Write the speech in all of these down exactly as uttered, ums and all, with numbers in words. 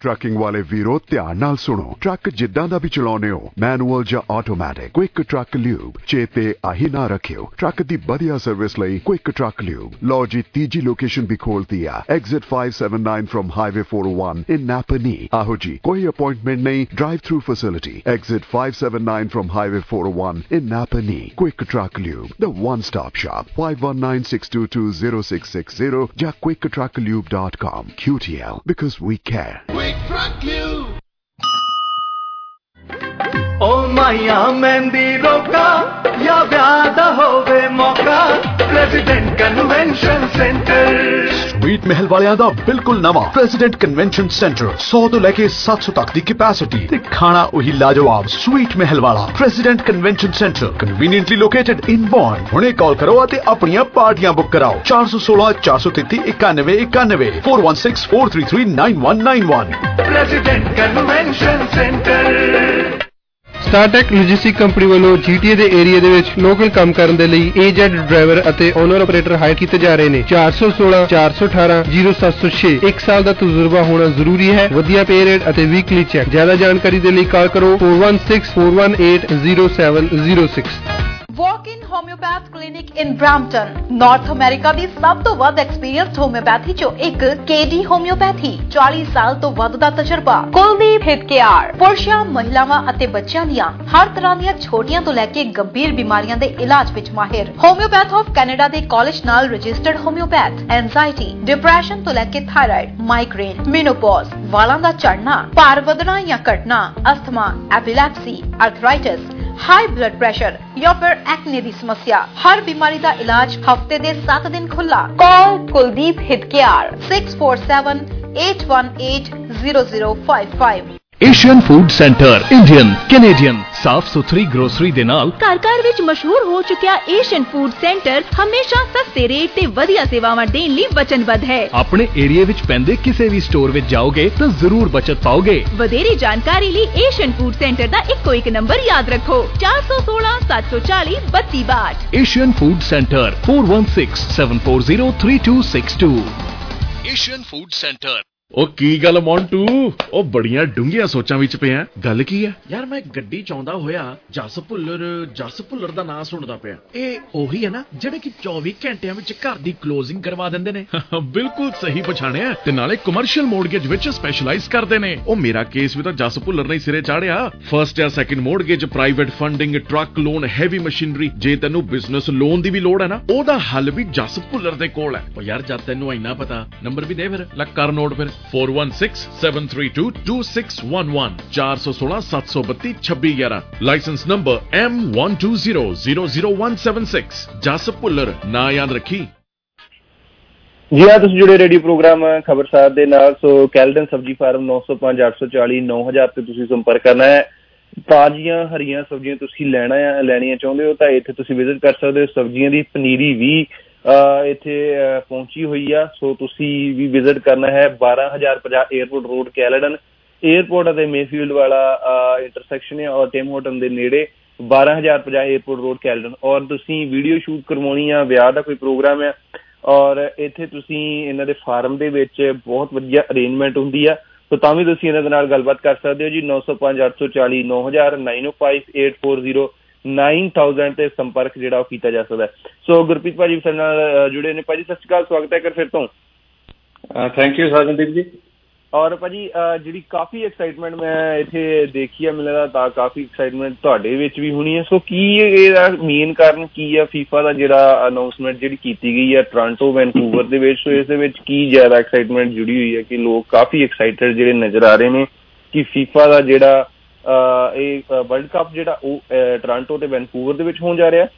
Trucking वाले वीरो ध्यान नाल सुनो। ट्रक जिद्दां दा भी चलाउने हो, मैनुअल या ऑटोमैटिक, क्विक ट्रक ल्यूब चेते आही ना रखियो। ट्रक दी बढ़िया सर्विस लई क्विक ट्रक ल्यूब। लो जी तीजी लोकेशन भी खोलती है, exit five seventy-nine from highway four oh one in Napanee. आहो जी, कोई अपॉइंटमेंट नहीं, drive through facility, exit five seventy-nine from highway four oh one in Napanee. Quick Truck Lube, the one stop shop. five one nine six two two zero six six zero या quick truck lube dot com। Q T L, because we care। ओ माया मेहंदी रोका या ब्याह होवे मौका, president convention centre. Sweet महल वालियां दा बिल्कुल नवा प्रेसिडेंट कन्वेंशन सेंटर सौ तो लेके सात सौ तक दी कैपेसिटी ते खाना वही लाजवाब स्वीट महल वाला president convention centre conveniently located in Bond. हुणे कॉल करो ते अपनियां पार्टियां बुक कराओ चार सौ सोलह चार सौ तेती इक्यानवे इक्यानवे four one six four three three nine one nine one. President convention Centre. Startek logistic company ਵੱਲੋਂ G T A ਦੇ ਏਰੀਆ ਦੇ ਵਿੱਚ ਲੋਕਲ ਕੰਮ ਕਰਨ ਦੇ ਲਈ A Z ਡਰਾਈਵਰ ਅਤੇ ਓਨਰ ਆਪਰੇਟਰ ਹਾਇਰ ਕੀਤੇ ਜਾ ਰਹੇ ਨੇ। ਚਾਰ ਸੌ ਸੋਲਾਂ ਚਾਰ ਸੌ ਅਠਾਰਾਂ ਜ਼ੀਰੋ ਸੱਤ ਸੌ ਛੇ ਇੱਕ ਸਾਲ ਦਾ ਤਜਰਬਾ ਹੋਣਾ ਜ਼ਰੂਰੀ ਹੈ। ਵਧੀਆ ਪੇ ਰੇਟ ਅਤੇ ਵੀਕਲੀ ਚੈੱਕ। ਜ਼ਿਆਦਾ ਜਾਣਕਾਰੀ ਦੇ ਲਈ ਕਾਲ ਕਰੋ four one six four one eight zero seven zero six। Walk-in Homeopath Clinic in Brampton, North America ਦੀ ਸਭ ਤੋਂ ਵੱਧ ਐਕਸਪੀਰੀਅੰਸਡ ਹੋਮਿਓਪੈਥੀ ਚੋਂ ਇੱਕ K D ਹੋਮਿਓਪੈਥੀ। ਚਾਲੀ ਸਾਲ ਤੋਂ ਵੱਧ ਦਾ ਤਜਰਬਾ। ਕੁਲਦੀਪ ਹਿੱਤ ਕੇਅਰ ਪੁਰਸ਼ਾਂ, ਮਹਿਲਾਵਾਂ ਅਤੇ ਬੱਚਿਆਂ ਦੀਆਂ ਹਰ ਤਰ੍ਹਾਂ ਦੀਆਂ ਛੋਟੀਆਂ ਤੋਂ ਲੈ ਕੇ ਗੰਭੀਰ ਬਿਮਾਰੀਆਂ ਦੇ ਇਲਾਜ ਵਿੱਚ ਮਾਹਿਰ। ਹੋਮਿਓਪੈਥ ਆਫ ਕੈਨੇਡਾ ਦੇ ਕਾਲਜ ਨਾਲ ਰਜਿਸਟਰਡ ਹੋਮਿਓਪੈਥ। ਐਂਜ਼ਾਈਟੀ, ਡਿਪਰੈਸ਼ਨ ਤੋਂ ਲੈ ਕੇ ਥਾਇਰਾਇਡ, ਮਾਈਗ੍ਰੇਨ, ਮੇਨੋਪੌਜ਼, ਵਾਲਾਂ ਦਾ ਝੜਨਾ, ਭਾਰ ਵਧਣਾ ਜਾਂ ਘਟਣਾ, asthma, epilepsy, arthritis, high blood pressure या फिर एक्ने दी समस्या, हर बीमारी का इलाज हफ्ते दे सात दिन खुला। कॉल कुलदीप हित care six four seven eight one eight zero zero five five। Asian Food Centre Indian Canadian साफ सुथरी ग्रोसरी दे नाल घर घर विच मशहूर हो चुकिया एशियन फूड सेंटर हमेशा सस्ते रेट ते वधिया सेवावां देण लई वचनबद्ध है। अपने एरिया विच पैंदे किसी भी स्टोर विच जाओगे तो जरूर बचत पाओगे। वधेरी जानकारी लई एशियन फूड सेंटर दा इक्को एक नंबर याद रखो चार सौ सोलह सात सौ चालीस बत्ती बाट। Asian Food Centre four one six seven four zero three two six two। Asian Food Centre. ਉਹ ਕੀ ਗੱਲ ਮੌਂਟੂ, ਉਹ ਬੜੀਆਂ ਡੂੰਘੀਆਂ ਸੋਚਾਂ ਵਿੱਚ ਪਿਆ। ਗੱਲ ਕੀ ਹੈ ਯਾਰ? ਮੈਂ ਗੱਡੀ ਚਾਹੁੰਦਾ ਹੋਇਆ ਜਸ ਭੁੱਲਰ ਜਸ ਭੁੱਲਰ ਦਾ ਨਾਂ ਸੁਣਦਾ ਪਿਆ। ਇਹ ਉਹੀ ਹੈ ਨਾ ਜਿਹੜੇ ਕਿ ਚੌਵੀ ਘੰਟਿਆਂ ਵਿੱਚ ਘਰ ਦੀ ਕਲੋਜ਼ਿੰਗ ਕਰਵਾ ਦਿੰਦੇ ਨੇ? ਬਿਲਕੁਲ ਸਹੀ ਪਛਾਣਿਆ, ਤੇ ਨਾਲੇ ਕਮਰਸ਼ੀਅਲ ਮੋਰਗੇਜ ਵਿੱਚ ਸਪੈਸ਼ਲਾਈਜ਼ ਕਰਦੇ ਨੇ। ਉਹ ਮੇਰਾ ਕੇਸ ਵੀ ਤਾਂ ਜਸ ਭੁੱਲਰ ਨੇ ਸਿਰੇ ਚਾੜਿਆ। ਫਰਸਟ ਜਾਂ second mortgage, private funding, truck loan, heavy machinery. ਜੇ ਤੈਨੂੰ ਬਿਜ਼ਨਸ ਲੋਨ ਦੀ ਵੀ ਲੋੜ ਹੈ ਨਾ, ਉਹਦਾ ਹੱਲ ਵੀ ਜਸ ਭੁੱਲਰ ਦੇ ਕੋਲ ਹੈ। ਉਹ ਯਾਰ ਜਦ ਤੈਨੂੰ ਇੰਨਾ ਪਤਾ, ਨੰਬਰ ਵੀ ਦੇ ਫਿਰ। ਲੈ ਕਰ ਨੋਟ ਫਿਰ four one six seven three two two six one one four one six seven two two two six one one। Licence number M one two zero zero zero one seven six। Jas Bhullar ਨਾ ਯਾਦ ਰੱਖੀ। ਜੀ ਹਾਂ, ਤੁਸੀਂ ਜੁੜੇ radio programme Khabarsar ਦੇ ਨਾਲ। ਸੋ Caledon Sabzi farm ਨੌ ਸੌ ਪੰਜ ਅੱਠ ਸੌ ਚਾਲੀ ਨੌ ਹਜ਼ਾਰ ਤੇ ਤੁਸੀਂ ਸੰਪਰਕ ਕਰਨਾ ਹੈ। ਤਾਜ਼ੀਆਂ ਹਰੀਆਂ ਸਬਜ਼ੀਆਂ ਤੁਸੀਂ ਲੈਣਾ ਆ ਲੈਣੀਆਂ ਚਾਹੁੰਦੇ ਹੋ ਤਾਂ ਇੱਥੇ ਤੁਸੀਂ ਵਿਜ਼ਿਟ ਕਰ ਸਕਦੇ ਹੋ। ਸਬਜ਼ੀਆਂ ਦੀ ਪਨੀਰੀ ਵੀ ਇੱਥੇ ਪਹੁੰਚੀ ਹੋਈ ਆ, ਸੋ ਤੁਸੀਂ ਵੀ ਵਿਜ਼ਿਟ ਕਰਨਾ ਹੈ। ਬਾਰਾਂ ਹਜ਼ਾਰ ਪੰਜਾਹ ਏਅਰਪੋਰਟ ਰੋਡ ਕੈਲਡਨ, ਏਅਰਪੋਰਟ ਅਤੇ ਮੇਫੀਲਡ ਵਾਲਾ ਇੰਟਰਸੈਕਸ਼ਨ ਹੈ ਔਰ ਟਿਮ ਹੋਟਲ ਦੇ ਨੇੜੇ। ਬਾਰਾਂ ਹਜ਼ਾਰ ਪੰਜਾਹ ਏਅਰਪੋਰਟ ਰੋਡ ਕੈਲਡਨ। ਔਰ ਤੁਸੀਂ ਵੀਡੀਓ ਸ਼ੂਟ ਕਰਵਾਉਣੀ ਆ, ਵਿਆਹ ਦਾ ਕੋਈ ਪ੍ਰੋਗਰਾਮ ਆ, ਔਰ ਇੱਥੇ ਤੁਸੀਂ ਇਹਨਾਂ ਦੇ ਫਾਰਮ ਦੇ ਵਿੱਚ ਬਹੁਤ ਵਧੀਆ ਅਰੇਂਜਮੈਂਟ ਹੁੰਦੀ ਆ, ਸੋ ਤਾਂ ਵੀ ਤੁਸੀਂ ਇਹਨਾਂ ਦੇ ਨਾਲ ਗੱਲਬਾਤ ਕਰ ਸਕਦੇ ਹੋ ਜੀ। ਨੌ ਸੌ ਪੰਜ ਅੱਠ ਸੌ ਚਾਲੀ ਨੌ ਹਜ਼ਾਰ nine O five eight four zero nine thousand ਤੇ ਸੰਪਰਕ ਜਿਹੜਾ ਉਹ ਕੀਤਾ ਜਾ ਸਕਦਾ। ਸੋ ਗੁਰਪ੍ਰੀਤ ਭਾਜੀ ਸਾਡੇ ਨਾਲ ਜੁੜੇ ਨੇ। ਭਾਜੀ ਸਤਿ ਸ਼੍ਰੀ ਅਕਾਲ, ਸਵਾਗਤ ਹੈ ਕਰ ਫਿਰ ਤੋਂ। ਥੈਂਕ ਯੂ ਸਰਜਨਦੀਪ ਜੀ। ਔਰ ਭਾਜੀ ਜਿਹੜੀ ਕਾਫੀ ਐਕਸਾਈਟਮੈਂਟ ਮੈਂ ਇੱਥੇ ਦੇਖੀ ਆ, ਮੈਨੂੰ ਲੱਗਦਾ ਤਾਂ ਕਾਫੀ ਐਕਸਾਈਟਮੈਂਟ ਤੁਹਾਡੇ ਵਿੱਚ ਵੀ ਹੋਣੀ ਹੈ। ਸੋ ਕੀ ਇਹਦਾ ਮੇਨ ਕਾਰਨ ਕੀ ਆ ਫੀਫਾ ਦਾ ਜਿਹੜਾ ਅਨਾਊਂਸਮੈਂਟ ਜਿਹੜੀ ਕੀਤੀ ਗਈ ਹੈ ਟੋਰਾਂਟੋ ਵੈਨਕੂਵਰ ਦੇ ਵਿੱਚ? ਸੋ ਇਸ ਦੇ ਵਿੱਚ ਕੀ ਜ਼ਿਆਦਾ ਐਕਸਾਈਟਮੈਂਟ ਜੁੜੀ ਹੋਈ ਹੈ ਕਿ ਲੋਕ ਕਾਫੀ ਐਕਸਾਈਟਡ ਜਿਹੜੇ ਨਜ਼ਰ ਆ ਰਹੇ ਨੇ ਕਿ ਫੀਫਾ ਦਾ ਜਿਹੜਾ ਇਹ ਵਰਲਡ ਕੱਪ ਜਿਹੜਾ ਉਹ ਟੋਰਾਂਟੋ ਤੇ ਵੈਨਕੂਵਰ ਦੇ ਵਿੱਚ ਹੋਣ ਜਾ ਰਿਹਾ?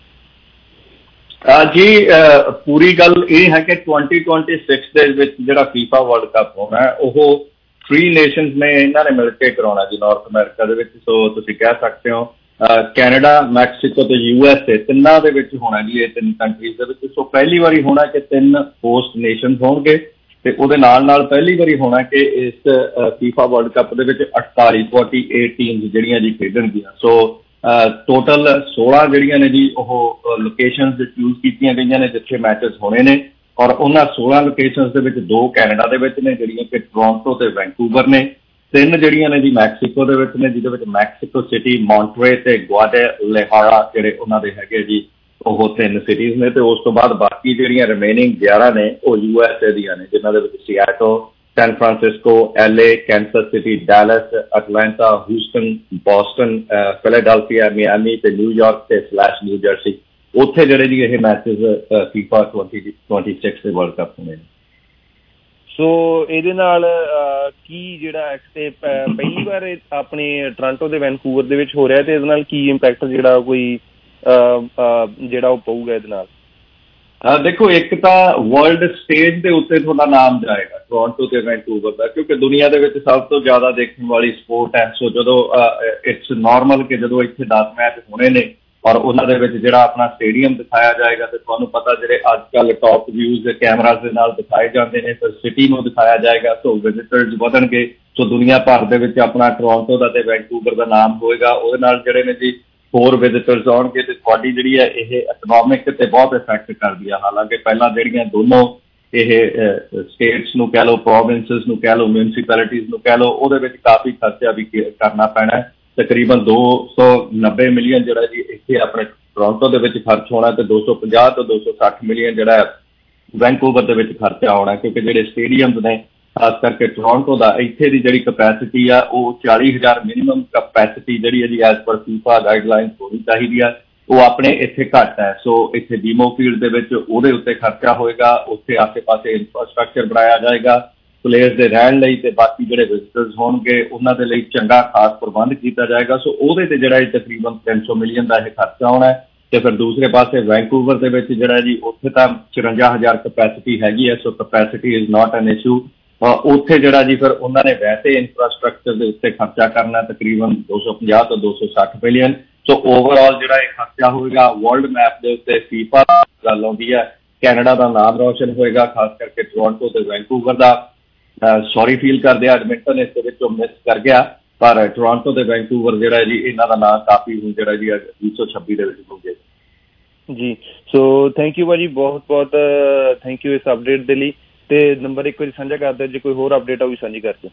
ਜੀ ਪੂਰੀ ਗੱਲ ਇਹ ਹੈ ਕਿ ਟਵੈਂਟੀ ਟਵੈਂਟੀ ਸਿਕਸ ਦੇ ਵਿੱਚ ਜਿਹੜਾ ਫੀਫਾ ਵਰਲਡ ਕੱਪ ਹੋਣਾ ਉਹ ਥਰੀ ਨੇਸ਼ਨਸ ਨੇ ਇਹਨਾਂ ਨੇ ਮਿਲ ਕੇ ਕਰਾਉਣਾ ਜੀ ਨਾਰਥ ਅਮਰੀਕਾ ਦੇ ਵਿੱਚ। ਸੋ ਤੁਸੀਂ ਕਹਿ ਸਕਦੇ ਹੋ ਕੈਨੇਡਾ, ਮੈਕਸੀਕੋ ਤੇ ਯੂ ਐਸ ਏ ਤਿੰਨਾਂ ਦੇ ਵਿੱਚ ਹੋਣਾ ਜੀ, ਇਹ ਤਿੰਨ ਕੰਟਰੀਜ਼ ਦੇ ਵਿੱਚ। ਸੋ ਪਹਿਲੀ ਵਾਰੀ ਹੋਣਾ ਕਿ ਤਿੰਨ ਹੋਸਟ ਨੇਸ਼ਨਸ ਹੋਣਗੇ ਤੇ ਉਹਦੇ ਨਾਲ ਨਾਲ ਪਹਿਲੀ ਵਾਰੀ ਹੋਣਾ ਕਿ ਇਸ ਫੀਫਾ ਵਰਲਡ ਕੱਪ ਦੇ ਵਿੱਚ ਅਠਤਾਲੀ ਫੋਰਟੀ ਏਟ ਟੀਮਸ ਜਿਹੜੀਆਂ ਜੀ ਖੇਡਣਗੀਆਂ। ਸੋ ਟੋਟਲ ਸੋਲਾਂ ਜਿਹੜੀਆਂ ਨੇ ਜੀ ਉਹ ਲੋਕੇਸ਼ਨਸ ਚੂਜ਼ ਕੀਤੀਆਂ ਗਈਆਂ ਨੇ ਜਿੱਥੇ ਮੈਚਸ ਹੋਣੇ ਨੇ, ਔਰ ਉਹਨਾਂ ਸੋਲਾਂ ਲੋਕੇਸ਼ਨਸ ਦੇ ਵਿੱਚ ਦੋ ਕੈਨੇਡਾ ਦੇ ਵਿੱਚ ਨੇ ਜਿਹੜੀਆਂ ਕਿ ਟੋਰਾਂਟੋ ਤੇ ਵੈਨਕੂਵਰ ਨੇ, ਤਿੰਨ ਜਿਹੜੀਆਂ ਨੇ ਜੀ ਮੈਕਸੀਕੋ ਦੇ ਵਿੱਚ ਨੇ, ਜਿਹਦੇ ਵਿੱਚ ਮੈਕਸੀਕੋ ਸਿਟੀ, ਮੌਂਟਰੇ ਤੇ ਗੁਆਡਾਲੇਜਾਰਾ ਜਿਹੜੇ ਉਹਨਾਂ ਦੇ ਹੈਗੇ ਜੀ ਉਹ ਤਿੰਨ ਸਿਟੀਜ਼ ਨੇ। ਤੇ ਉਸ ਤੋਂ ਬਾਅਦ ਬਾਕੀ ਜਿਹੜੀਆਂ ਰਿਮੇਨਿੰਗ ਗਿਆਰਾਂ ਨੇ ਉਹ ਯੂ ਐਸ ਏ ਦੀਆਂ ਨੇ, ਜਿਨ੍ਹਾਂ ਦੇ ਵਿੱਚ Seattle, San Francisco, L A, Kansas City, Dallas, Atlanta, Houston, Boston, Philadelphia, Miami ਤੇ ਨਿਊਯਾਰਕ ਤੇ ਸਲੈਸ਼ ਨਿਊ ਜਰਸੀ, ਉੱਥੇ ਜਿਹੜੇ ਜੀ ਇਹ matches FIFA twenty twenty six ਦੇ ਵਰਲਡ ਕੱਪ ਹੋਣੇ ਨੇ। ਸੋ ਇਹਦੇ ਨਾਲ ਕੀ ਜਿਹੜਾ ਤੇ ਪਹਿਲੀ ਵਾਰ ਆਪਣੇ ਟੋਰਾਂਟੋ ਤੇ ਵੈਨਕੂਵਰ ਦੇ ਵਿੱਚ ਹੋ ਰਿਹਾ, ਤੇ ਇਹਦੇ ਨਾਲ ਕੀ ਇੰਪੈਕਟ ਜਿਹੜਾ ਕੋਈ ਜਿਹੜਾ ਉਹ ਪਊਗਾ ਇਹਦੇ ਨਾਲ? ਦੇਖੋ, ਇੱਕ ਤਾਂ ਵਰਲਡ ਸਟੇਜ ਦੇ ਉੱਤੇ ਤੁਹਾਡਾ ਨਾਮ ਜਾਏਗਾ ਟੋਰਾਂਟੋ ਤੇ ਵੈਨਕੂਵਰ ਦਾ, ਕਿਉਂਕਿ ਦੁਨੀਆ ਦੇ ਵਿੱਚ ਸਭ ਤੋਂ ਜ਼ਿਆਦਾ ਦੇਖਣ ਵਾਲੀ ਸਪੋਰਟ ਹੈ। ਸੋ ਜਦੋਂ ਇਟਸ ਨਾਰਮਲ ਕਿ ਜਦੋਂ ਇੱਥੇ ਦਸ ਮੈਚ ਹੋਣੇ ਨੇ ਔਰ ਉਹਨਾਂ ਦੇ ਵਿੱਚ ਜਿਹੜਾ ਆਪਣਾ ਸਟੇਡੀਅਮ ਦਿਖਾਇਆ ਜਾਏਗਾ, ਤੇ ਤੁਹਾਨੂੰ ਪਤਾ ਜਿਹੜੇ ਅੱਜ ਕੱਲ੍ਹ ਟੌਪ ਵਿਊਜ਼ ਕੈਮਰਾਜ਼ ਦੇ ਨਾਲ ਦਿਖਾਏ ਜਾਂਦੇ ਨੇ, ਫਿਰ ਸਿਟੀ ਨੂੰ ਦਿਖਾਇਆ ਜਾਏਗਾ, ਸੋ ਵਿਜ਼ਿਟਰਸ ਵਧਣਗੇ। ਸੋ ਦੁਨੀਆ ਭਰ ਦੇ ਵਿੱਚ ਆਪਣਾ ਟੋਰਾਂਟੋ ਦਾ ਤੇ ਵੈਨਕੂਵਰ ਦਾ ਨਾਮ ਹੋਏਗਾ। ਉਹਦੇ ਨਾਲ ਜਿਹੜੇ ਨੇ ਜੀ ਹੋਰ ਵਿਜ਼ਿਟਰਸ ਆਉਣਗੇ, ਤੇ ਤੁਹਾਡੀ ਜਿਹੜੀ ਹੈ ਇਹ ਇਕਨੋਮਿਕ ਤੇ ਬਹੁਤ ਇਫੈਕਟ ਕਰਦੀ ਹੈ। ਹਾਲਾਂਕਿ ਪਹਿਲਾਂ ਜਿਹੜੀਆਂ ਦੋਨੋਂ ਇਹ ਸਟੇਟਸ ਨੂੰ ਕਹਿ ਲਓ, ਪ੍ਰੋਵਿੰਸਿਸ ਨੂੰ ਕਹਿ ਲਓ, ਮਿਊਨਿਸਪੈਲਿਟੀਜ਼ ਨੂੰ ਕਹਿ ਲਓ, ਉਹਦੇ ਵਿੱਚ ਕਾਫੀ ਖਰਚਾ ਵੀ ਕਰਨਾ ਪੈਣਾ। ਤਕਰੀਬਨ ਦੋ ਸੌ ਨੱਬੇ ਮਿਲੀਅਨ ਜਿਹੜਾ ਜੀ ਇੱਥੇ ਆਪਣੇ ਟੋਰਾਂਟੋ ਦੇ ਵਿੱਚ ਖਰਚ ਹੋਣਾ, ਤੇ ਦੋ ਸੌ ਪੰਜਾਹ ਤੋਂ ਦੋ ਸੌ ਸੱਠ ਮਿਲੀਅਨ ਜਿਹੜਾ ਵੈਨਕੂਵਰ ਦੇ ਵਿੱਚ ਖਰਚਾ ਆਉਣਾ, ਕਿਉਂਕਿ ਜਿਹੜੇ ਸਟੇਡੀਅਮਸ ਨੇ ਖਾਸ ਕਰਕੇ ਟੋਰਾਂਟੋ ਦਾ, ਇੱਥੇ ਦੀ ਜਿਹੜੀ ਕਪੈਸਿਟੀ ਆ ਉਹ ਚਾਲੀ ਹਜ਼ਾਰ ਮਿਨੀਮਮ ਕਪੈਸਿਟੀ ਜਿਹੜੀ ਹੈ ਜੀ ਐਜ਼ ਪਰ ਫੀਫਾ ਗਾਈਡਲਾਈਨ ਹੋਣੀ ਚਾਹੀਦੀ ਆ, ਉਹ ਆਪਣੇ ਇੱਥੇ ਘੱਟ ਹੈ। ਸੋ ਇੱਥੇ ਡੀਮੋ ਫੀਲਡ ਦੇ ਵਿੱਚ ਉਹਦੇ ਉੱਤੇ ਖਰਚਾ ਹੋਏਗਾ, ਉੱਥੇ ਆਸੇ ਪਾਸੇ ਇਨਫਰਾਸਟਰਕਚਰ ਬਣਾਇਆ ਜਾਏਗਾ ਪਲੇਅਰਸ ਦੇ ਰਹਿਣ ਲਈ, ਤੇ ਬਾਕੀ ਜਿਹੜੇ ਵਿਜ਼ਿਟਰਸ ਹੋਣਗੇ ਉਹਨਾਂ ਦੇ ਲਈ ਚੰਗਾ ਖਾਸ ਪ੍ਰਬੰਧ ਕੀਤਾ ਜਾਏਗਾ। ਸੋ ਉਹਦੇ ਤੇ ਜਿਹੜਾ ਤਕਰੀਬਨ ਤਿੰਨ ਸੌ ਮਿਲੀਅਨ ਦਾ ਇਹ ਖਰਚਾ ਆਉਣਾ ਹੈ। ਤੇ ਫਿਰ ਦੂਸਰੇ ਪਾਸੇ ਵੈਨਕੂਵਰ ਦੇ ਵਿੱਚ ਜਿਹੜਾ ਜੀ ਉੱਥੇ ਤਾਂ ਚੁਰੰਜਾ ਹਜ਼ਾਰ ਕਪੈਸਿਟੀ ਹੈਗੀ ਹੈ, so capacity is not an issue. ਉੱਥੇ ਜਿਹੜਾ ਜੀ ਫਿਰ ਉਹਨਾਂ ਨੇ ਵੈਸੇ ਇਨਫਰਾਸਟਰਕਚਰ ਦੇ ਉੱਤੇ ਖਰਚਾ ਕਰਨਾ ਤਕਰੀਬਨ ਦੋ ਸੌ ਪੰਜਾਹ ਤੋਂ ਦੋ ਸੌ ਸੱਠ ਮਿਲੀਅਨ। ਸੋ ਓਵਰਆਲ ਜਿਹੜਾ ਇਹ ਖਰਚਾ ਹੋਏਗਾ ਵਰਲਡ ਮੈਪ ਦੇ ਉੱਤੇ ਫੀਫਾ ਗੱਲ ਆਉਂਦੀ ਹੈ, ਕੈਨੇਡਾ ਦਾ ਨਾਮ ਰੌਸ਼ਨ ਹੋਏਗਾ, ਖਾਸ ਕਰਕੇ ਟੋਰਾਂਟੋ ਤੇ ਵੈਨਕੂਵਰ ਦਾ। ਸੌਰੀ ਫੀਲ ਕਰਦੇ ਆ ਐਡਮਿੰਟਨ ਇਸ ਦੇ ਵਿੱਚੋਂ ਮਿਸ ਕਰ ਗਿਆ, ਪਰ ਟੋਰਾਂਟੋ ਤੇ ਵੈਨਕੂਵਰ ਜਿਹੜਾ ਜੀ ਇਹਨਾਂ ਦਾ ਨਾਮ ਕਾਫੀ ਹੁਣ ਜਿਹੜਾ ਜੀ ਵੀਹ ਸੌ ਛੱਬੀ ਦੇ ਵਿੱਚ ਹੋ ਗਿਆ ਜੀ। ਸੋ ਥੈਂਕ ਯੂ ਭਾਜੀ, ਬਹੁਤ ਬਹੁਤ ਥੈਂਕ ਯੂ ਇਸ ਅਪਡੇਟ ਦੇ ਲਈ। ਤੇ ਨੰਬਰ ਇੱਕ ਵਾਰੀ ਸਾਂਝਾ ਕਰਦੇ, ਜੇ ਕੋਈ ਹੋਰ ਅਪਡੇਟ ਆ ਵੀ ਸਾਂਝੀ ਕਰਦੇ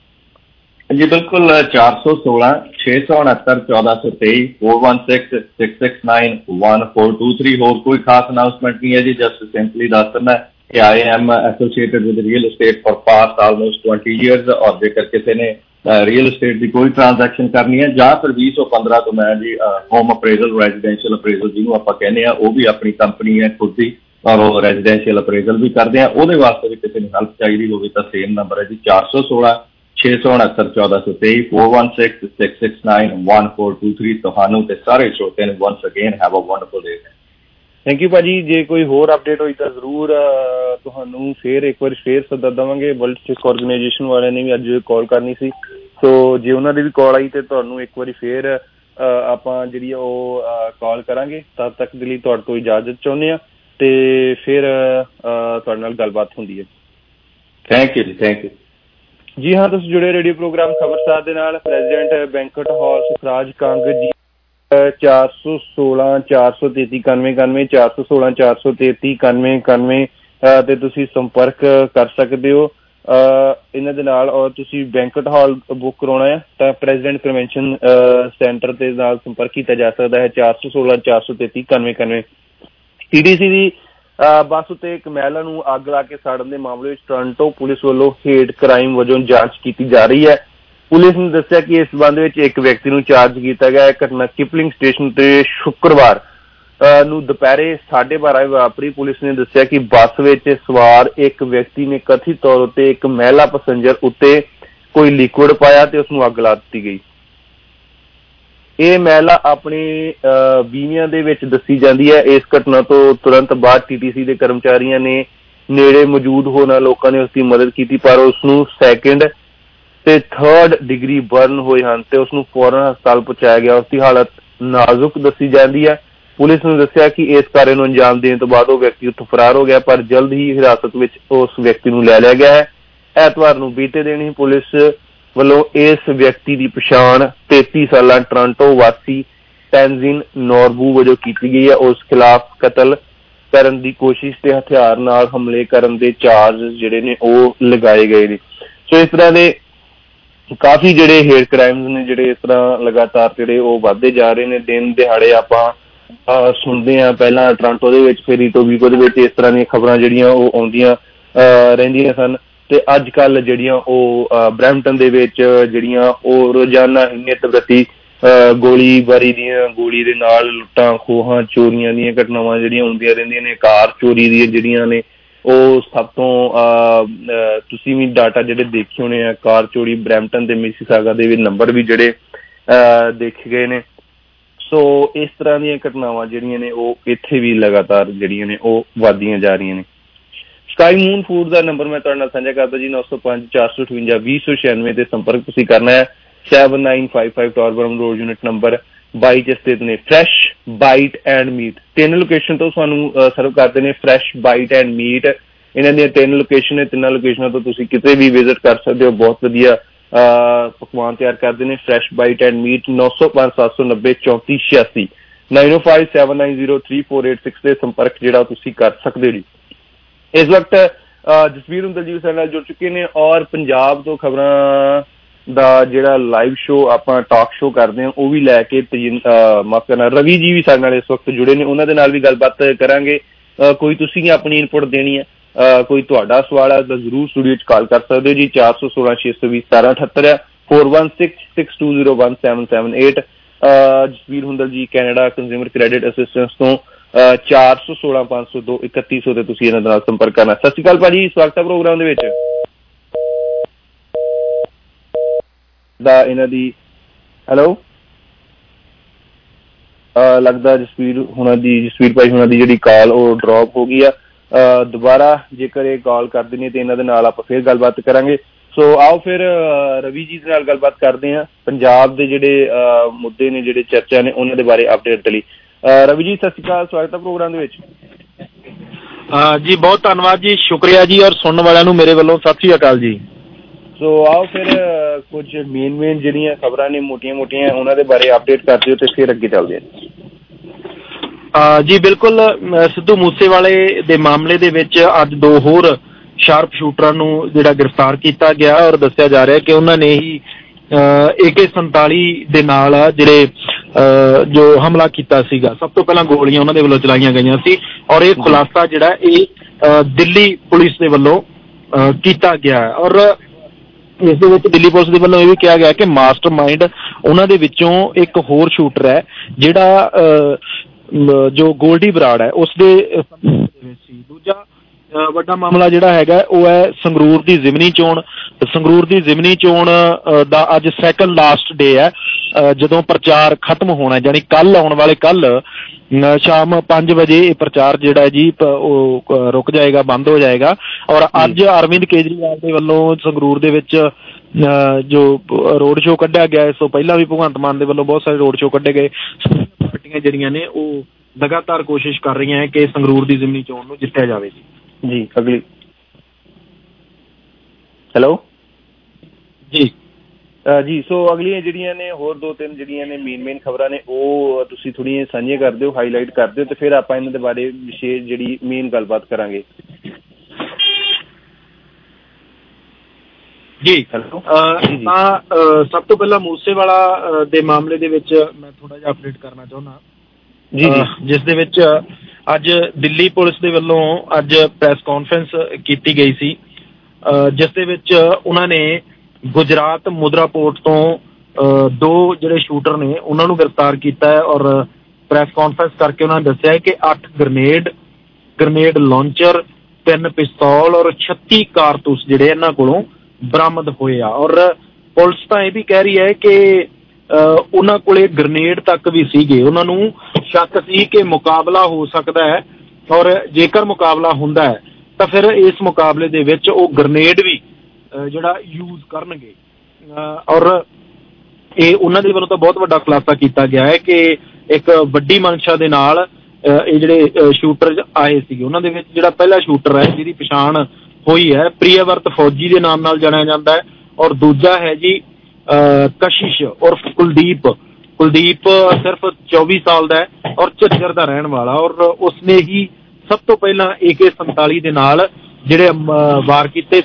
ਜੀ। ਬਿਲਕੁਲ, ਚਾਰ ਸੌ ਸੋਲਾਂ ਛੇ ਸੌ ਉਣਹੱਤਰ ਚੌਦਾਂ ਸੌ ਤੇਈ four one six six six nine one four two three. ਹੋਰ ਕੋਈ ਖਾਸ ਅਨਾਊਂਸਮੈਂਟ ਨਹੀਂ ਹੈ ਜੀ, ਜਸਟ ਸਿੰਪਲੀ ਦੱਸ ਦਿੰਦਾ ਕਿ I am associated with real estate for past almost twenty years. ਔਰ ਜੇਕਰ ਕਿਸੇ ਨੇ ਰੀਅਲ estate ਦੀ ਕੋਈ ਟ੍ਰਾਂਜੈਕਸ਼ਨ ਕਰਨੀ ਹੈ ਜਾਂ ਫਿਰ ਵੀਹ ਸੌ ਪੰਦਰਾਂ ਤੋਂ ਮੈਂ ਜੀ ਹੋਮ ਅਪਰੇਜ਼ਲ, ਰੈਜ਼ੀਡੈਂਸ਼ੀਅਲ ਅਪਰੇਜ਼ਲ ਜਿਹਨੂੰ ਆਪਾਂ ਕਹਿੰਦੇ ਆ, ਉਹ ਵੀ ਆਪਣੀ ਕੰਪਨੀ ਹੈ ਖੁਦ ਦੀ, ਔਰ ਉਹ ਰੈਜ਼ੀਡੈਂਸ਼ੀਅਲ ਅਪਰੇਜ਼ਲ ਵੀ ਕਰਦੇ ਆ। ਉਹਦੇ ਵਾਸਤੇ ਵੀ ਕਿਸੇ ਨੂੰ ਹੈਲਪ ਚਾਹੀਦੀ ਹੋਵੇ ਤਾਂ ਸੇਮ ਨੰਬਰ ਹੈ ਜੀ, ਚਾਰ ਸੌ ਸੋਲਾਂ ਛੇ ਸੌ ਉਣਹੱਤਰ ਚੌਦਾਂ ਸੌ ਤੇਈ four one six six six nine one four two three. ਤੁਹਾਨੂੰ ਤੇ ਸਾਰੇ ਸ਼ਰੋਤਿਆਂ ਨੂੰ once again have a wonderful day. Thank you ਭਾਜੀ। ਜੇ ਕੋਈ ਹੋਰ ਅਪਡੇਟ ਹੋਈ ਤਾਂ ਜ਼ਰੂਰ ਤੁਹਾਨੂੰ ਫੇਰ ਇੱਕ ਵਾਰੀ ਫੇਰ ਸੱਦਾ ਦੇਵਾਂਗੇ। ਵਰਲਡ ਸਿੱਖ ਆਰਗੇਨਾਈਜੇਸ਼ਨ ਵਾਲਿਆਂ ਨੇ ਵੀ ਅੱਜ ਕਾਲ ਕਰਨੀ ਸੀ, ਸੋ ਜੇ ਉਹਨਾਂ ਦੀ ਵੀ ਕਾਲ ਆਈ ਤੇ ਤੁਹਾਨੂੰ ਇੱਕ ਵਾਰੀ ਫੇਰ ਆਪਾਂ ਜਿਹੜੀ ਉਹ ਕਾਲ ਕਰਾਂਗੇ। ਤਦ ਤੱਕ ਦੇ ਲਈ ਤੁਹਾਡੇ ਤੋਂ ਇਜਾਜ਼ਤ ਚਾਹੁੰਦੇ ਹਾਂ, ਤੇ ਫਿਰ ਤੁਹਾਡੇ ਨਾਲ ਗੱਲਬਾਤ ਹੁੰਦੀ ਹੈ। ਥੈਂਕ ਯੂ ਜੀ, ਥੈਂਕ ਯੂ ਜੀ। ਹਾਂ, ਤੁਸੀਂ ਜੁੜੇ ਰੇਡੀਓ ਪ੍ਰੋਗਰਾਮ ਖਬਰਸਾਰ ਦੇ ਨਾਲ। President Banquet Hall Sukhraj Kang ji, ਚਾਰ ਸੌ ਸੋਲਾਂ ਚਾਰ ਸੌ ਤੇਤੀ ਇਕਾਨਵੇਂ ਇਕਾਨਵੇਂ ਚਾਰ ਸੌ ਸੋਲਾਂ ਚਾਰ ਸੌ ਤੇਤੀ ਇਕਾਨਵੇਂ ਇਕਾਨਵੇਂ ਤੇ ਤੁਸੀਂ ਸੰਪਰਕ ਕਰ ਸਕਦੇ ਹੋ ਇਹਨਾਂ ਦੇ ਨਾਲ। ਔਰ ਤੁਸੀਂ ਬੈਂਕਟ ਹਾਲ ਬੁੱਕ ਕਰਾਉਣਾ ਹੈ ਤਾਂ ਪ੍ਰੈਜ਼ੀਡੈਂਟ ਕਨਵੈਨਸ਼ਨ ਸੈਂਟਰ ਦੇ ਨਾਲ ਸੰਪਰਕ ਕੀਤਾ ਜਾ ਸਕਦਾ ਹੈ, ਚਾਰ ਸੌ ਸੋਲਾਂ ਚਾਰ ਸੌ ਤੇਤੀ ਇਕਾਨਵੇਂ ਇਕਾਨਵੇਂ। ਟੀ ਡੀ ਸੀ ਦੀ ਬੱਸ ਉੱਤੇ ਇੱਕ ਮਹਿਲਾ ਨੂੰ ਅੱਗ ਲਾ ਕੇ ਸਾੜਨ ਦੇ ਮਾਮਲੇ ਵਿੱਚ ਟੋਰਾਂਟੋ ਪੁਲਿਸ ਵੱਲੋਂ ਹੇਟ ਕ੍ਰਾਈਮ ਵਜੋਂ ਜਾਂਚ ਕੀਤੀ ਜਾ ਰਹੀ ਹੈ। ਪੁਲਿਸ ਨੇ ਦੱਸਿਆ ਕਿ ਇਸ ਸੰਬੰਧ ਵਿੱਚ ਇੱਕ ਵਿਅਕਤੀ ਨੂੰ ਚਾਰਜ ਕੀਤਾ ਗਿਆ ਹੈ। ਘਟਨਾ ਕਿਪਲਿੰਗ ਸਟੇਸ਼ਨ ਤੇ ਸ਼ੁੱਕਰਵਾਰ ਨੂੰ ਦੁਪਹਿਰੇ ਸਾਢੇ ਬਾਰਾਂ ਵਾਪਰੀ। ਪੁਲਿਸ ਨੇ ਦੱਸਿਆ ਕਿ ਬੱਸ ਵਿੱਚ ਸਵਾਰ ਇੱਕ ਵਿਅਕਤੀ ਨੇ ਕਥਿਤ ਤੌਰ ਉੱਤੇ ਇੱਕ ਮਹਿਲਾ ਪੈਸੇਂਜਰ ਉੱਤੇ ਕੋਈ ਲਿਕੁਇਡ ਪਾਇਆ ਤੇ ਉਸਨੂੰ ਅੱਗ ਲਾ ਦਿੱਤੀ ਗਈ। ਇਹ ਮਹਿਲਾ ਆਪਣੇ ਬੀਵੀਆਂ ਦੇ ਵਿੱਚ ਦੱਸੀ ਜਾਂਦੀ ਹੈ। ਇਸ ਘਟਨਾ ਤੋਂ ਤੁਰੰਤ ਬਾਅਦ ਟੀ ਟੀ ਸੀ ਦੇ ਕਰਮਚਾਰੀਆਂ ਨੇ ਨੇੜੇ ਮੌਜੂਦ ਹੋਰਨਾਂ ਲੋਕਾਂ ਨੇ ਉਸਦੀ ਮਦਦ ਕੀਤੀ, ਪਰ ਉਸਨੂੰ ਸੈਕਿੰਡ ਤੇ ਥਰਡ ਡਿਗਰੀ ਬਰਨ ਹੋਏ ਹਨ ਤੇ ਉਸਨੂੰ ਫੌਰਨ ਹਸਪਤਾਲ ਪਹੁੰਚਾਇਆ ਗਿਆ। ਉਸਦੀ ਹਾਲਤ ਨਾਜ਼ੁਕ ਦੱਸੀ ਜਾਂਦੀ ਹੈ। ਪੁਲਿਸ ਨੇ ਦੱਸਿਆ ਕਿ ਇਸ ਕਾਰੇ ਨੂੰ ਅੰਜਾਮ ਦੇਣ ਤੋਂ ਬਾਅਦ ਉਹ ਵਿਅਕਤੀ ਉੱਥੋਂ ਫਰਾਰ ਹੋ ਗਿਆ, ਪਰ ਜਲਦ ਹੀ ਹਿਰਾਸਤ ਵਿੱਚ ਉਸ ਵਿਅਕਤੀ ਨੂੰ ਲੈ ਲਿਆ ਗਿਆ ਹੈ। ਐਤਵਾਰ ਨੂੰ ਬੀਤੇ ਦਿਨ ਹੀ ਪੁਲਿਸ ਵੱਲੋਂ ਇਸ ਵਿਅਕਤੀ ਦੀ ਪਛਾਣ ਤੇਤੀ ਸਾਲਾ ਟੋਰਾਂਟੋ ਵਾਸੀ ਟੈਨਜ਼ਿਨ ਨੋਰਬੂ ਵਜੋਂ ਕੀਤੀ ਗਈ ਹੈ। ਉਸ ਖਿਲਾਫ ਕਤਲ ਕਰਨ ਦੀ ਕੋਸ਼ਿਸ਼ ਤੇ ਹਥਿਆਰ ਨਾਲ ਹਮਲੇ ਕਰਨ ਦੇ ਚਾਰਜ ਜਿਹੜੇ ਨੇ ਉਹ ਲਗਾਏ ਗਏ ਨੇ। ਸੋ ਇਸ ਤਰ੍ਹਾਂ ਦੇ ਕਾਫੀ ਜਿਹੜੇ ਹੇਟ ਕ੍ਰਾਈਮਸ ਨੇ ਜਿਹੜੇ ਇਸ ਤਰ੍ਹਾਂ ਲਗਾਤਾਰ ਜਿਹੜੇ ਉਹ ਵੱਧਦੇ ਜਾ ਰਹੇ ਨੇ। ਦਿਨ ਦਿਹਾੜੇ ਆਪਾਂ ਸੁਣਦੇ ਹਾਂ, ਪਹਿਲਾਂ ਟੋਰਾਂਟੋ ਦੇ ਵਿੱਚ, ਫਿਰ ਟੋਬੀਗੋ ਦੇ ਵਿੱਚ ਇਸ ਤਰ੍ਹਾਂ ਦੀਆਂ ਖਬਰਾਂ ਜਿਹੜੀਆਂ ਉਹ ਆਉਂਦੀਆਂ ਰਹਿੰਦੀਆਂ ਸਨ, ਤੇ ਅੱਜ ਕੱਲ੍ਹ ਜਿਹੜੀਆਂ ਉਹ ਬਰੈਂਪਟਨ ਦੇ ਵਿੱਚ ਜਿਹੜੀਆਂ ਉਹ ਰੋਜ਼ਾਨਾ ਨਿੱਤ ਪ੍ਰਤੀ ਗੋਲੀਬਾਰੀ ਦੀਆਂ, ਗੋਲੀ ਦੇ ਨਾਲ ਲੁੱਟਾਂ ਖੋਹਾਂ ਚੋਰੀਆਂ ਦੀਆਂ ਘਟਨਾਵਾਂ ਜਿਹੜੀਆਂ ਹੁੰਦੀਆਂ ਰਹਿੰਦੀਆਂ ਨੇ। ਕਾਰ ਚੋਰੀ ਦੀਆਂ ਜਿਹੜੀਆਂ ਨੇ ਉਹ ਸਭ ਤੋਂ ਤੁਸੀਂ ਵੀ ਡਾਟਾ ਜਿਹੜੇ ਦੇਖੇ ਹੋਣੇ ਆ, ਕਾਰ ਚੋਰੀ ਬਰੈਂਪਟਨ ਤੇ ਮਿਸੀਸਾਗਾ ਦੇ ਵੀ ਨੰਬਰ ਵੀ ਜਿਹੜੇ ਦੇਖੇ ਗਏ ਨੇ। ਸੋ ਇਸ ਤਰ੍ਹਾਂ ਦੀਆਂ ਘਟਨਾਵਾਂ ਜਿਹੜੀਆਂ ਨੇ ਉਹ ਇੱਥੇ ਵੀ ਲਗਾਤਾਰ ਜਿਹੜੀਆਂ ਨੇ ਉਹ ਵੱਧਦੀਆਂ ਜਾ ਰਹੀਆਂ ਨੇ। ਸਕਾਈ ਮੂਨ ਫੂਡ ਦਾ ਨੰਬਰ ਮੈਂ ਤੁਹਾਡੇ ਨਾਲ ਸਾਂਝਾ ਕਰਦਾ ਜੀ, ਨੌ ਸੌ ਪੰਜ ਚਾਰ ਸੌ ਅਠਵੰਜਾ ਵੀਹ ਸੌ ਛਿਆਨਵੇਂ ਤੇ ਸੰਪਰਕ ਤੁਸੀਂ ਕਰਨਾ ਹੈ। Seven nine five five Torbram Road, unit number ਬਾਈ ਚ ਸਥਿਤ ਨੇ। ਫਰੈਸ਼ ਬਾਈਟ ਐਂਡ ਮੀਟ ਤਿੰਨ ਲੋਕੇਸ਼ਨ ਤੋਂ ਸਾਨੂੰ ਸਰਵ ਕਰਦੇ ਨੇ। ਫਰੈਸ਼ ਬਾਈਟ ਐਂਡ ਮੀਟ ਇਹਨਾਂ ਦੀਆਂ ਤਿੰਨ ਲੋਕੇਸ਼ਨ ਨੇ, ਤਿੰਨਾਂ ਲੋਕੇਸ਼ਨਾਂ ਤੋਂ ਤੁਸੀਂ ਕਿਤੇ ਵੀ ਵਿਜ਼ਿਟ ਕਰ ਸਕਦੇ ਹੋ। ਬਹੁਤ ਵਧੀਆ ਪਕਵਾਨ ਤਿਆਰ ਕਰਦੇ ਨੇ। ਫਰੈਸ਼ ਬਾਈਟ ਐਂਡ ਮੀਟ, ਨੌ ਸੌ ਪੰਜ ਸੱਤ ਸੌ ਨੱਬੇ ਚੌਂਤੀ ਛਿਆਸੀ, nine O five seven nine zero three four eight six ਦੇ ਸੰਪਰਕ ਜਿਹੜਾ ਤੁਸੀਂ ਕਰ ਸਕਦੇ ਹੋ ਜੀ। ਇਸ ਵਕਤ ਜਸਵੀਰ ਹੁੰਦਲ ਜੀ ਸਾਡੇ ਨਾਲ ਜੁੜ ਚੁੱਕੇ ਨੇ ਔਰ ਪੰਜਾਬ ਤੋਂ ਖਬਰਾਂ ਦਾ ਜਿਹੜਾ ਲਾਈਵ ਸ਼ੋ ਆਪਾਂ ਟਾਕ ਸ਼ੋ ਕਰਦੇ ਹਾਂ ਉਹ ਵੀ ਲੈ ਕੇ ਮਾਫ ਕਰਨਾ ਰਵੀ ਜੀ ਵੀ ਸਾਡੇ ਨਾਲ ਇਸ ਵਕਤ ਜੁੜੇ ਨੇ, ਉਹਨਾਂ ਦੇ ਨਾਲ ਵੀ ਗੱਲਬਾਤ ਕਰਾਂਗੇ। ਕੋਈ ਤੁਸੀਂ ਆਪਣੀ ਇਨਪੁਟ ਦੇਣੀ ਹੈ, ਕੋਈ ਤੁਹਾਡਾ ਸਵਾਲ ਹੈ ਤਾਂ ਜ਼ਰੂਰ ਸਟੂਡੀਓ 'ਚ ਕਾਲ ਕਰ ਸਕਦੇ ਹੋ ਜੀ। ਚਾਰ ਸੌ ਸੋਲਾਂ ਛੇ ਸੌ ਵੀਹ ਸਤਾਰਾਂ ਅਠੱਤਰ ਹੈ, four one six six two zero one seven seven eight. Jasvir Hundal ji Canada consumer credit assistance ਤੋਂ ਚਾਰ ਸੌ ਸੋਲਾਂ ਪੰਜ ਸੌ ਦੋ ਇਕੱਤੀ ਸੌ ਤੇ ਤੁਸੀਂ ਇਹਨਾਂ ਦੇ ਨਾਲ ਸੰਪਰਕ ਕਰਨਾ। ਸਤਿ ਸ਼੍ਰੀ ਅਕਾਲ ਭਾਜੀ, ਸਵਾਗਤ ਹੈ ਪ੍ਰੋਗਰਾਮ ਦੇ ਵਿੱਚ ਦਾ ਇਹਨਾਂ ਦੀ। ਹੈਲੋ, ਲੱਗਦਾ ਜਸਵੀਰ ਹੁਣਾਂ ਦੀ ਜਸਵੀਰ ਭਾਈ ਹੁਣਾਂ ਦੀ ਜਿਹੜੀ ਕਾਲ ਉਹ ਡਰੋਪ ਹੋ ਗਈ ਆ। ਦੁਬਾਰਾ ਜੇਕਰ ਇਹ ਕਾਲ ਕਰ ਦੇਣੀ ਤੇ ਇਹਨਾਂ ਦੇ ਨਾਲ ਆਪਾਂ ਫਿਰ ਗੱਲਬਾਤ ਕਰਾਂਗੇ। ਸੋ ਆਓ ਫਿਰ ਰਵੀ ਜੀ ਦੇ ਨਾਲ ਗੱਲਬਾਤ ਕਰਦੇ ਹਾਂ। ਪੰਜਾਬ ਦੇ ਜਿਹੜੇ ਮੁੱਦੇ ਨੇ, ਜਿਹੜੇ ਚਰਚਾ ਨੇ, ਉਹਨਾਂ ਦੇ ਬਾਰੇ ਅਪਡੇਟ ਲਈ। ਰਵੀ ਜੀ ਸਤਿ ਸ਼੍ਰੀ ਅਕਾਲ, ਸਵਾਗਤ ਹੈ ਪ੍ਰੋਗਰਾਮ ਦੇ ਵਿੱਚ ਜੀ। ਬਹੁਤ ਧੰਨਵਾਦ ਜੀ, ਸ਼ੁਕਰੀਆ ਜੀ, ਔਰ ਸੁਣਨ ਵਾਲਿਆਂ ਨੂੰ ਮੇਰੇ ਵੱਲੋਂ ਸਤਿ ਸ਼੍ਰੀ ਅਕਾਲ ਜੀ। ਸੋ ਆਓ ਫਿਰ ਕੁਝ ਮੇਨ ਮੇਨ ਜਿਹੜੀਆਂ ਖਬਰਾਂ ਨੇ ਮੋਟੀਆਂ ਮੋਟੀਆਂ ਉਹਨਾਂ ਦੇ ਬਾਰੇ ਅਪਡੇਟ ਕਰ ਦਿਓ ਤੇ ਫਿਰ ਅੱਗੇ ਚੱਲਦੇ ਹਾਂ ਜੀ। ਬਿਲਕੁਲ, ਸਿੱਧੂ ਮੂਸੇਵਾਲੇ ਦੇ ਮਾਮਲੇ ਦੇ ਵਿੱਚ ਅੱਜ ਦੋ ਹੋਰ ਸ਼ਾਰਪ ਸ਼ੂਟਰਾਂ ਨੂੰ ਜਿਹੜਾ ਗ੍ਰਿਫਤਾਰ ਕੀਤਾ ਗਿਆ ਔਰ ਦੱਸਿਆ ਜਾ ਰਿਹਾ ਕਿ ਉਹਨਾਂ ਨੇ ਹੀ ਏ ਕੇ ਸੰਤਾਲੀ ਦੇ ਨਾਲ ਜਿਹੜੇ ਜੋ ਹਮਲਾ ਕੀਤਾ ਸੀਗਾ। ਸਭ ਤੋਂ ਪਹਿਲਾਂ ਗੋਲੀਆਂ ਉਹਨਾਂ ਦੇ ਵੱਲੋਂ ਚਲਾਈਆਂ ਗਈਆਂ ਸੀ ਔਰ ਇਹ ਖੁਲਾਸਾ ਜਿਹੜਾ ਇਹ ਦਿੱਲੀ ਪੁਲਿਸ ਦੇ ਵੱਲੋਂ ਕੀਤਾ ਗਿਆ ਔਰ ਇਸ ਦੇ ਵਿੱਚ ਦਿੱਲੀ ਪੁਲਿਸ ਦੇ ਵੱਲੋਂ ਇਹ ਵੀ ਕਿਹਾ ਗਿਆ ਕਿ ਮਾਸਟਰ ਮਾਈਂਡ ਉਹਨਾਂ ਦੇ ਵਿੱਚੋਂ ਇੱਕ ਹੋਰ ਸ਼ੂਟਰ ਹੈ ਜਿਹੜਾ ਜੋ ਗੋਲਡੀ ਬਰਾੜ ਹੈ ਉਸਦੇ ਸੀ। ਦੂਜਾ ਵੱਡਾ ਮਾਮਲਾ ਜਿਹੜਾ ਹੈਗਾ ਉਹ ਹੈ ਸੰਗਰੂਰ ਦੀ ਜ਼ਿਮਨੀ ਚੋਣ। ਸੰਗਰੂਰ ਦੀ ਜ਼ਿਮਨੀ ਚੋਣ ਦਾ ਅੱਜ ਸੈਕੰਡ ਲਾਸਟ ਡੇ ਹੈ ਜਦੋਂ ਪ੍ਰਚਾਰ ਖਤਮ ਹੋਣਾ, ਯਾਨੀ ਕੱਲ ਆਉਣ ਵਾਲੇ ਕੱਲ ਸ਼ਾਮ ਪੰਜ ਵਜੇ ਇਹ ਪ੍ਰਚਾਰ ਜਿਹੜਾ ਜੀ ਉਹ ਰੁਕ ਜਾਏਗਾ, ਬੰਦ ਹੋ ਜਾਏਗਾ। ਔਰ ਅੱਜ ਅਰਵਿੰਦ ਕੇਜਰੀਵਾਲ ਦੇ ਵੱਲੋਂ ਸੰਗਰੂਰ ਦੇ ਵਿੱਚ ਜੋ ਰੋਡ ਸ਼ੋਅ ਕੱਢਿਆ ਗਿਆ, ਇਸ ਤੋਂ ਪਹਿਲਾਂ ਵੀ ਭਗਵੰਤ ਮਾਨ ਦੇ ਵੱਲੋਂ ਬਹੁਤ ਸਾਰੇ ਰੋਡ ਸ਼ੋਅ ਕੱਢੇ ਗਏ। ਪਾਰਟੀਆਂ ਜਿਹੜੀਆਂ ਨੇ ਉਹ ਲਗਾਤਾਰ ਕੋਸ਼ਿਸ਼ ਕਰ ਰਹੀਆਂ ਹੈ ਕਿ ਸੰਗਰੂਰ ਦੀ ਜ਼ਿਮਨੀ ਚੋਣ ਨੂੰ ਜਿੱਤਿਆ ਜਾਵੇ ਜੀ। ਜੀ ਅਗਲੀ ਹੈਲੋ ਜੀ ਜੀ ਸੋ ਅਗਲੀਆਂ ਜਿਹੜੀਆਂ ਨੇ ਹੋਰ ਦੋ ਤਿੰਨ ਜਿਹੜੀਆਂ ਨੇ ਮੇਨ ਮੇਨ ਖਬਰਾਂ ਨੇ ਉਹ ਤੁਸੀਂ ਥੋੜ੍ਹੀਆਂ ਸਾਂਝੀਆਂ ਕਰ ਦਿਓ, ਹਾਈਲਾਈਟ ਕਰ ਦਿਓ ਤੇ ਫਿਰ ਆਪਾਂ ਇਹਨਾਂ ਦੇ ਬਾਰੇ ਵਿਸ਼ੇਸ਼ ਜਿਹੜੀ ਮੇਨ ਗੱਲਬਾਤ ਕਰਾਂਗੇ ਜੀ। ਤਾਂ ਸਭ ਤੋਂ ਪਹਿਲਾਂ ਮੂਸੇਵਾਲਾ ਦੇ ਮਾਮਲੇ ਦੇ ਵਿੱਚ ਮੈਂ ਥੋੜਾ ਜਿਹਾ ਅਪਡੇਟ ਕਰਨਾ ਚਾਹੁੰਦਾ ਜੀ, ਜਿਸ ਦੇ ਵਿੱਚ ਅੱਜ ਦਿੱਲੀ ਪੁਲਿਸ ਦੇ ਵੱਲੋਂ ਅੱਜ ਪ੍ਰੈਸ ਕਾਨਫਰੰਸ ਕੀਤੀ ਗਈ ਸੀ ਜਿਸ ਦੇ ਵਿੱਚ ਉਹਨਾਂ ਨੇ ਗੁਜਰਾਤ ਮੁਦਰਾ ਪੋਰਟ ਤੋਂ ਦੋ ਜਿਹੜੇ ਸ਼ੂਟਰ ਨੇ ਉਹਨਾਂ ਨੂੰ ਗ੍ਰਿਫਤਾਰ ਕੀਤਾ ਹੈ ਔਰ ਪ੍ਰੈਸ ਕਾਨਫਰੰਸ ਕਰਕੇ ਉਹਨਾਂ ਨੇ ਦੱਸਿਆ ਕਿ ਅੱਠ ਗ੍ਰਨੇਡ ਗ੍ਰਨੇਡ ਲਾਂਚਰ, ਤਿੰਨ ਪਿਸਤੌਲ ਔਰ ਛੱਤੀ ਕਾਰਤੂਸ ਜਿਹੜੇ ਇਹਨਾਂ ਕੋਲੋਂ ਬਰਾਮਦ ਹੋਏ ਆ। ਔਰ ਪੁਲਿਸ ਤਾਂ ਇਹ ਵੀ ਕਹਿ ਰਹੀ ਹੈ ਕਿ ਉਹਨਾਂ ਕੋਲੇ ਗ੍ਰਨੇਡ ਤੱਕ ਵੀ ਸੀਗੇ। ਉਹਨਾਂ ਨੂੰ ਸ਼ੱਕ ਸੀ ਕਿ ਮੁਕਾਬਲਾ ਹੋ ਸਕਦਾ ਹੈ ਔਰ ਜੇਕਰ ਮੁਕਾਬਲਾ ਹੁੰਦਾ ਹੈ ਤਾਂ ਫਿਰ ਇਸ ਮੁਕਾਬਲੇ ਦੇ ਵਿੱਚ ਉਹ ਗ੍ਰਨੇਡ ਵੀ ਜਿਹੜਾ ਯੂਜ਼ ਕਰਨਗੇ। ਔਰ ਇਹ ਉਹਨਾਂ ਦੇ ਵੱਲੋਂ ਤਾਂ ਬਹੁਤ ਵੱਡਾ ਖੁਲਾਸਾ ਕੀਤਾ ਗਿਆ ਹੈ ਕਿ ਇੱਕ ਵੱਡੀ ਮਨਸ਼ਾ ਦੇ ਨਾਲ ਇਹ ਜਿਹੜੇ ਸ਼ੂਟਰ ਆਏ ਸੀਗੇ। ਉਹਨਾਂ ਦੇ ਵਿੱਚ ਜਿਹੜਾ ਪਹਿਲਾ ਸ਼ੂਟਰ ਹੈ ਜਿਹਦੀ ਪਛਾਣ ਹੋਈ ਹੈ ਪ੍ਰਿਆਵਰਤ ਫੌਜੀ ਦੇ ਨਾਮ ਨਾਲ ਜਾਣਿਆ ਜਾਂਦਾ ਹੈ ਔਰ ਦੂਜਾ ਹੈ ਜੀ ਕਸ਼ਿਸ਼ ਉਰਫ ਕੁਲਦੀਪ। ਕੁਲਦੀਪ ਸਿਰਫ ਚੌਵੀ ਸਾਲ ਦਾ ਹੈ ਔਰ ਝੱਜਰ ਦਾ ਰਹਿਣ ਵਾਲਾ ਔਰ ਉਸਨੇ ਹੀ ਸਭ ਤੋਂ ਪਹਿਲਾਂ ਏ ਕੇ ਸੰਤਾਲੀ ਦੇ ਨਾਲ ਜਿਹੜੇ ਵਾਰ ਕੀਤੇ ਸੀ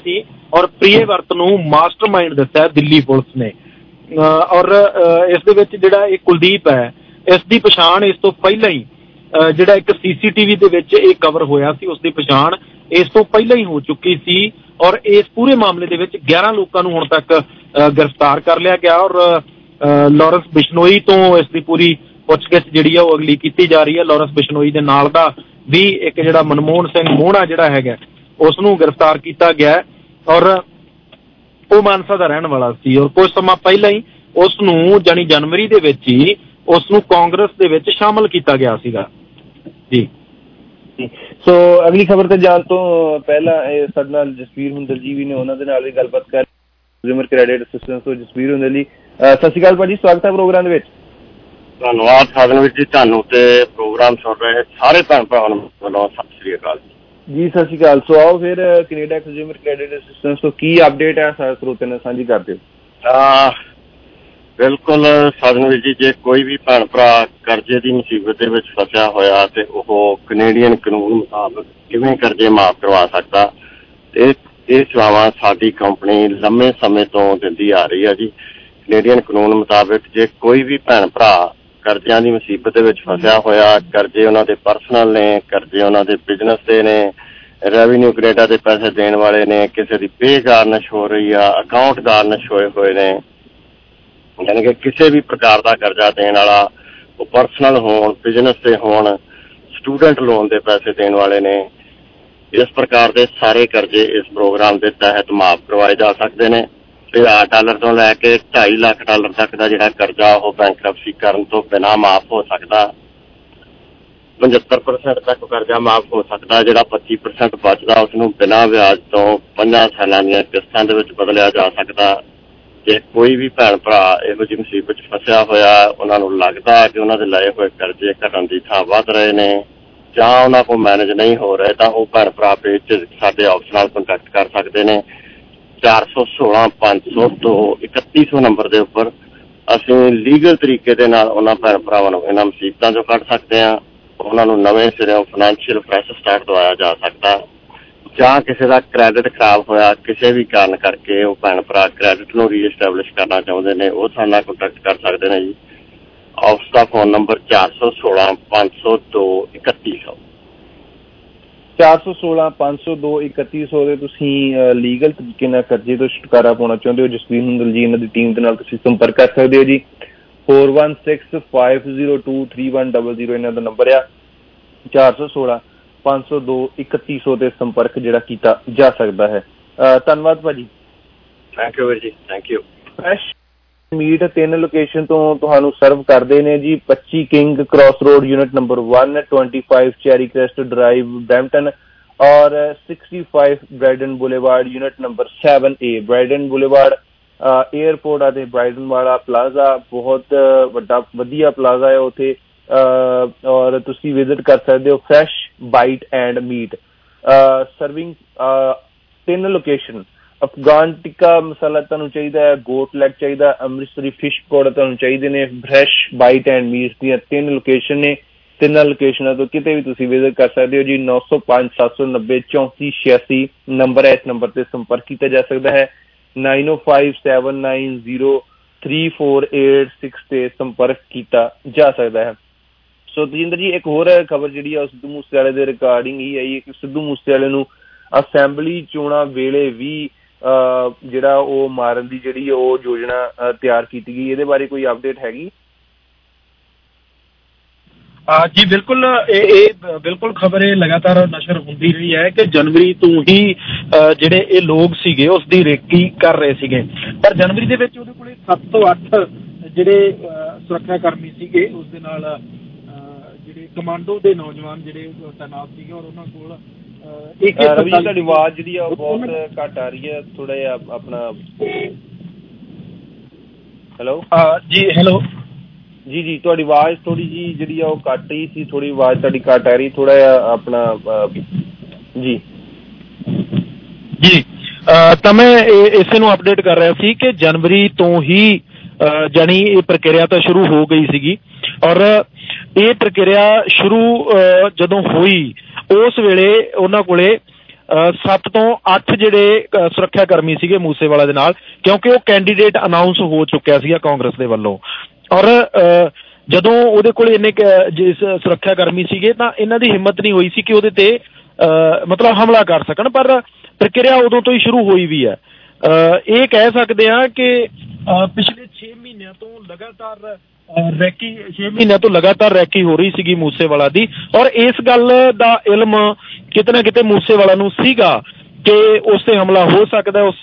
ਔਰ ਪ੍ਰਿਯਵਰਤ ਨੂੰ ਮਾਸਟਰਮਾਈਂਡ ਦੱਸਿਆ ਦਿੱਲੀ ਪੁਲਿਸ ਨੇ। ਔਰ ਇਸ ਦੇ ਵਿੱਚ ਜਿਹੜਾ ਇਹ ਕੁਲਦੀਪ ਹੈ, ਇਸ ਦੀ ਪਛਾਣ ਇਸ ਤੋਂ ਪਹਿਲਾਂ ਹੀ ਜਿਹੜਾ ਇੱਕ ਸੀਸੀਟੀਵੀ ਦੇ ਵਿੱਚ ਇਹ ਕਵਰ ਹੋਇਆ ਸੀ, ਉਸ ਦੀ ਪਛਾਣ ਇਸ ਤੋਂ ਪਹਿਲਾਂ ਹੀ ਹੋ ਚੁੱਕੀ ਸੀ। ਔਰ ਇਸ ਪੂਰੇ ਮਾਮਲੇ ਦੇ ਵਿੱਚ ਗਿਆਰਾਂ ਲੋਕਾਂ ਨੂੰ ਹੁਣ ਤੱਕ ਗ੍ਰਿਫਤਾਰ ਕਰ ਲਿਆ ਗਿਆ। ਔਰ ਲਾਰੈਂਸ ਬਿਸ਼ਨੋਈ ਤੋਂ ਇਸ ਦੀ ਪੂਰੀ ਪੁੱਛਗਿੱਛ ਜਿਹੜੀ ਆ ਉਹ ਅਗਲੀ ਕੀਤੀ ਜਾ ਰਹੀ ਹੈ। ਲਾਰੈਂਸ ਬਿਸ਼ਨੋਈ ਦੇ ਨਾਲ ਦਾ ਵੀ ਇੱਕ ਜਿਹੜਾ ਮਨਮੋਹਨ ਸਿੰਘ ਮੋਹਣਾ ਜਿਹੜਾ ਹੈਗਾ ਉਸ ਨੂੰ ਗ੍ਰਿਫਤਾਰ ਕੀਤਾ ਗਿਆ ਔਰ ਉਹ ਮਾਨਸਾ ਦਾ ਰਹਿਣ ਵਾਲਾ ਸੀ। ਔਰ ਕੁਝ ਸਮਾਂ ਪਹਿਲਾਂ ਹੀ ਉਸ ਨੂੰ ਜਾਣੀ ਜਨਵਰੀ ਦੇ ਵਿੱਚ ਹੀ ਉਸ ਨੂੰ ਕਾਂਗਰਸ ਦੇ ਵਿੱਚ ਸ਼ਾਮਲ ਕੀਤਾ ਗਿਆ ਸੀਗਾ ਜੀ। ਸੋ ਅਗਲੀ ਖਬਰ ਤੇ ਜਾਣ ਤੋਂ ਪਹਿਲਾਂ ਇਹ ਸਾਡੇ ਨਾਲ ਜਸਵੀਰ ਹੁੰਦਲ ਜੀ ਵੀ ਨੇ, ਉਹਨਾਂ ਦੇ ਨਾਲ ਵੀ ਗੱਲਬਾਤ ਕਰ ਕੰਜ਼ਿਊਮਰ ਕ੍ਰੈਡਿਟ ਅਸਿਸਟੈਂਸ ਤੋਂ ਜਸਵੀਰ ਹੁੰਦਲ ਜੀ, ਸਤਿ ਸ਼੍ਰੀ ਅਕਾਲ ਭਾਜੀ, ਸਵਾਗਤ ਹੈ ਪ੍ਰੋਗਰਾਮ ਦੇ ਵਿੱਚ। ਧੰਨਵਾਦ ਸਾਧਨ ਵਿੱਚ ਜੀ, ਤੁਹਾਨੂੰ ਤੇ ਪ੍ਰੋਗਰਾਮ ਸੁਣ ਰਹੇ ਸਾਰੇ ਭੈਣ ਭਰਾਵਾਂ ਨੂੰ ਵੱਲੋਂ ਸਤਿ ਸ਼੍ਰੀ ਅਕਾਲ ਜੀ। ਸਤਿ ਸ਼੍ਰੀ ਅਕਾਲ। ਸੋ ਆਓ ਫਿਰ ਕੈਨੇਡਾ ਕੰਜ਼ਿਊਮਰ ਕ੍ਰੈਡਿਟ ਅਸਿਸਟੈਂਸ ਤੋਂ ਕੀ ਅਪਡੇਟ ਹੈ ਸਾਰੇ ਸਰੋਤਿਆਂ ਨਾਲ ਸਾਂਝੀ ਕਰਦੇ ਹੋ। ਬਿਲਕੁਲ ਸਾਧਨ ਵਿੱਚ ਜੀ, ਜੇ ਕੋਈ ਵੀ ਭੈਣ ਭਰਾ ਕਰਜ਼ੇ ਦੀ ਮੁਸੀਬਤ ਦੇ ਵਿੱਚ ਫਸਿਆ ਹੋਇਆ ਤੇ ਉਹ ਕੈਨੇਡੀਅਨ ਕਾਨੂੰਨ ਮੁਤਾਬਕ ਕਿਵੇਂ ਕਰਜ਼ੇ ਮਾਫ਼ ਕਰਵਾ ਸਕਦਾ, ਤੇ ਇਹ ਸੇਵਾਵਾਂ ਸਾਡੀ ਕੰਪਨੀ ਲੰਮੇ ਸਮੇਂ ਤੋਂ ਦਿੰਦੀ ਆ ਰਹੀ ਹੈ ਜੀ। ਕੈਨੇਡੀਅਨ ਕਾਨੂੰਨ ਮੁਤਾਬਕ ਜੇ ਕੋਈ ਵੀ ਭੈਣ ਭਰਾ ਕਰਜ਼ਿਆਂ ਦੀ ਮੁਸੀਬਤ ਦੇ ਵਿੱਚ ਫਸਿਆ ਹੋਇਆ, ਕਰਜ਼ੇ ਉਹਨਾਂ ਦੇ ਪਰਸਨਲ ਨੇ, ਕਰਜ਼ੇ ਉਹਨਾਂ ਦੇ ਬਿਜ਼ਨਸ ਦੇ ਨੇ, ਰੈਵਨਿਊ ਕੈਨੇਡਾ ਦੇ ਪੈਸੇ ਦੇਣ ਵਾਲੇ ਨੇ, ਕਿਸੇ ਦੀ ਪੇ ਗਾਰਨਿਸ਼ ਹੋ ਰਹੀ ਆ, ਅਕਾਊਂਟ ਗਾਰਨਿਸ਼ ਹੋਏ ਹੋਏ ਨੇ, ਯਾਨੀ ਕਿ ਕਿਸੇ ਵੀ ਪ੍ਰਕਾਰ ਦਾ ਕਰਜ਼ਾ ਦੇਣ ਵਾਲਾ, ਉਹ ਪਰਸਨਲ ਹੋਣ, ਬਿਜ਼ਨਸ ਦੇ ਹੋਣ, ਸਟੂਡੈਂਟ ਲੋਨ ਦੇ ਪੈਸੇ ਦੇਣ ਵਾਲੇ ਨੇ, ਇਸ ਪ੍ਰਕਾਰ ਦੇ ਸਾਰੇ ਕਰਜ਼ੇ ਇਸ ਪ੍ਰੋਗਰਾਮ ਦੇ ਤਹਿਤ ਮਾਫ਼ ਕਰਵਾਏ ਜਾ ਸਕਦੇ ਨੇ। ਹਜ਼ਾਰ ਡਾਲਰ ਤੋਂ ਲੈ ਕੇ ਢਾਈ ਲੱਖ ਡਾਲਰ ਤੱਕ ਦਾ ਜਿਹੜਾ ਕਰਜ਼ਾ ਉਹ ਬੈਂਕਰਪਸੀ ਕਰਨ ਤੋਂ ਬਿਨਾਂ ਮਾਫ਼ ਹੋ ਸਕਦਾ। ਪਝੱਤਰ ਪਰਸੈਂਟ ਤੱਕ ਕਰਜ਼ਾ ਮਾਫ਼ ਹੋ ਸਕਦਾ। ਜਿਹੜਾ ਪੱਚੀ ਪਰਸੈਂਟ ਬਚਦਾ ਉਸਨੂੰ ਬਿਨਾਂ ਵਿਆਜ ਤੋਂ ਪੰਜਾਂ ਸਾਲਾਂ ਦੀਆਂ ਕਿਸ਼ਤਾਂ ਦੇ ਵਿੱਚ ਬਦਲਿਆ ਜਾ ਸਕਦਾ। ਜੇ ਕੋਈ ਵੀ ਭੈਣ ਭਰਾ ਇਹੋ ਜਿਹੀ ਮੁਸੀਬਤ 'ਚ ਫਸਿਆ ਹੋਇਆ, ਉਹਨਾਂ ਨੂੰ ਲੱਗਦਾ ਕਿ ਉਹਨਾਂ ਦੇ ਲਏ ਹੋਏ ਕਰਜ਼ੇ ਘਟਣ ਦੀ ਥਾਂ ਵੱਧ ਰਹੇ ਨੇ ਜਾਂ ਉਹਨਾਂ ਕੋਲ ਮੈਨੇਜ ਨਹੀਂ ਹੋ ਰਹੇ, ਤਾਂ ਉਹ ਭੈਣ ਭਰਾ ਪੇਜ ਸਾਡੇ ਆਫਿਸ ਨਾਲ ਕੰਟੈਕਟ ਕਰ ਸਕਦੇ ਨੇ। ਚਾਰ ਸੌ ਸੋਲਾਂ ਪੰਜ ਸੌ ਤੋਂ ਇਕੱਤੀ ਸੌ ਨੰਬਰ ਦੇ ਉੱਪਰ ਅਸੀਂ ਲੀਗਲ ਤਰੀਕੇ ਦੇ ਨਾਲ ਉਹਨਾਂ ਭੈਣ ਭਰਾਵਾਂ ਨੂੰ ਇਹਨਾਂ ਮੁਸੀਬਤਾਂ 'ਚੋਂ ਕੱਢ ਸਕਦੇ ਹਾਂ। ਉਹਨਾਂ ਨੂੰ ਨਵੇਂ ਸਿਰਿਓਂ ਫਾਈਨੈਂਸ਼ੀਅਲ ਫਰੈਸ਼ ਸਟਾਰਟ ਦਵਾਇਆ ਜਾ ਸਕਦਾ। ਜਾਂ ਕਿਸੇ ਦਾ ਕ੍ਰੈਡਿਟ ਖਰਾਬ ਹੋਇਆ ਕਿਸੇ ਵੀ ਕਾਰਨ ਕਰਕੇ, ਉਹ ਭੈਣ ਭਰਾ ਕ੍ਰੈਡਿਟ ਨੂੰ ਰੀਐਸਟੈਬਲਿਸ਼ ਕਰਨਾ ਚਾਹੁੰਦੇ ਨੇ, ਉਹ ਸਾਡੇ ਨਾਲ ਕੰਟੈਕਟ ਕਰ ਸਕਦੇ ਨੇ ਜੀ। ਆਫਿਸ ਦਾ ਫੋਨ ਨੰਬਰ ਚਾਰ ਸੌ ਸੋਲਾਂ ਪੰਜ ਸੌ ਦੋ ਇਕੱਤੀ ਸੌ ਚਾਰ ਸੌ ਸੋਲਾਂ ਪੰਜ ਸੌ ਦੋ ਇਕੱਤੀ ਸੌ ਦੇ ਤੁਸੀਂ ਲੀਗਲ ਤਰੀਕੇ ਨਾਲ ਕਰਜ਼ੇ ਤੋਂ ਛੁਟਕਾਰਾ ਪਾਉਣਾ ਚਾਹੁੰਦੇ ਹੋ, ਜਸਵੀਰ ਹੁੰਦਲ ਜੀ ਇਹਨਾਂ ਦੀ ਟੀਮ ਦੇ ਨਾਲ ਤੁਸੀਂ ਸੰਪਰਕ ਕਰ ਸਕਦੇ ਹੋ ਜੀ। Four one six five zero two three one double zero ਇਹਨਾਂ ਦਾ ਨੰਬਰ ਆ। ਚਾਰ ਸੌ ਸੋਲਾਂ ਪੰਜ ਸੌ ਦੋ ਇਕੱਤੀ ਸੌ ਤੇ ਸੰਪਰਕ ਜਿਹੜਾ ਕੀਤਾ ਜਾ ਸਕਦਾ ਹੈ। ਧੰਨਵਾਦ ਭਾਜੀ। ਥੈਂਕ ਯੂ ਵੀਰ ਜੀ, ਥੈਂਕ ਯੂ। ਫਰੈਸ਼ ਮੀਟ ਤਿੰਨ ਲੋਕੇਸ਼ਨ ਤੋਂ ਤੁਹਾਨੂੰ ਸਰਵ ਕਰਦੇ ਨੇ ਜੀ। ਪੱਚੀ King Cross Road unit number one, twenty five Cherry Crest Drive Brampton ਔਰ sixty five Bryden Boulevard unit number seven A. Bryden Boulevard Airport ਅਤੇ ਬ੍ਰਾਈਡਨ ਵਾਲਾ ਪਲਾਜ਼ਾ ਬਹੁਤ ਵੱਡਾ ਵਧੀਆ ਪਲਾਜ਼ਾ ਹੈ ਉੱਥੇ, ਔਰ ਤੁਸੀਂ ਵਿਜ਼ਿਟ ਕਰ ਸਕਦੇ ਹੋ। Fresh Bite and Meat serving ਤਿੰਨ ਲੋਕੇਸ਼ਨ। ਅਫਗਾਨ ਟਿੱਕਾ ਮਸਾਲਾ ਤੁਹਾਨੂੰ ਚਾਹੀਦਾ ਹੈ, ਗੋਟ ਲੈਗ ਚਾਹੀਦਾ, ਅੰਮ੍ਰਿਤਸਰੀ ਫਿਸ਼ ਪਕੌੜਾ ਤੁਹਾਨੂੰ ਚਾਹੀਦੇ ਨੇ। ਫਰੈਸ਼ ਬਾਈਟ ਐਂਡ ਮੀਟ ਦੀਆਂ ਤਿੰਨ ਲੋਕੇਸ਼ਨ ਨੇ। ਤਿੰਨਾਂ ਲੋਕੇਸ਼ਨਾਂ ਤੋਂ ਕਿਤੇ ਵੀ ਤੁਸੀਂ ਵਿਜ਼ਿਟ ਕਰ ਸਕਦੇ ਹੋ ਜੀ। ਨੌ ਸੌ ਪੰਜ ਸੱਤ ਸੌ ਨੱਬੇ ਚੌਂਤੀ ਛਿਆਸੀ ਨੰਬਰ ਹੈ, ਇਸ ਨੰਬਰ ਤੇ ਸੰਪਰਕ ਕੀਤਾ ਜਾ ਸਕਦਾ ਹੈ। Nine O five seven nine zero three four eight six ਤੇ ਸੰਪਰਕ ਕੀਤਾ ਜਾ ਸਕਦਾ ਹੈ। ਸੋ ਤਜਿੰਦਰ ਜੀ, ਇੱਕ ਹੋਰ ਖਬਰ ਜਿਹੜੀ ਆ ਉਹ ਸਿੱਧੂ ਮੂਸੇਵਾਲੇ ਦੇ ਰਿਗਾਰਡਿੰਗ ਹੀ ਆਈ ਹੈ ਕਿ ਸਿੱਧੂ ਮੂਸੇਵਾਲੇ ਨੂੰ ਅਸੈਂਬਲੀ ਚੋਣਾਂ ਵੇਲੇ ਵੀ ਜਿਹੜਾ ਉਹ ਮਾਰਨ ਦੀ ਜਿਹੜੀ ਉਹ ਯੋਜਨਾ ਤਿਆਰ ਕੀਤੀ ਗਈ, ਇਹਦੇ ਬਾਰੇ ਕੋਈ ਅਪਡੇਟ ਹੈਗੀ? ਜੀ ਬਿਲਕੁਲ, ਇਹ ਬਿਲਕੁਲ ਖਬਰ ਇਹ ਲਗਾਤਾਰ ਨਸ਼ਰ ਹੁੰਦੀ ਰਹੀ ਹੈ ਕਿ ਜਨਵਰੀ ਤੋਂ ਹੀ ਜਿਹੜੇ ਇਹ ਲੋਕ ਸੀਗੇ ਉਸ ਦੀ ਰੇਕੀ ਕਰ ਰਹੇ ਸੀਗੇ, ਪਰ ਜਨਵਰੀ ਦੇ ਵਿੱਚ ਉਹਦੇ ਕੋਲੇ ਸੱਤ ਤੋਂ ਅੱਠ ਜਿਹੜੇ ਸੁਰੱਖਿਆ ਕਰਮੀ ਸੀਗੇ, ਉਸ ਦੇ ਨਾਲ ਜਿਹੜੇ ਕਮਾਂਡੋ ਦੇ ਨੌਜਵਾਨ ਜਿਹੜੇ ਤੈਨਾਤ ਸੀਗੇ ਔਰ ਉਹਨਾਂ ਕੋਲ ਰਵੀ ਜੀ ਤੁਹਾਡੀ ਆਵਾਜ਼ ਜਿਹੜੀ ਆ ਉਹ ਬਹੁਤ ਘੱਟ ਆ ਰਹੀ ਹੈ, ਥੋੜਾ ਜਿਹਾ ਆਪਣਾ। ਹੈਲੋ ਜੀ, ਹੈਲੋ ਜੀ ਜੀ ਤੁਹਾਡੀ ਆਵਾਜ਼ ਥੋੜੀ ਜੀ ਜਿਹੜੀ ਆ ਉਹ ਘੱਟ ਰਹੀ ਸੀ, ਥੋੜੀ ਆਵਾਜ਼ ਤੁਹਾਡੀ ਘੱਟ ਆ ਰਹੀ, ਥੋੜਾ ਜਿਹਾ ਆਪਣਾ ਜੀ ਜੀ ਤਾਂ ਮੈਂ ਇਸੇ ਨੂੰ ਅਪਡੇਟ ਕਰ ਰਿਹਾ ਸੀ ਕਿ ਜਨਵਰੀ ਤੋਂ ਹੀ ਜਾਣੀ ਇਹ ਪ੍ਰਕਿਰਿਆ ਤਾਂ ਸ਼ੁਰੂ ਹੋ ਗਈ ਸੀਗੀ ਔਰ ਇਹ ਪ੍ਰਕਿਰਿਆ ਸ਼ੁਰੂ ਜਦੋਂ ਹੋਈ ਉਸ ਵੇਲੇ ਉਹਨਾਂ ਕੋਲੇ ਸੱਤ ਤੋਂ ਅੱਠ ਜਿਹੜੇ ਸੁਰੱਖਿਆ ਕਰਮੀ ਸੀਗੇ ਮੂਸੇਵਾਲਾ ਦੇ ਨਾਲ, ਕਿਉਂਕਿ ਉਹ ਕੈਂਡੀਡੇਟ ਅਨਾਊਂਸ ਹੋ ਚੁੱਕਿਆ ਸੀਗਾ ਕਾਂਗਰਸ ਦੇ ਵੱਲੋਂ। ਔਰ ਜਦੋਂ ਉਹਦੇ ਕੋਲ ਇੰਨੇ ਜਿਸ ਸੁਰੱਖਿਆ ਕਰਮੀ ਸੀਗੇ ਤਾਂ ਇਹਨਾਂ ਦੀ ਹਿੰਮਤ ਨਹੀਂ ਹੋਈ ਸੀ ਕਿ ਉਹਦੇ ਤੇ ਮਤਲਬ ਹਮਲਾ ਕਰ ਸਕਣ, ਪਰ ਪ੍ਰਕਿਰਿਆ ਉਦੋਂ ਤੋਂ ਹੀ ਸ਼ੁਰੂ ਹੋਈ ਵੀ ਹੈ। ਇਹ ਕਹਿ ਸਕਦੇ ਹਾਂ ਕਿ ਪਿਛਲੇ ਛੇ ਮਹੀਨਿਆਂ ਤੋਂ ਲਗਾਤਾਰ ਰੈਕੀ ਛੇ ਮਹੀਨਿਆਂ ਤੋਂ ਲਗਾਤਾਰ ਰੈਕੀ ਹੋ ਰਹੀ ਸੀਗੀ ਮੂਸੇਵਾਲਾ ਦੀ, ਔਰ ਇਸ ਗੱਲ ਦਾ ਇਲਮ ਕਿਤੇ ਨਾ ਕਿਤੇ ਮੂਸੇਵਾਲਾ ਨੂੰ ਸੀਗਾ ਕਿ ਉਸ ਤੇ ਹਮਲਾ ਹੋ ਸਕਦਾ। ਉਸ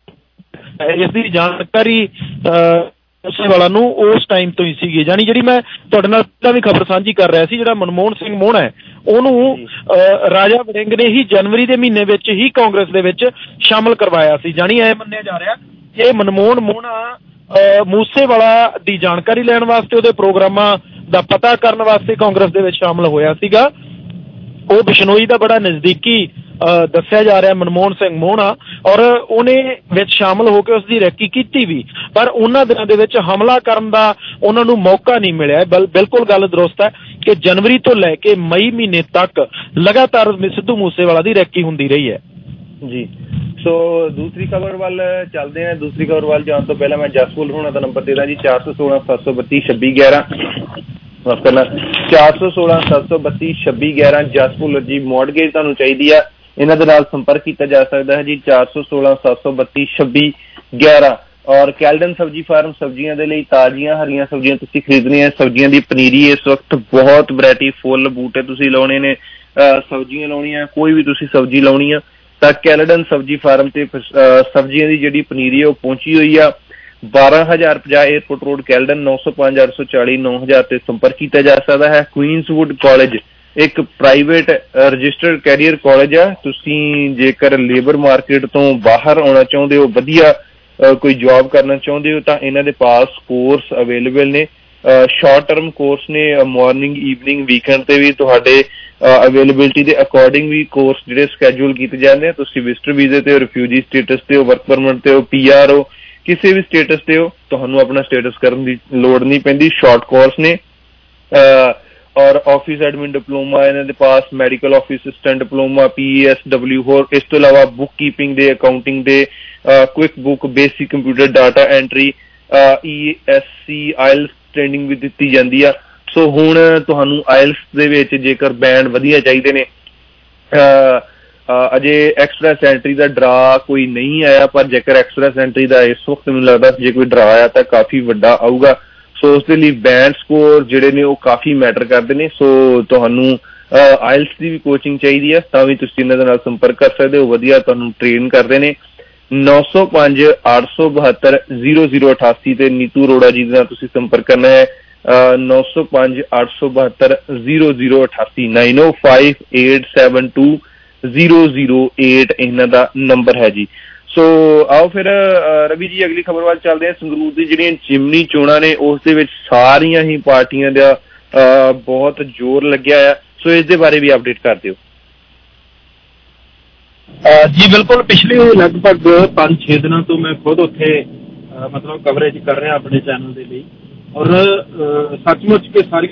ਇਸ ਦੀ ਜਾਣਕਾਰੀ ਮੂਸੇਵਾਲਾ ਨੂੰ ਉਸ ਟਾਈਮ ਤੋਂ ਹੀ ਸੀਗੀ। ਜਾਣੀ ਜਿਹੜੀ ਮੈਂ ਤੁਹਾਡੇ ਨਾਲ ਪਹਿਲਾਂ ਵੀ ਖਬਰ ਸਾਂਝੀ ਕਰ ਰਿਹਾ ਸੀ, ਜਿਹੜਾ ਮਨਮੋਹਨ ਸਿੰਘ ਮੋਹਣਾ ਹੈ ਉਹਨੂੰ ਰਾਜਾ ਵੜਿੰਗ ਨੇ ਹੀ ਜਨਵਰੀ ਦੇ ਮਹੀਨੇ ਵਿੱਚ ਹੀ ਕਾਂਗਰਸ ਦੇ ਵਿੱਚ ਸ਼ਾਮਲ ਕਰਵਾਇਆ ਸੀ। ਜਾਣੀ ਇਹ ਮੰਨਿਆ ਜਾ ਰਿਹਾ ਕਿ ਮਨਮੋਹਨ ਮੋਹਣਾ ਮੂਸੇਵਾਲਾ ਦੀ ਜਾਣਕਾਰੀ ਲੈਣ ਵਾਸਤੇ, ਉਹਦੇ ਪ੍ਰੋਗਰਾਮਾਂ ਦਾ ਪਤਾ ਕਰਨ ਵਾਸਤੇ ਕਾਂਗਰਸ ਦੇ ਵਿੱਚ ਸ਼ਾਮਲ ਹੋਇਆ ਸੀਗਾ। ਉਹ ਬਿਸ਼ਨੋਈ ਦਾ ਬੜਾ ਨਜ਼ਦੀਕੀ ਦੱਸਿਆ ਜਾ ਰਿਹਾ ਮਨਮੋਹਨ ਸਿੰਘ ਮੋਹਣਾ, ਔਰ ਉਹਨੇ ਵਿੱਚ ਸ਼ਾਮਲ ਹੋ ਕੇ ਉਸ ਦੀ ਰੈਕੀ ਕੀਤੀ ਵੀ, ਪਰ ਉਹਨਾਂ ਦਿਨਾਂ ਦੇ ਵਿੱਚ ਹਮਲਾ ਕਰਨ ਦਾ ਉਹਨਾਂ ਨੂੰ ਮੌਕਾ ਨਹੀਂ ਮਿਲਿਆ। ਬਿਲਕੁਲ ਗੱਲ ਦਰੁਸਤ ਹੈ ਕਿ ਜਨਵਰੀ ਤੋਂ ਲੈ ਕੇ ਮਈ ਮਹੀਨੇ ਤੱਕ ਲਗਾਤਾਰ ਸਿੱਧੂ ਮੂਸੇਵਾਲਾ ਦੀ ਰੈਕੀ ਹੁੰਦੀ ਰਹੀ ਹੈ ਜੀ। ਸੋ ਦੂਸਰੀ ਖਬਰ ਵੱਲ ਚੱਲਦੇ ਹਾਂ। ਦੂਸਰੀ ਖਬਰ ਵੱਲ ਜਾਣ ਤੋਂ ਪਹਿਲਾਂ ਮੈਂ ਜਸਪੁਰ ਹੋਣਾ ਦਾ ਨੰਬਰ ਦੇ ਦਾਂ ਜੀ, ਚਾਰ ਸੌ ਸੋਲਾਂ ਸੱਤ ਸੌ ਬੱਤੀ ਛੱਬੀ ਗਿਆਰਾਂ ਮਾਫ ਕਰਨਾ ਚਾਰ ਸੌ ਸੋਲਾਂ ਸੱਤ ਸੌ ਬੱਤੀ ਛੱਬੀ ਗਿਆਰਾਂ ਜਸਪੁਰ ਜੀ ਮੌਰਗੇਜ ਤੁਹਾਨੂੰ ਚਾਹੀਦੀ ਆ, ਇਹਨਾਂ ਦੇ ਨਾਲ ਸੰਪਰਕ ਕੀਤਾ ਜਾ ਸਕਦਾ ਹੈ ਜੀ, ਚਾਰ ਸੌ ਸੋਲਾਂ ਸੱਤ ਸੌ ਬੱਤੀ ਛੱਬੀ ਗਿਆਰਾਂ। ਔਰ ਕੈਲਡਨ ਸਬਜ਼ੀ ਫਾਰਮ ਸਬਜ਼ੀਆਂ ਦੇ ਲਈ ਤਾਜ਼ੀਆਂ ਹਰੀਆਂ ਸਬਜ਼ੀਆਂ ਤੁਸੀਂ ਖਰੀਦਣੀਆਂ। ਸਬਜ਼ੀਆਂ ਦੀ ਪਨੀਰੀ ਇਸ ਵਕਤ ਬਹੁਤ ਵੈਰਾਈਟੀ, ਫੁੱਲ ਬੂਟੇ ਤੁਸੀਂ ਲਾਉਣੇ ਨੇ, ਸਬਜ਼ੀਆਂ ਲਾਉਣੀਆਂ, ਕੋਈ ਵੀ ਤੁਸੀਂ ਸਬਜ਼ੀ ਲਾਉਣੀ ਆ ਤਾਂ ਕੈਲਡਨ ਸਬਜ਼ੀ ਫਾਰਮ ਤੇ ਸਬਜ਼ੀਆਂ ਦੀ ਜਿਹੜੀ ਪਨੀਰੀ ਹੈ ਉਹ ਪਹੁੰਚੀ ਹੋਈ ਆ। ਬਾਰਾਂ ਹਜ਼ਾਰ ਪੰਜਾਹ ਏਅਰਪੋਰਟ ਰੋਡ ਕੈਲਡਨ, ਨੌ ਸੌ ਪੰਜ ਅੱਠ ਸੌ ਚਾਲੀ ਨੌ ਹਜ਼ਾਰ ਤੇ ਸੰਪਰਕ ਕੀਤਾ ਜਾ ਸਕਦਾ ਹੈ। ਕੁਈਨਸਵੁੱਡ ਕਾਲਜ ਇੱਕ ਪ੍ਰਾਈਵੇਟ ਰਜਿਸਟਰਡ ਕੈਰੀਅਰ ਕਾਲਜ ਆ। ਤੁਸੀਂ ਜੇਕਰ ਲੇਬਰ ਮਾਰਕੀਟ ਤੋਂ ਬਾਹਰ ਆਉਣਾ ਚਾਹੁੰਦੇ ਹੋ, ਵਧੀਆ ਕੋਈ ਜੌਬ ਕਰਨਾ ਚਾਹੁੰਦੇ ਹੋ ਤਾਂ ਇਹਨਾਂ ਦੇ ਪਾਸ ਕੋਰਸ ਅਵੇਲੇਬਲ ਨੇ। ਸ਼ਾਰਟ ਟਰਮ ਕੋਰਸ ਨੇ, ਮਾਰਨਿੰਗ ਈਵਨਿੰਗ ਵੀਕਐਂਡ ਤੇ ਵੀ ਤੁਹਾਡੇ ਅਵੇਲੇਬਿਲਿਟੀ ਦੇ ਅਕੋਰਡਿੰਗ ਵੀ ਕੋਰਸ ਜਿਹੜੇ ਸਕੈਜੂਲ ਕੀਤੇ ਜਾਂਦੇ ਆ। ਤੁਸੀਂ ਵਿਜ਼ਟਰ ਵੀਜ਼ੇ ਤੇ ਹੋ, ਰਿਫਿਊਜੀ ਸਟੇਟਸ ਤੇ ਹੋ, ਵਰਕ ਪਰਮਿਟ ਤੇ ਹੋ, ਪੀ ਆਰ ਹੋ, ਕਿਸੇ ਵੀ ਸਟੇਟਸ ਤੇ ਹੋ, ਤੁਹਾਨੂੰ ਆਪਣਾ ਸਟੇਟਸ ਕਰਨ ਦੀ ਲੋੜ ਨਹੀਂ ਪੈਂਦੀ। ਸ਼ਾਰਟ ਕੋਰਸ ਨੇ ਔਰ ਆਫਿਸ ਐਡਮਿਨ ਡਿਪਲੋਮਾ ਇਹਨਾਂ ਦੇ ਪਾਸ, medical office assistant diploma, P S W, ਹੋਰ ਇਸ ਤੋਂ ਇਲਾਵਾ ਬੁੱਕ ਕੀਪਿੰਗ ਦੇ, ਅਕਾਊਂਟਿੰਗ ਦੇ, quick book, basic computer data entry, E S C IELTS training ਵੀ ਦਿੱਤੀ ਜਾਂਦੀ ਆ। ਸੋ ਹੁਣ ਤੁਹਾਨੂੰ ਆਇਲਸ ਦੇ ਵਿੱਚ ਜੇਕਰ ਬੈਂਡ ਵਧੀਆ ਚਾਹੀਦੇ ਨੇ, ਅਜੇ ਐਕਸਪ੍ਰੈਸ ਐਂਟਰੀ ਦਾ ਡਰਾ ਕੋਈ ਨਹੀਂ ਆਇਆ, ਪਰ ਜੇਕਰ ਐਕਸਪ੍ਰੈਸ ਐਂਟਰੀ ਦਾ ਇਸ ਵਕਤ ਮੈਨੂੰ ਲੱਗਦਾ ਜੇ ਕੋਈ ਡਰਾ ਆਇਆ ਤਾਂ ਕਾਫੀ ਵੱਡਾ ਆਊਗਾ। ਸੋ ਉਸ ਦੇ ਲਈ ਬੈਂਡ ਸਕੋਰ ਜਿਹੜੇ ਨੇ ਉਹ ਕਾਫੀ ਮੈਟਰ ਕਰਦੇ ਨੇ। ਸੋ ਤੁਹਾਨੂੰ ਆਇਲਸ ਦੀ ਵੀ ਕੋਚਿੰਗ ਚਾਹੀਦੀ ਆ ਤਾਂ ਵੀ ਤੁਸੀਂ ਇਹਨਾਂ ਦੇ ਨਾਲ ਸੰਪਰਕ ਕਰ ਸਕਦੇ ਹੋ, ਵਧੀਆ ਤੁਹਾਨੂੰ ਟ੍ਰੇਨ ਕਰਦੇ ਨੇ। ਨੌ ਸੌ ਪੰਜ ਅੱਠ ਸੌ ਬਹੱਤਰ ਜ਼ੀਰੋ ਜ਼ੀਰੋ ਅਠਾਸੀ ਤੇ ਨੀਤੂ ਅਰੋੜਾ ਜੀ ਦੇ ਨਾਲ ਤੁਸੀਂ ਸੰਪਰਕ ਕਰਨਾ ਹੈ। ਨੌ ਸੌ ਪੰਜ ਅੱਠ ਸੌ ਬਹੱਤਰ ਜ਼ੀਰੋ ਜ਼ੀਰੋ ਅਠਾਸੀ nine O five eight seven two zero zero eight ਇਹਨਾਂ ਦਾ ਨੰਬਰ ਹੈ ਜੀ। ਸੋ ਆਓ ਫਿਰ ਰਵੀ ਜੀ ਅਗਲੀ ਖਬਰ ਵੱਲ ਚੱਲਦੇ ਹਾਂ। ਸੰਗਰੂਰ ਦੀ ਜਿਹੜੀਆਂ ਜਿਮਨੀ ਚੋਣਾਂ ਨੇ ਉਸ ਦੇ ਵਿੱਚ ਸਾਰੀਆਂ ਹੀ ਪਾਰਟੀਆਂ ਦਾ ਬਹੁਤ ਜ਼ੋਰ ਲੱਗਿਆ ਆ, ਸੋ ਇਸ ਦੇ ਬਾਰੇ ਵੀ ਅਪਡੇਟ ਕਰ ਦਿਓ ਜੀ। ਬਿਲਕੁਲ, ਪਿਛਲੇ ਲਗਭਗ ਪੰਜ ਛੇ ਦਿਨਾਂ ਤੋਂ ਮੈਂ ਖੁਦ ਉੱਥੇ ਮਤਲਬ ਕਵਰੇਜ ਕਰ ਰਿਹਾ ਆਪਣੇ ਚੈਨਲ ਦੇ ਲਈ, ਔਰ ਸੱਚਮੁੱਚ ਕੇ ਸਾਰੀ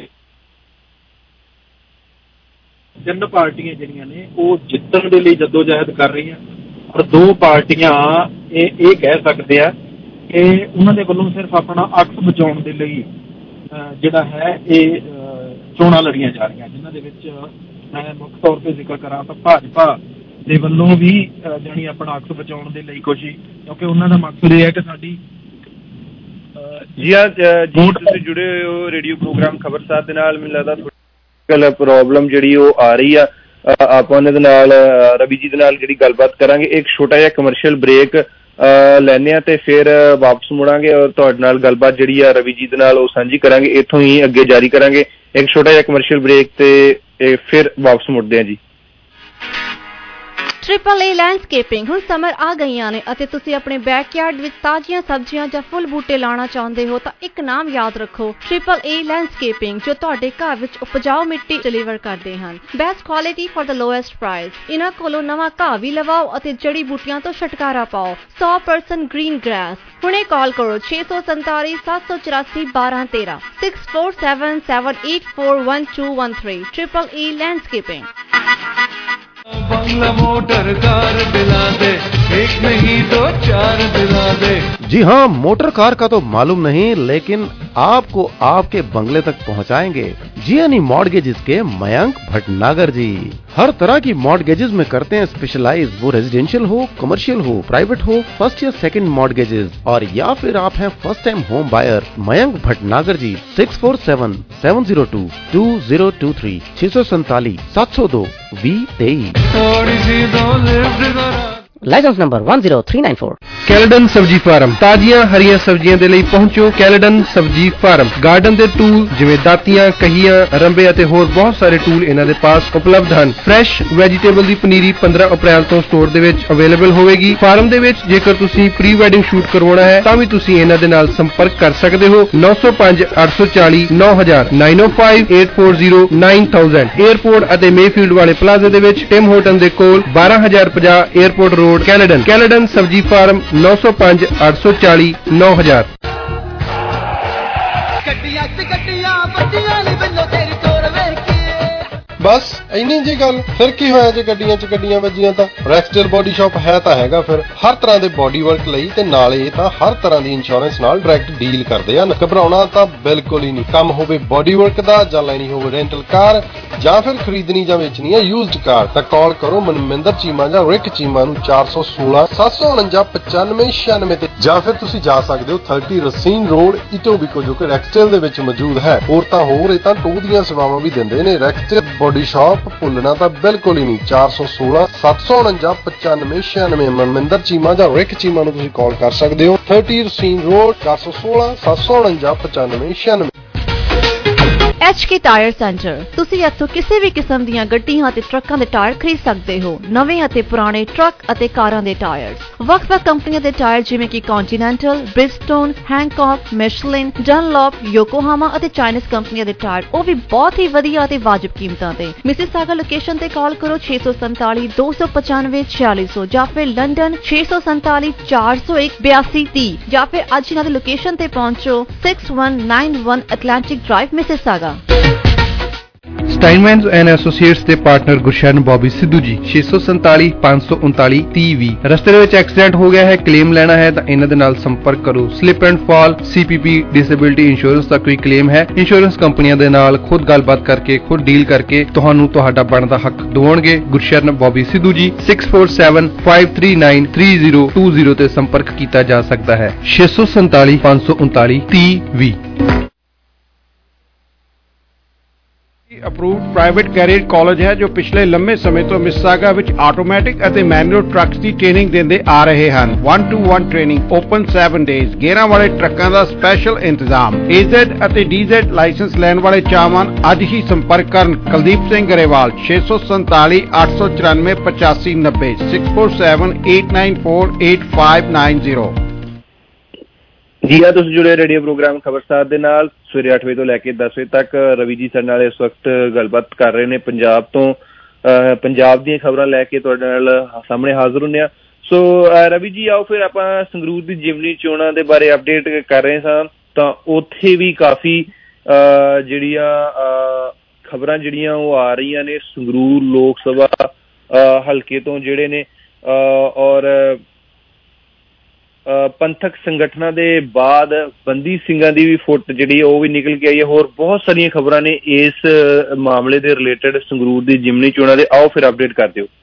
ਤਿੰਨ ਪਾਰਟੀਆਂ ਜਿਹੜੀਆਂ ਨੇ ਉਹ ਜਿੱਤਣ ਦੇ ਲਈ ਜਦੋਜਹਿਦ ਕਰ ਰਹੀਆਂ, ਔਰ ਦੋ ਪਾਰਟੀਆਂ ਇਹ ਇਹ ਕਹਿ ਸਕਦੇ ਆ ਕਿ ਉਹਨਾਂ ਦੇ ਵੱਲੋਂ ਸਿਰਫ ਆਪਣਾ ਅਕਸ ਬਚਾਉਣ ਦੇ ਲਈ ਜਿਹੜਾ ਹੈ ਇਹ ਚੋਣਾਂ ਲੜੀਆਂ ਜਾ ਰਹੀਆਂ, ਜਿਨ੍ਹਾਂ ਦੇ ਵਿੱਚ ਮੈਂ ਮੁੱਖ ਤੌਰ ਤੇ ਜ਼ਿਕਰ ਕਰਾਂ ਤਾਂ ਭਾਜਪਾ ਦੇ ਵੱਲੋਂ ਵੀ ਜਾਣੀ ਆਪਣਾ ਅਕਸ ਬਚਾਉਣ ਦੇ ਲਈ ਕੋਸ਼ਿਸ਼, ਕਿਉਂਕਿ ਉਹਨਾਂ ਦਾ ਮਕਸਦ ਇਹ ਹੈ ਕਿ ਸਾਡੀ ਜੀ ਹਾਂ ਜੀ ਤੁਸੀਂ ਜੁੜੇ ਹੋਏ ਹੋ ਰੇਡੀਓ ਪ੍ਰੋਗਰਾਮ ਖਬਰਸਾਰ ਦੇ ਨਾਲ। ਮੈਨੂੰ ਲੱਗਦਾ ਪ੍ਰੋਬਲਮ ਜਿਹੜੀ ਉਹ ਆ ਰਹੀ ਆ, ਆਪਾਂ ਉਹਨਾਂ ਦੇ ਨਾਲ ਰਵੀ ਜੀ ਦੇ ਨਾਲ ਜਿਹੜੀ ਗੱਲਬਾਤ ਕਰਾਂਗੇ। ਇੱਕ ਛੋਟਾ ਜਿਹਾ ਕਮਰਸ਼ੀਅਲ ਬ੍ਰੇਕ ਲੈਂਦੇ ਹਾਂ ਤੇ ਫਿਰ ਵਾਪਸ ਮੁੜਾਂਗੇ ਔਰ ਤੁਹਾਡੇ ਨਾਲ ਗੱਲਬਾਤ ਜਿਹੜੀ ਆ ਰਵੀ ਜੀ ਦੇ ਨਾਲ ਉਹ ਸਾਂਝੀ ਕਰਾਂਗੇ, ਇੱਥੋਂ ਹੀ ਅੱਗੇ ਜਾਰੀ ਕਰਾਂਗੇ। ਇੱਕ ਛੋਟਾ ਜਿਹਾ ਕਮਰਸ਼ੀਅਲ ਬ੍ਰੇਕ ਤੇ ਫਿਰ ਵਾਪਸ ਮੁੜਦੇ ਹਾਂ ਜੀ। ਟ੍ਰਿਪਲ ਏ ਲੈਂਡਸਕੇਪਿੰਗ ਹੁਣ ਸਮਰ ਆ ਗਈਆਂ ਨੇ ਅਤੇ ਤੁਸੀਂ ਆਪਣੇ ਬੈਕਯਾਰਡ ਵਿੱਚ ਤਾਜ਼ੀਆਂ ਸਬਜ਼ੀਆਂ ਜਾਂ ਫੁੱਲ ਬੂਟੇ ਲਾਉਣਾ ਚਾਹੁੰਦੇ ਹੋ ਤਾਂ ਇੱਕ ਨਾਮ ਯਾਦ ਰੱਖੋ, ਟ੍ਰਿਪਲ ਏ ਲੈਂਡਸਕੇਪਿੰਗ, ਜੋ ਤੁਹਾਡੇ ਘਰ ਵਿੱਚ ਉਪਜਾਊ ਮਿੱਟੀ ਡਿਲੀਵਰ ਕਰਦੇ ਹਨ। Best quality for the lowest price. ਇਹਨਾਂ ਕੋਲੋਂ ਨਵਾਂ ਘਾਹ ਵੀ ਲਵਾਓ ਅਤੇ ਜੜੀ ਬੂਟੀਆਂ ਤੋਂ ਛੁਟਕਾਰਾ ਪਾਓ। ਸੌ ਪਰਸੈਂਟ ਗ੍ਰੀਨ ਗ੍ਰਾਸ। ਹੁਣੇ ਕਾਲ ਕਰੋ ਛੇ ਸੌ ਸੰਤਾਲੀ ਸੱਤ ਸੌ ਚੁਰਾਸੀ ਬਾਰਾਂ ਤੇਰਾਂ six four seven seven eight four one two one three. Triple E landscaping. बंगला मोटर कार दिला दे, एक नहीं दो चार दिला दे। जी हाँ, मोटर कार का तो मालूम नहीं, लेकिन आपको आपके बंगले तक पहुँचाएंगे जियानी मॉर्गेजेस के मयंक भटनागर जी। हर तरह की मॉर्गेजेस में करते हैं स्पेशलाइज, वो रेजिडेंशियल हो, कमर्शियल हो, प्राइवेट हो, फर्स्ट या सेकंड मॉर्गेजेस, और या फिर आप हैं first time home buyer. Mayank Bhatnagar ji six four seven seven zero two two zero two three छह सौ सैतालीस सात सौ दो वी तेईस। Licence number one zero three nine four। Caledon Sabzi farm, ਤਾਜ਼ੀਆਂ ਹਰੀਆਂ ਸਬਜ਼ੀਆਂ ਦੇ ਲਈ ਪਹੁੰਚੋ ਕੈਲਡਨ ਸਬਜ਼ੀ ਫਾਰਮ। ਗਾਰਡਨ ਦੇ ਟੂਲ ਜਿਵੇਂ ਦਾਤੀਆਂ, ਕਹੀਆਂ, ਰੰਬੇ ਅਤੇ ਹੋਰ ਬਹੁਤ ਸਾਰੇ ਟੂਲ ਇਹਨਾਂ ਦੇ ਪਾਸ ਉਪਲਬਧ ਹਨ। ਫਰੈਸ਼ ਵੈਜੀਟੇਬਲ ਦੀ ਪਨੀਰੀ ਪੰਦਰਾਂ ਅਪ੍ਰੈਲ ਤੋਂ ਸਟੋਰ ਦੇ ਵਿੱਚ ਅਵੇਲੇਬਲ ਹੋਵੇਗੀ। ਫਾਰਮ ਦੇ ਵਿੱਚ ਜੇਕਰ ਤੁਸੀਂ ਪ੍ਰੀ ਵੈਡਿੰਗ ਸ਼ੂਟ ਕਰਵਾਉਣਾ ਹੈ ਤਾਂ ਵੀ ਤੁਸੀਂ ਇਹਨਾਂ ਦੇ ਨਾਲ ਸੰਪਰਕ ਕਰ ਸਕਦੇ ਹੋ। ਨੌ ਸੌ ਪੰਜ ਅੱਠ ਸੌ ਚਾਲੀ ਨੌ ਹਜ਼ਾਰ nine oh five eight four zero nine thousand। Airport ਅਤੇ ਮੇਫੀਲਡ ਵਾਲੇ ਪਲਾਜ਼ੇ ਦੇ ਵਿੱਚ ਟਿਮ ਹੋਟਲ ਦੇ ਕੋਲ ਬਾਰਾਂ ਹਜ਼ਾਰ ਪੰਜਾਹ ਏਅਰਪੋਰਟ ਰੋਡ ਕੈਨੇਡਨ। ਕੈਨੇਡਨ ਸਬਜ਼ੀ ਫਾਰਮ ਨੌ ਸੌ ਪੰਜ ਅੱਠ ਸੌ ਚਾਲੀ ਨੌ ਹਜ਼ਾਰ। ਬਸ ਇੰਨੀ ਜੀ ਗੱਲ, ਫਿਰ ਕੀ ਹੋਇਆ ਜੇ ਗੱਡੀਆਂ 'ਚ ਗੱਡੀਆਂ ਵੱਜੀਆਂ ਤਾਂ। ਰੈਕਸਟੇਲ ਬੋਡੀ ਸ਼ਾਪ ਹੈ ਤਾਂ ਹੈਗਾ ਫਿਰ ਹਰ ਤਰ੍ਹਾਂ ਦੇ ਬੋਡੀ ਵਰਕ ਲਈ, ਤੇ ਨਾਲੇ ਇਹ ਤਾਂ ਹਰ ਤਰ੍ਹਾਂ ਦੀ ਇੰਸ਼ੋਰੈਂਸ ਨਾਲ ਡਾਇਰੈਕਟ ਡੀਲ ਕਰਦੇ ਹਨ। ਘਬਰਾਉਣਾ ਤਾਂ ਬਿਲਕੁਲ ਹੀ ਨਹੀਂ। ਕੰਮ ਹੋਵੇ ਬੋਡੀ ਵਰਕ ਦਾ, ਜਾਂ ਲੈਣੀ ਹੋਵੇ ਰੈਂਟਲ ਕਾਰ, ਜਾਂ ਫਿਰ ਖਰੀਦਣੀ ਜਾਂ ਵੇਚਣੀ ਹੈ ਯੂਜ਼ਡ ਕਾਰ, ਤਾਂ ਕਾਲ ਕਰੋ ਮਨਮਿੰਦਰ ਚੀਮਾ ਜਾਂ ਰਿਕ ਚੀਮਾ ਨੂੰ ਚਾਰ ਸੌ ਸੋਲਾਂ ਸੱਤ ਸੌ ਉਣੰਜਾ ਪਚਾਨਵੇਂ ਛਿਆਨਵੇਂ ਤੇ, ਜਾਂ ਫਿਰ ਤੁਸੀਂ ਜਾ ਸਕਦੇ ਹੋ ਥਰਟੀ ਰਸੀਨ ਰੋਡ ਇਟੋਬੀਕੋ, ਜੋ ਕਿ ਰੈਕਸਟੇਲ ਦੇ ਵਿੱਚ ਮੌਜੂਦ ਹੈ। ਹੋਰ ਤਾਂ ਹੋਰ ਇਹ ਤਾਂ ਟੋ ਦੀਆਂ ਸੇਵਾਵਾਂ ਵੀ ਦਿੰਦੇ ਨੇ। ਰੈਕਸਟੇਲ ਬੋਡੀ ਸ਼ਾਪ ਭੁੱਲਣਾ ਤਾਂ ਬਿਲਕੁਲ ਹੀ ਨਹੀਂ। ਚਾਰ ਸੌ ਸੋਲਾਂ ਸੱਤ ਸੌ ਉਣੰਜਾ ਪਚਾਨਵੇਂ ਛਿਆਨਵੇਂ ਮਨਮਿੰਦਰ ਚੀਮਾ ਜਾਂ ਰਿਕ ਚੀਮਾ ਨੂੰ ਤੁਸੀਂ ਕਾਲ ਕਰ ਸਕਦੇ ਹੋ। ਥਰਟੀ ਰਸੀਨ ਰੋਡ ਚਾਰ ਸੌ ਸੋਲਾਂ ਸੱਤ ਸੌ ਉਣੰਜਾ ਪਚਾਨਵੇਂ ਛਿਆਨਵੇਂ। ਐਚ ਕੇ ਟਾਇਰ ਸੈਂਟਰ, ਤੁਸੀਂ ਇੱਥੋਂ ਕਿਸੇ ਵੀ ਕਿਸਮ ਦੀਆਂ ਗੱਡੀਆਂ ਅਤੇ ਟਰੱਕਾਂ ਦੇ ਟਾਇਰ ਖਰੀਦ ਸਕਦੇ ਹੋ। ਨਵੇਂ ਅਤੇ ਪੁਰਾਣੇ ਟਰੱਕ ਅਤੇ ਕਾਰਾਂ ਦੇ ਟਾਇਰ, ਵੱਖ-ਵੱਖ ਕੰਪਨੀਆਂ ਦੇ ਟਾਇਰ ਜਿਵੇਂ ਕਿ ਕੰਟੀਨੈਂਟਲ, ਬ੍ਰਿਜਸਟੋਨ, ਹੈਂਕੌਕ, ਮਿਸ਼ਲਿਨ, ਡਨਲੌਪ, ਯੋਕੋਹਾਮਾ ਅਤੇ ਚਾਈਨੀਜ਼ ਕੰਪਨੀਆਂ ਦੇ ਟਾਇਰ, ਉਹ ਵੀ ਬਹੁਤ ਹੀ ਵਧੀਆ ਅਤੇ ਵਾਜਬ ਕੀਮਤਾਂ ਤੇ। ਮਿਸਿਸਾਗਾ ਲੋਕੇਸ਼ਨ ਤੇ ਕਾਲ ਕਰੋ ਛੇ ਸੌ ਸੰਤਾਲੀ ਦੋ ਸੌ ਪਚਾਨਵੇਂ ਛਿਆਲੀ ਸੌ, ਜਾਂ ਫਿਰ ਲੰਡਨ ਛੇ ਸੌ ਸੰਤਾਲੀ ਚਾਰ ਸੌ ਇੱਕ ਬਿਆਸੀ ਤੀਹ, ਜਾਂ ਫਿਰ ਅੱਜ ਇਹਨਾਂ ਦੀ ਲੋਕੇਸ਼ਨ ਤੇ ਪਹੁੰਚੋ six one nine one Atlantic Drive, Mississauga. Steinmanns and Associates ਦੇ ਪਾਰਟਨਰ ਗੁਰਸ਼ਨ ਬੌਬੀ ਸਿੱਧੂ ਜੀ ਛੇ ਸੌ ਸੰਤਾਲੀ ਪੰਜ ਸੌ ਉਨਤਾਲੀ ਤੀਹ ਵੀਹ। ਰਸਤੇ ਦੇ ਵਿੱਚ ਐਕਸੀਡੈਂਟ ਹੋ ਗਿਆ ਹੈ, ਕਲੇਮ ਲੈਣਾ ਹੈ ਤਾਂ ਇਹਨਾਂ ਦੇ ਨਾਲ ਸੰਪਰਕ ਕਰੋ। Slip and fall, C P P, disability insurance ਦਾ ਕੋਈ ਕਲੇਮ ਹੈ, ਇੰਸ਼ੋਰੈਂਸ ਕੰਪਨੀਆਂ ਦੇ ਨਾਲ ਖੁਦ ਗੱਲਬਾਤ ਕਰਕੇ, ਖੁਦ ਡੀਲ ਕਰਕੇ ਤੁਹਾਨੂੰ ਤੁਹਾਡਾ ਬਣਦਾ ਹੱਕ ਦਿਵਾਉਣਗੇ। ਗੁਰਸ਼ਨ ਬੌਬੀ ਸਿੱਧੂ ਜੀ six four seven five three nine three zero two zero ਤੇ ਸੰਪਰਕ ਕੀਤਾ ਜਾ ਸਕਦਾ ਹੈ। ਛੇ ਸੌ ਸੰਤਾਲੀ ਪੰਜ ਸੌ ਉਨਤਾਲੀ ਤੀਹ ਵੀਹ। ਅਪਰੂਵਡ ਪ੍ਰਾਈਵੇਟ ਕੈਰੀਅਰ ਕਾਲਜ ਹੈ ਜੋ ਪਿਛਲੇ ਲੰਮੇ ਸਮੇਂ ਤੋਂ ਮਿਸਿਸਾਗਾ ਵਿੱਚ ਆਟੋਮੈਟਿਕ ਅਤੇ ਮੈਨੂਅਲ ਟਰੱਕਸ ਦੀ ਟ੍ਰੇਨਿੰਗ ਦਿੰਦੇ ਆ ਰਹੇ ਹਨ। one to one training, open seven days, ਗੇਅਰਾਂ ਵਾਲੇ ਟਰੱਕਾਂ ਦਾ ਸਪੈਸ਼ਲ ਇੰਤਜ਼ਾਮ। ਏ ਜ਼ੈਡ ਅਤੇ ਡੀ ਜ਼ੈਡ ਲਾਇਸੈਂਸ ਲੈਣ ਵਾਲੇ ਚਾਹਵਾਨ ਅੱਜ ਹੀ ਸੰਪਰਕ ਕਰਨ। ਕੁਲਦੀਪ ਸਿੰਘ ਗਰੇਵਾਲ ਛੇ ਸੌ ਸੰਤਾਲੀ ਅੱਠ ਸੌ ਚੁਰਾਨਵੇਂ ਪਚਾਸੀ ਨੱਬੇ six four seven eight nine four eight five nine zero। ਜੀ ਆ ਤੁਸੀਂ ਜੁੜੇ ਰੇਡੀਓ ਪ੍ਰੋਗਰਾਮ ਖਬਰਸਾਰ ਦੇ ਨਾਲ। ਸਵੇਰੇ ਅੱਠ ਵਜੇ ਤੋਂ ਲੈ ਕੇ ਦਸ ਵਜੇ ਤੱਕ ਰਵੀ ਜੀ ਸਾਡੇ ਨਾਲ ਇਸ ਵਕਤ ਗੱਲਬਾਤ ਕਰ ਰਹੇ ਨੇ। ਪੰਜਾਬ ਤੋਂ ਪੰਜਾਬ ਦੀਆਂ ਖਬਰਾਂ ਲੈ ਕੇ ਤੁਹਾਡੇ ਨਾਲ ਸਾਹਮਣੇ ਹਾਜ਼ਰ ਹੁੰਦੇ ਆ। ਸੋ ਰਵੀ ਜੀ, ਆਓ ਫਿਰ ਆਪਾਂ ਸੰਗਰੂਰ ਦੀ ਜਿਮਨੀ ਚੋਣਾਂ ਦੇ ਬਾਰੇ ਅਪਡੇਟ ਕਰ ਰਹੇ ਸਾਂ, ਤਾਂ ਉੱਥੇ ਵੀ ਕਾਫੀ ਜਿਹੜੀਆਂ ਖਬਰਾਂ ਜਿਹੜੀਆਂ ਉਹ ਆ ਰਹੀਆਂ ਨੇ ਸੰਗਰੂਰ ਲੋਕ ਸਭਾ ਹਲਕੇ ਤੋਂ ਜਿਹੜੇ ਨੇ, ਔਰ ਪੰਥਕ ਸੰਗਠਨਾਂ ਦੇ ਬਾਅਦ ਬੰਦੀ ਸਿੰਘਾਂ ਦੀ ਵੀ ਫੁੱਟ ਜਿਹੜੀ ਉਹ ਵੀ ਨਿਕਲ ਕੇ ਆਈ ਹੈ। ਹੋਰ ਬਹੁਤ ਸਾਰੀਆਂ ਖਬਰਾਂ ਨੇ ਇਸ ਮਾਮਲੇ ਦੇ ਰਿਲੇਟਡ ਸੰਗਰੂਰ ਦੀ ਜਿਮਨੀ ਚੋਣਾਂ ਦੇ। ਆਓ ਫਿਰ ਅਪਡੇਟ ਕਰ ਦਿਓ।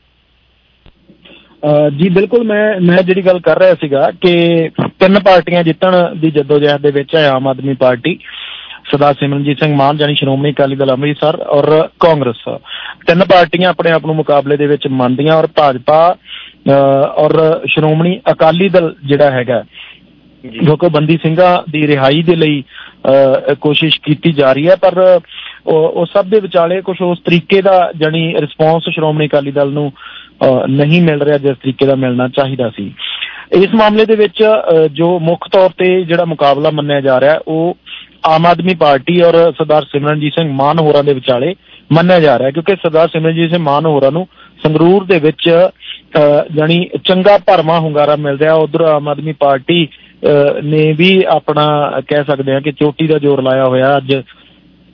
ਜੀ ਬਿਲਕੁਲ, ਮੈਂ ਮੈਂ ਜਿਹੜੀ ਗੱਲ ਕਰ ਰਿਹਾ ਸੀਗਾ ਕਿ ਤਿੰਨ ਪਾਰਟੀਆਂ ਜਿੱਤਣ ਦੀ ਜੱਦੋਜਹਿਦ ਦੇ ਵਿੱਚ ਹੈ। ਆਮ ਆਦਮੀ ਪਾਰਟੀ, ਸਰਦਾਰ ਸਿਮਰਨਜੀਤ ਸਿੰਘ ਮਾਨ ਜਾਨੀ ਸ਼੍ਰੋਮਣੀ ਅਕਾਲੀ ਦਲ ਅੰਮ੍ਰਿਤਸਰ, ਔਰ ਕਾਂਗਰਸ। ਤਿੰਨ ਪਾਰਟੀਆਂ ਆਪਣੇ ਆਪ ਨੂੰ ਮੁਕਾਬਲੇ ਦੇ ਵਿੱਚ ਮੰਨਦੀਆਂ, ਔਰ ਭਾਜਪਾ ਔਰ ਸ਼੍ਰੋਮਣੀ ਅਕਾਲੀ ਦਲ ਜਿਹੜਾ ਹੈਗਾ, ਕਿਉਂਕਿ ਬੰਦੀ ਸਿੰਘਾਂ ਦੀ ਰਿਹਾਈ ਦੇ ਲਈ ਕੋਸ਼ਿਸ਼ ਕੀਤੀ ਜਾ ਰਹੀ ਹੈ, ਪਰ ਉਹ ਸਭ ਦੇ ਵਿਚਾਲੇ ਕੁਛ ਉਸ ਤਰੀਕੇ ਦਾ ਜਾਨੀ ਰਿਸਪੌਂਸ ਸ਼੍ਰੋਮਣੀ ਅਕਾਲੀ ਦਲ ਨੂੰ ਨਹੀਂ ਮਿਲ ਰਿਹਾ ਜਿਸ ਤਰੀਕੇ ਦਾ ਮਿਲਣਾ ਚਾਹੀਦਾ ਸੀ। ਇਸ ਮਾਮਲੇ ਦੇ ਵਿੱਚ ਜੋ ਮੁੱਖ ਤੌਰ ਤੇ ਜਿਹੜਾ ਮੁਕਾਬਲਾ ਮੰਨਿਆ ਜਾ ਰਿਹਾ ਉਹ ਆਮ ਆਦਮੀ ਪਾਰਟੀ ਔਰ ਸਰਦਾਰ ਸਿਮਰਨਜੀਤ ਸਿੰਘ ਮਾਨ ਹੋਰਾਂ ਦੇ ਵਿਚਾਲੇ ਮੰਨਿਆ ਜਾ ਰਿਹਾ, ਕਿਉਂਕਿ ਸਰਦਾਰ ਸਿਮਰਨਜੀਤ ਸਿੰਘ ਮਾਨ ਹੋਰਾਂ ਨੂੰ ਸੰਗਰੂਰ ਦੇ ਵਿੱਚ ਜਾਨੀ ਚੰਗਾ ਭਰਵਾਂ ਹੁੰਗਾਰਾ ਮਿਲ ਰਿਹਾ। ਉਧਰ ਆਮ ਆਦਮੀ ਪਾਰਟੀ ਨੇ ਵੀ ਆਪਣਾ ਕਹਿ ਸਕਦੇ ਹਾਂ ਕਿ ਚੋਟੀ ਦਾ ਜ਼ੋਰ ਲਾਇਆ ਹੋਇਆ। ਅੱਜ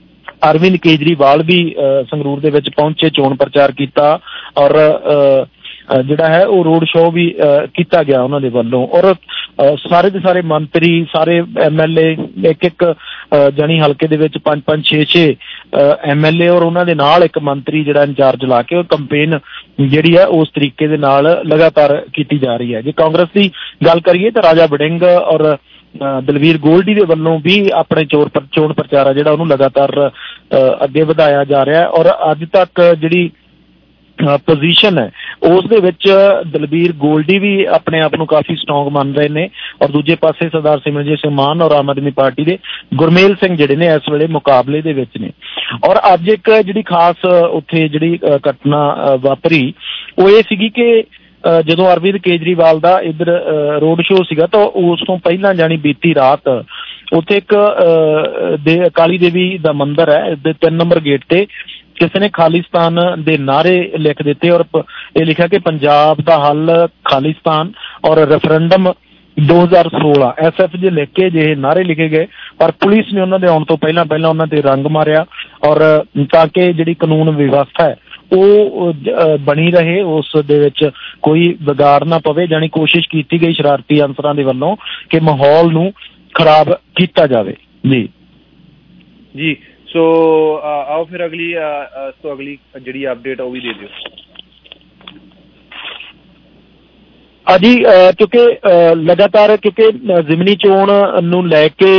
ਅਰਵਿੰਦ ਕੇਜਰੀਵਾਲ ਵੀ ਸੰਗਰੂਰ ਦੇ ਵਿੱਚ ਪਹੁੰਚੇ, ਚੋਣ ਪ੍ਰਚਾਰ ਕੀਤਾ ਔਰ ਜਿਹੜਾ ਹੈ ਉਹ ਰੋਡ ਸ਼ੋਅ ਵੀ ਕੀਤਾ ਗਿਆ ਉਹਨਾਂ ਦੇ ਵੱਲੋਂ। ਔਰ ਸਾਰੇ ਦੇ ਸਾਰੇ ਮੰਤਰੀ, ਸਾਰੇ ਐਮ ਐਲ ਏ, ਇੱਕ ਇੱਕ ਜਾਣੀ ਹਲਕੇ ਦੇ ਵਿੱਚ ਪੰਜ ਪੰਜ ਛੇ ਛੇ ਐਮ ਐਲ ਏ ਔਰ ਉਹਨਾਂ ਦੇ ਨਾਲ ਇੱਕ ਮੰਤਰੀ ਜਿਹੜਾ ਇੰਚਾਰਜ ਲਾ ਕੇ ਉਹ ਕੰਪੇਨ ਜਿਹੜੀ ਹੈ ਉਸ ਤਰੀਕੇ ਦੇ ਨਾਲ ਲਗਾਤਾਰ ਕੀਤੀ ਜਾ ਰਹੀ ਹੈ। ਜੇ ਕਾਂਗਰਸ ਦੀ ਗੱਲ ਕਰੀਏ ਤਾਂ ਰਾਜਾ ਵੜਿੰਗ ਔਰ ਦਲਵੀਰ ਗੋਲਡੀ ਦੇ ਵੱਲੋਂ ਵੀ ਆਪਣੇ ਚੋਣ ਚੋਣ ਪ੍ਰਚਾਰ ਆ ਜਿਹੜਾ ਉਹਨੂੰ ਲਗਾਤਾਰ ਅੱਗੇ ਵਧਾਇਆ ਜਾ ਰਿਹਾ। ਔਰ ਅੱਜ ਤੱਕ ਜਿਹੜੀ ਪੋਜੀਸ਼ਨ ਹੈ ਉਸ ਦੇ ਵਿੱਚ ਦਲਬੀਰ ਗੋਲਡੀ ਵੀ ਆਪਣੇ ਆਪ ਨੂੰ ਕਾਫੀ ਸਟਰੋਂਗ ਮੰਨ ਰਹੇ ਨੇ ਔਰ ਦੂਜੇ ਪਾਸੇ ਸਰਦਾਰ ਸਿਮਰਨਜੀਤ ਸਿੰਘ ਮਾਨ ਔਰ ਆਮ ਆਦਮੀ ਪਾਰਟੀ ਦੇ ਗੁਰਮੇਲ ਸਿੰਘ ਜਿਹੜੇ ਨੇ ਇਸ ਵੇਲੇ ਮੁਕਾਬਲੇ ਦੇ ਵਿੱਚ ਨੇ। ਔਰ ਅੱਜ ਇੱਕ ਜਿਹੜੀ ਖਾਸ ਉੱਥੇ ਜਿਹੜੀ ਘਟਨਾ ਵਾਪਰੀ ਉਹ ਇਹ ਸੀਗੀ ਕਿ ਜਦੋਂ ਅਰਵਿੰਦ ਕੇਜਰੀਵਾਲ ਦਾ ਇੱਧਰ ਰੋਡ ਸ਼ੋਅ ਸੀਗਾ ਤਾਂ ਉਸ ਤੋਂ ਪਹਿਲਾਂ ਜਾਣੀ ਬੀਤੀ ਰਾਤ ਉੱਥੇ ਇੱਕ ਦੇ ਕਾਲੀ ਦੇਵੀ ਦਾ ਮੰਦਿਰ ਹੈ ਦੇ ਤਿੰਨ ਨੰਬਰ ਗੇਟ ਤੇ ਕਿਸੇ ਨੇ ਖਾਲਿਸਤਾਨ ਦੇ ਨਾਅਰੇ ਲਿਖ ਦਿੱਤੇ ਔਰ ਇਹ ਲਿਖਿਆ ਕਿ ਪੰਜਾਬ ਦਾ ਹੱਲ ਖਾਲਿਸਤਾਨ ਔਰ ਰੈਫਰੈਂਡਮ ਦੋ ਹਜ਼ਾਰ ਸੋਲਾਂ ਐਸ ਐਫ ਜੇ ਲਿਖ ਕੇ ਜਿਹੇ ਨਾਅਰੇ ਲਿਖੇ ਗਏ। ਪਰ ਪੁਲਿਸ ਨੇ ਉਹਨਾਂ ਦੇ ਆਉਣ ਤੋਂ ਪਹਿਲਾਂ ਪਹਿਲਾਂ ਉਹਨਾਂ ਤੇ ਰੰਗ ਮਾਰਿਆ ਔਰ ਤਾਂ ਕਿ ਜਿਹੜੀ ਕਾਨੂੰਨ ਵਿਵਸਥਾ ਹੈ ਉਹ ਬਣੀ ਰਹੇ, ਉਸ ਦੇ ਵਿੱਚ ਕੋਈ ਵਿਗਾੜ ਨਾ ਪਵੇ। ਜਾਣੀ ਕੋਸ਼ਿਸ਼ ਕੀਤੀ ਗਈ ਸ਼ਰਾਰਤੀ ਅਨਸਰਾਂ ਦੇ ਵੱਲੋਂ ਕਿ ਮਾਹੌਲ ਨੂੰ ਖਰਾਬ ਕੀਤਾ ਜਾਵੇ। ਜੀ ਜੀ ਸੋ ਆਓ ਫਿਰ ਅਗਲੀ ਸੋ ਅਗਲੀ ਜਿਹੜੀ ਅਪਡੇਟ ਉਹ ਵੀ ਦੇ ਦਿਓ। ਹਾਂਜੀ, ਕਿਉਂਕਿ ਲਗਾਤਾਰ ਕਿਉਂਕਿ ਜ਼ਿਮਨੀ ਚੋਣ ਨੂੰ ਲੈ ਕੇ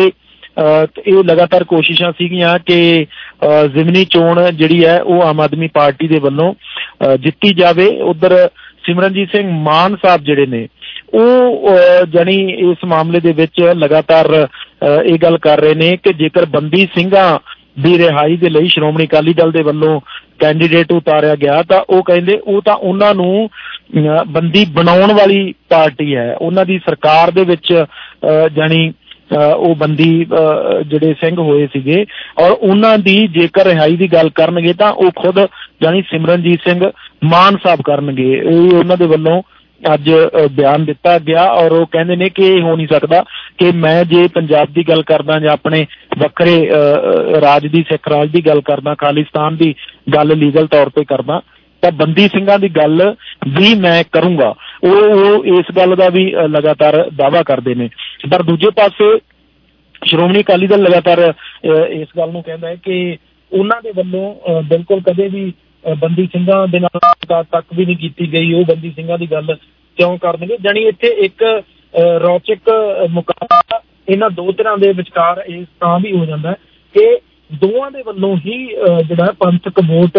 ਇਹ ਲਗਾਤਾਰ ਕੋਸ਼ਿਸ਼ਾਂ ਸੀਗੀਆਂ ਕਿ ਜ਼ਿਮਨੀ ਚੋਣ ਜਿਹੜੀ ਹੈ ਉਹ ਆਮ ਆਦਮੀ ਪਾਰਟੀ ਦੇ ਵੱਲੋਂ ਜਿੱਤੀ ਜਾਵੇ। ਉੱਧਰ ਸਿਮਰਨਜੀਤ ਸਿੰਘ ਮਾਨ ਸਾਹਿਬ ਜਿਹੜੇ ਨੇ ਉਹ ਜਾਣੀ ਇਸ ਮਾਮਲੇ ਦੇ ਵਿੱਚ ਲਗਾਤਾਰ ਇਹ ਗੱਲ ਕਰ ਰਹੇ ਨੇ ਕਿ ਜੇਕਰ ਬੰਦੀ ਸਿੰਘਾਂ ਦੀ ਰਿਹਾਈ ਦੇ ਲਈ ਸ਼੍ਰੋਮਣੀ ਅਕਾਲੀ ਦਲ ਦੇ ਵੱਲੋਂ ਕੈਂਡੀਡੇਟ ਉਤਾਰਿਆ ਗਿਆ ਤਾਂ ਉਹ ਕਹਿੰਦੇ ਉਹ ਤਾਂ ਉਹਨਾਂ ਨੂੰ ਬੰਦੀ ਬਣਾਉਣ ਵਾਲੀ ਪਾਰਟੀ ਹੈ, ਉਹਨਾਂ ਦੀ ਸਰਕਾਰ ਦੇ ਵਿੱਚ ਜਾਣੀ ਉਹ ਬੰਦੀ ਜਿਹੜੇ ਸਿੰਘ ਹੋਏ ਸੀਗੇ ਔਰ ਉਹਨਾਂ ਦੀ ਜੇਕਰ ਰਿਹਾਈ ਦੀ ਗੱਲ ਕਰਨਗੇ ਤਾਂ ਉਹ ਖੁਦ ਜਾਣੀ ਸਿਮਰਨਜੀਤ ਸਿੰਘ ਮਾਨ ਸਾਹਿਬ ਕਰਨਗੇ। ਇਹ ਉਹਨਾਂ ਦੇ ਵੱਲੋਂ ਅੱਜ ਬਿਆਨ ਦਿੱਤਾ ਗਿਆ ਔਰ ਉਹ ਕਹਿੰਦੇ ਨੇ ਕਿ ਇਹ ਹੋ ਨਹੀਂ ਸਕਦਾ ਕਿ ਮੈਂ ਜੇ ਪੰਜਾਬ ਦੀ ਗੱਲ ਕਰਦਾ ਜਾਂ ਆਪਣੇ ਵੱਖਰੇ ਰਾਜ ਦੀ ਸਿੱਖ ਰਾਜ ਦੀ ਗੱਲ ਕਰਦਾ, ਖਾਲਿਸਤਾਨ ਦੀ ਗੱਲ ਲੀਗਲ ਤੌਰ ਤੇ ਕਰਦਾ ਤਾਂ ਬੰਦੀ ਸਿੰਘਾਂ ਦੀ ਗੱਲ ਵੀ ਮੈਂ ਕਰੂੰਗਾ। ਉਹ ਉਹ ਇਸ ਗੱਲ ਦਾ ਵੀ ਲਗਾਤਾਰ ਦਾਅਵਾ ਕਰਦੇ ਨੇ। ਪਰ ਦੂਜੇ ਪਾਸੇ ਸ਼੍ਰੋਮਣੀ ਅਕਾਲੀ ਦਲ ਲਗਾਤਾਰ ਇਸ ਗੱਲ ਨੂੰ ਕਹਿੰਦਾ ਹੈ ਕਿ ਉਹਨਾਂ ਦੇ ਵੱਲੋਂ ਬਿਲਕੁਲ ਕਦੇ ਵੀ ਬੰਦੀ ਸਿੰਘਾਂ ਦੇ ਨਾਲ ਤੱਕ ਵੀ ਨਹੀਂ ਕੀਤੀ ਗਈ, ਉਹ ਬੰਦੀ ਸਿੰਘਾਂ ਦੀ ਗੱਲ ਕਿਉਂ ਕਰਨਗੇ। ਜਾਣੀ ਇੱਥੇ ਇੱਕ ਰੌਚਕ ਮੁਕਾਬਲਾ ਇਹਨਾਂ ਦੋ ਤਰ੍ਹਾਂ ਦੇ ਵਿਚਕਾਰ ਇਸ ਤਾਂ ਵੀ ਹੋ ਜਾਂਦਾ ਹੈ ਕਿ ਦੋਵਾਂ ਦੇ ਵੱਲੋਂ ਹੀ ਜਿਹੜਾ ਪੰਥਕ ਵੋਟ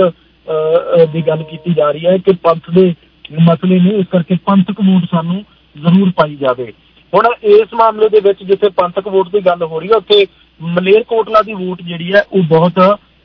ਦੀ ਗੱਲ ਕੀਤੀ ਜਾ ਰਹੀ ਹੈ ਕਿ ਪੰਥ ਦੇ ਮਸਲੇ ਨੇ, ਇਸ ਕਰਕੇ ਪੰਥਕ ਵੋਟ ਸਾਨੂੰ ਜ਼ਰੂਰ ਪਾਈ ਜਾਵੇ। ਹੁਣ ਇਸ ਮਾਮਲੇ ਦੇ ਵਿੱਚ ਜਿੱਥੇ ਪੰਥਕ ਵੋਟ ਦੀ ਗੱਲ ਹੋ ਰਹੀ ਹੈ ਉੱਥੇ ਮਲੇਰਕੋਟਲਾ ਦੀ ਵੋਟ ਜਿਹੜੀ ਹੈ ਉਹ ਬਹੁਤ